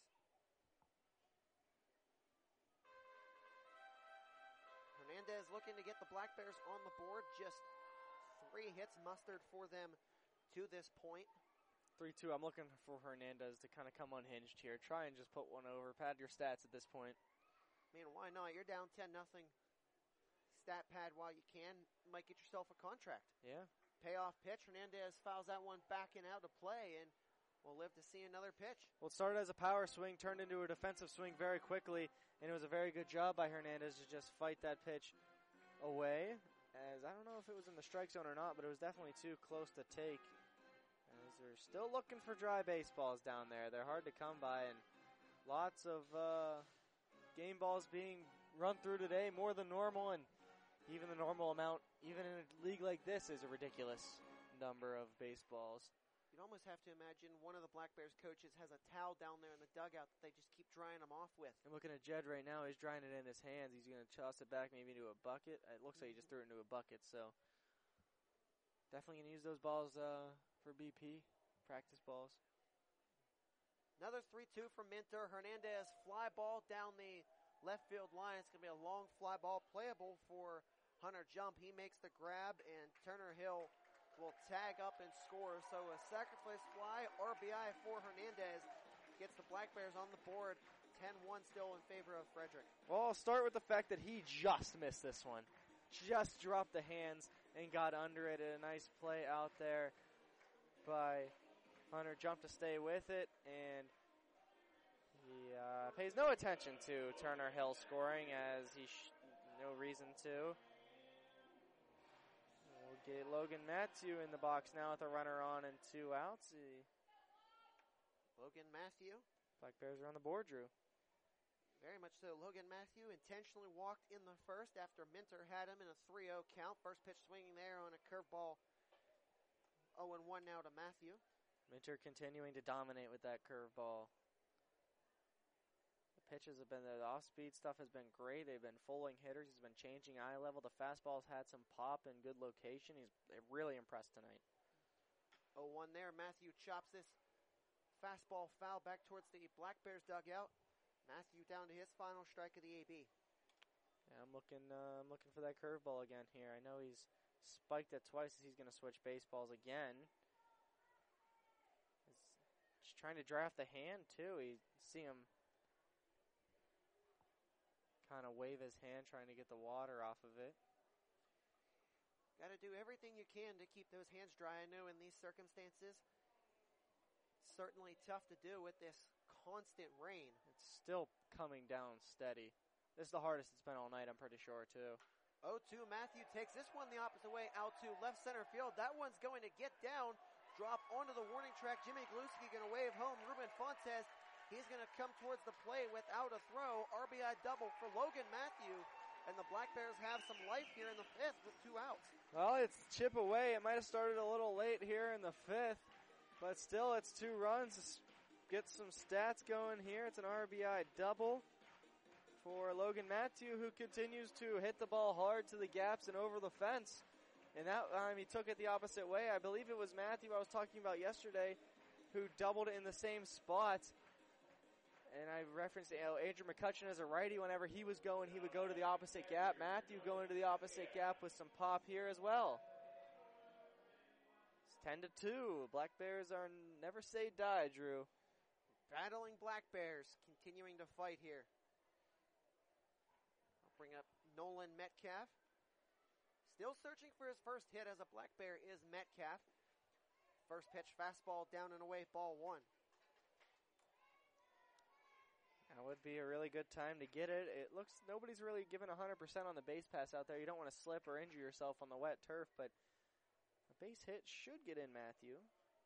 Hernandez looking to get the Black Bears on the board. Just three hits mustered for them to this point. three two, I'm looking for Hernandez to kind of come unhinged here. Try and just put one over. Pad your stats at this point. I mean, why not? You're down ten nothing. Stat pad while you can. Might get yourself a contract. Yeah. Payoff pitch. Hernandez fouls that one back and out of play, and we'll live to see another pitch. Well, it started as a power swing, turned into a defensive swing very quickly, and it was a very good job by Hernandez to just fight that pitch away. As I don't know if it was in the strike zone or not, but it was definitely too close to take. As they're still looking for dry baseballs down there. They're hard to come by, and lots of uh, game balls being run through today, more than normal, and even the normal amount, even in a league like this, is a ridiculous number of baseballs. You'd almost have to imagine one of the Black Bears coaches has a towel down there in the dugout that they just keep drying them off with. I'm looking at Jed right now. He's drying it in his hands. He's going to toss it back maybe into a bucket. It looks like he just threw it into a bucket, so definitely going to use those balls uh, for B P, practice balls. Another three two from Minter. Hernandez fly ball down the left field line. It's going to be a long fly ball playable for Hunter Jump. He makes the grab, and Turner Hill will tag up and score. So a sacrifice fly, R B I for Hernandez, gets the Black Bears on the board. ten one still in favor of Frederick. Well, I'll start with the fact that he just missed this one. Just dropped the hands and got under it. A nice play out there by Hunter Jump to stay with it, and he uh, pays no attention to Turner Hill scoring, as he sh- no reason to. We'll get Logan Matthew in the box now with a runner on and two outs. He Logan Matthew. Black Bears are on the board, Drew. Very much so. Logan Matthew intentionally walked in the first after Minter had him in a three oh count. First pitch swinging there on a curveball. oh and one now to Matthew. Minter continuing to dominate with that curveball. The pitches have been, the off-speed stuff has been great. They've been fulling hitters. He's been changing eye level. The fastball's had some pop and good location. He's really impressed tonight. oh one there. Matthew chops this fastball foul back towards the Black Bears dugout. Matthew down to his final strike of the A B. Yeah, I'm looking uh, I'm looking for that curveball again here. I know he's spiked it twice as he's going to switch baseballs again. He's just trying to draft the hand, too. You see him kind of wave his hand, trying to get the water off of it. to do everything you can to keep those hands dry. I know in these circumstances, certainly tough to do with this constant rain. It's still coming down steady. This is the hardest it's been all night, I'm pretty sure, too. oh two, Matthew takes this one the opposite way out to left center field. That one's going to get down, drop onto the warning track. Jimmy Gluski going to wave home. Ruben Fontes, he's going to come towards the plate without a throw. R B I double for Logan Matthew. And the Black Bears have some life here in the fifth with two outs. Well, it's chip away. It might have started a little late here in the fifth, but still it's two runs. Let's get some stats going here. It's an R B I double for Logan Matthew, who continues to hit the ball hard to the gaps and over the fence. And that time he took it the opposite way. I believe it was Matthew I was talking about yesterday who doubled it in the same spot. And I referenced you know, Andrew McCutcheon as a righty. Whenever he was going, he would go to the opposite gap. Matthew going to the opposite gap with some pop here as well. It's ten to two. Black Bears are never say die, Drew. Battling Black Bears continuing to fight here. I'll bring up Nolan Metcalf. Still searching for his first hit as a Black Bear is Metcalf. First pitch fastball down and away, ball one. That would be a really good time to get it. It looks nobody's really given one hundred percent on the base pass out there. You don't want to slip or injure yourself on the wet turf, but a base hit should get in, Matthew.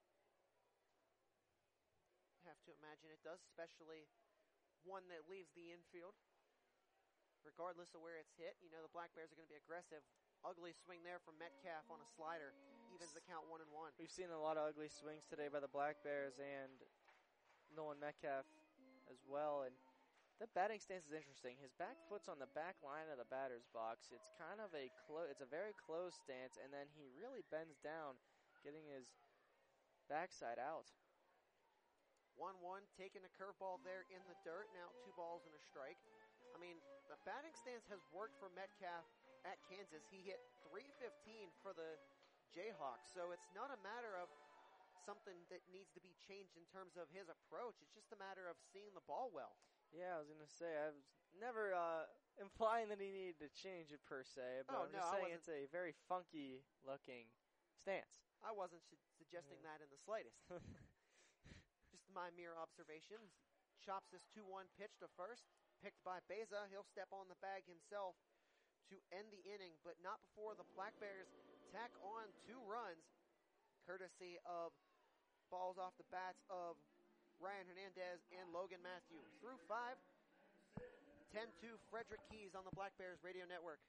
Have to imagine it does, especially one that leaves the infield. Regardless of where it's hit, you know the Black Bears are going to be aggressive. Ugly swing there from Metcalf on a slider. Evens the count one and one. We've seen a lot of ugly swings today by the Black Bears and Nolan Metcalf as well. And the batting stance is interesting. His back foot's on the back line of the batter's box. It's kind of a clo- it's a very closed stance, and then he really bends down, getting his backside out. one one, taking a curveball there in the dirt. Now two balls and a strike. I mean, the batting stance has worked for Metcalf at Kansas. He hit three fifteen for the Jayhawks, so it's not a matter of something that needs to be changed in terms of his approach. It's just a matter of seeing the ball well. Yeah, I was going to say, I was never uh, implying that he needed to change it per se, but Oh, I'm no, just I saying wasn't- it's a very funky looking stance. I wasn't su- suggesting Yeah. that in the slightest. Just my mere observation. Chops this two one pitch to first. Picked by Beza. He'll step on the bag himself to end the inning, but not before the Black Bears tack on two runs, courtesy of balls off the bats of Ryan Hernandez and Logan Matthew. Through five, ten two Frederick Keys on the Black Bears Radio Network.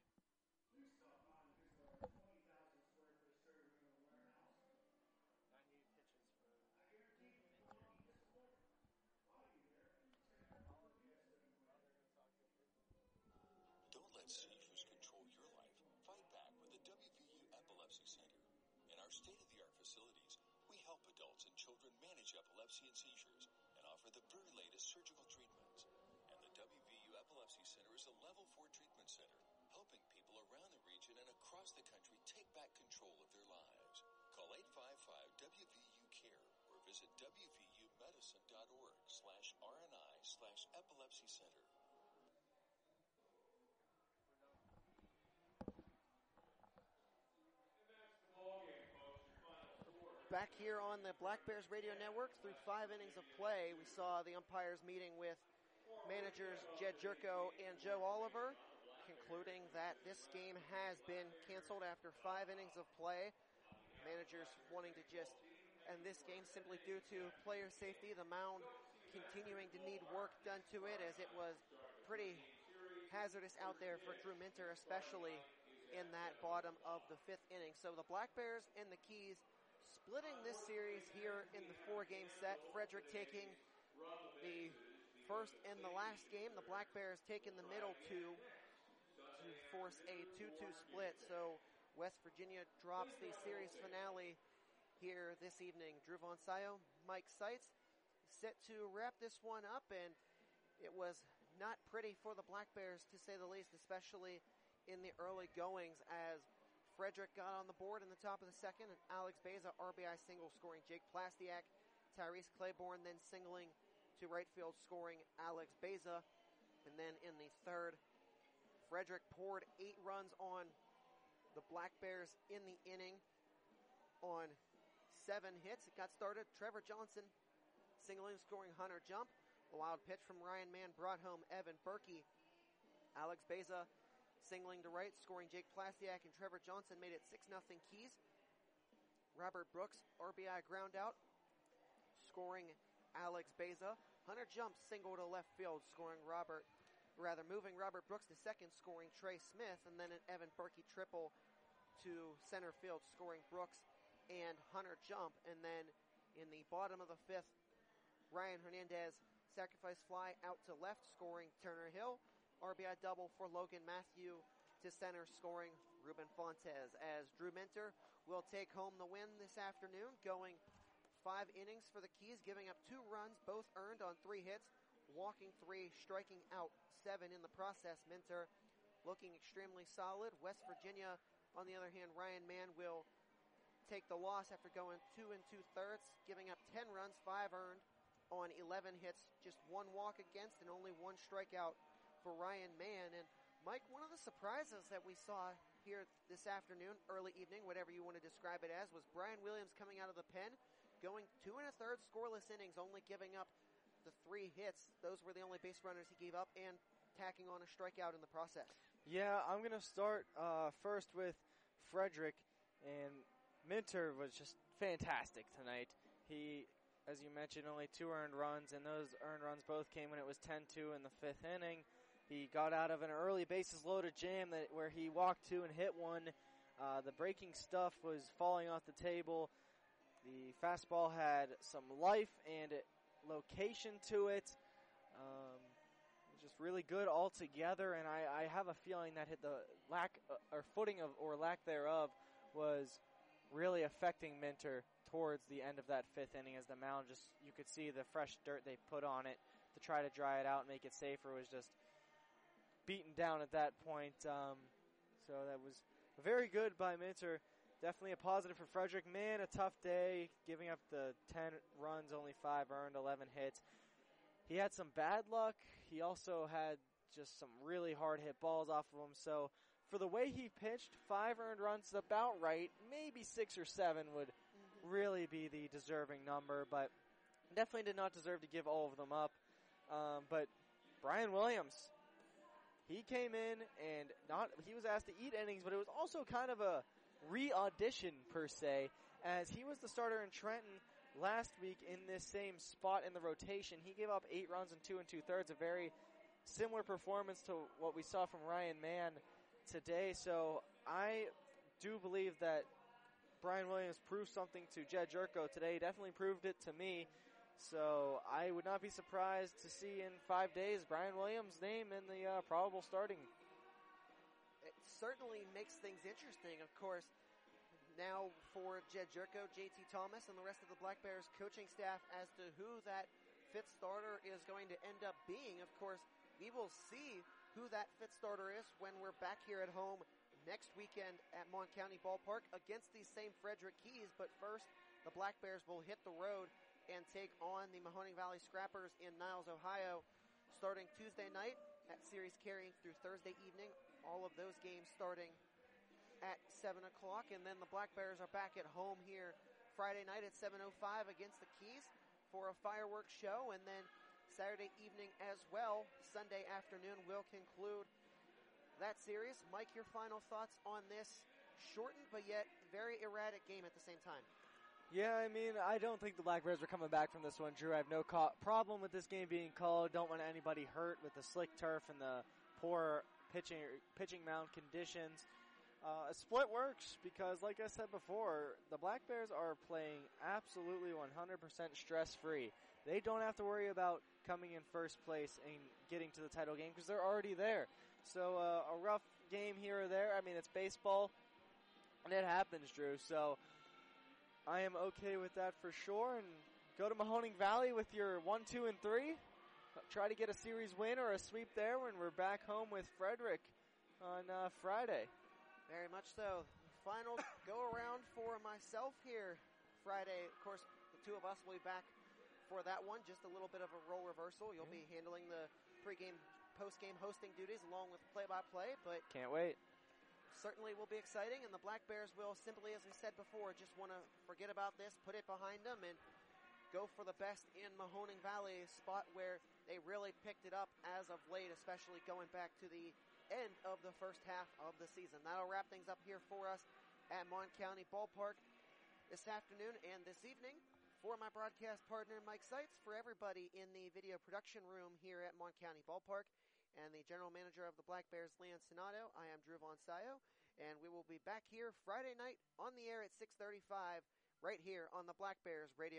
Don't let seizures control your life. Fight back with the W V U Epilepsy Center. In our state-of-the-art facilities, we help adults and children manage epilepsy and seizures and offer the very latest surgical treatments. And the W V U Epilepsy Center is a level four treatment center, helping people around the region and across the country take back control of their lives. Call eight five five W V U CARE or visit W V U medicine dot org slash R N I slash epilepsy center. Back here on the Black Bears Radio Network, through five innings of play, we saw the umpires meeting with managers Jed Jerko and Joe Oliver, concluding that this game has been canceled after five innings of play. Managers wanting to just end this game simply due to player safety, the mound continuing to need work done to it, as it was pretty hazardous out there for Drew Minter, especially in that bottom of the fifth inning. So the Black Bears and the Keys splitting this series here in the four-game set. Frederick taking the first and the last game. The Black Bears taking the middle two to force a two two split. So West Virginia drops the series finale here this evening. Drew Von Sayo, Mike Seitz, set to wrap this one up, and it was not pretty for the Black Bears, to say the least, especially in the early goings, as Frederick got on the board in the top of the second, and Alex Beza R B I single scoring Jake Plastiak. Tyrese Claiborne then singling to right field scoring Alex Beza. And then in the third, Frederick poured eight runs on the Black Bears in the inning on seven hits. It got started. Trevor Johnson singling, scoring Hunter Jump. A wild pitch from Ryan Mann brought home Evan Berkey. Alex Beza singling to right, scoring Jake Plastiak, and Trevor Johnson made it six nothing Keys. Robert Brooks, R B I ground out, scoring Alex Beza. Hunter Jump single to left field, scoring Robert, rather moving Robert Brooks to second, scoring Trey Smith, and then an Evan Berkey triple to center field, scoring Brooks and Hunter Jump. And then in the bottom of the fifth, Ryan Hernandez sacrifice fly out to left, scoring Turner Hill. R B I double for Logan Matthew to center, scoring Ruben Fontes, as Drew Minter will take home the win this afternoon, going five innings for the Keys, giving up two runs, both earned on three hits, walking three, striking out seven in the process. Minter looking extremely solid. West Virginia, on the other hand, Ryan Mann will take the loss after going two and two-thirds, giving up ten runs, five earned on eleven hits, just one walk against and only one strikeout for Ryan Mann. And Mike, one of the surprises that we saw here this afternoon, early evening, whatever you want to describe it as, was Brian Williams coming out of the pen, going two and a third scoreless innings, only giving up the three hits. Those were the only base runners he gave up, and tacking on a strikeout in the process. Yeah, I'm going to start uh, first with Frederick, and Minter was just fantastic tonight. He, as you mentioned, only two earned runs, and those earned runs both came when it was ten two in the fifth inning. He got out of an early bases-loaded jam that where he walked two and hit one. Uh, the breaking stuff was falling off the table. The fastball had some life and location to it. Um, just really good altogether, and I, I have a feeling that hit the lack uh, or footing of or lack thereof was really affecting Minter towards the end of that fifth inning, as the mound just, you could see the fresh dirt they put on it to try to dry it out and make it safer was just beaten down at that point. Um, so that was very good by Minter. Definitely a positive for Frederick. Man, a tough day, giving up the ten runs, only five earned, eleven hits. He had some bad luck. He also had just some really hard hit balls off of him. So for the way he pitched, five earned runs is about right. Maybe six or seven would really be the deserving number, but definitely did not deserve to give all of them up. Um, but Brian Williams, he came in and not he was asked to eat innings, but it was also kind of a re-audition per se, as he was the starter in Trenton last week in this same spot in the rotation. He gave up eight runs and two and two-thirds, a very similar performance to what we saw from Ryan Mann today. So I do believe that Brian Williams proved something to Jed Jerko today. He definitely proved it to me. So I would not be surprised to see in five days Brian Williams' name in the uh, probable starting. It certainly makes things interesting, of course. Now for Jed Jerko, J T Thomas, and the rest of the Black Bears coaching staff as to who that fifth starter is going to end up being. Of course, we will see who that fifth starter is when we're back here at home next weekend at Mon County Ballpark against these same Frederick Keys. But first, the Black Bears will hit the road and take on the Mahoning Valley Scrappers in Niles, Ohio, starting Tuesday night. That series carrying through Thursday evening. All of those games starting at seven o'clock, and then the Black Bears are back at home here Friday night at seven oh five against the Keys for a fireworks show, and then Saturday evening as well. Sunday afternoon will conclude that series. Mike, your final thoughts on this shortened but yet very erratic game at the same time? Yeah, I mean, I don't think the Black Bears are coming back from this one, Drew. I have no co- problem with this game being called. Don't want anybody hurt with the slick turf and the poor pitching pitching mound conditions. Uh, a split works because, like I said before, the Black Bears are playing absolutely one hundred percent stress-free. They don't have to worry about coming in first place and getting to the title game because they're already there. So uh, a rough game here or there, I mean, it's baseball, and it happens, Drew. So I am okay with that for sure. And go to Mahoning Valley with your one, two, and three. Try to get a series win or a sweep there when we're back home with Frederick on uh, Friday. Very much so. Final go around for myself here Friday. Of course, the two of us will be back for that one. Just a little bit of a role reversal. You'll Mm-hmm. be handling the pregame, postgame hosting duties along with play-by-play. But can't wait. certainly will be exciting, and the Black Bears will simply, as we said before, just want to forget about this, put it behind them, and go for the best in Mahoning Valley, a spot where they really picked it up as of late, especially going back to the end of the first half of the season. That'll wrap things up here for us at Mon County Ballpark this afternoon and this evening. For my broadcast partner, Mike Seitz, for everybody in the video production room here at Mon County Ballpark, and the general manager of the Black Bears, Leon Sonato, I am Drew Von Sayo, and we will be back here Friday night on the air at six thirty-five right here on the Black Bears Radio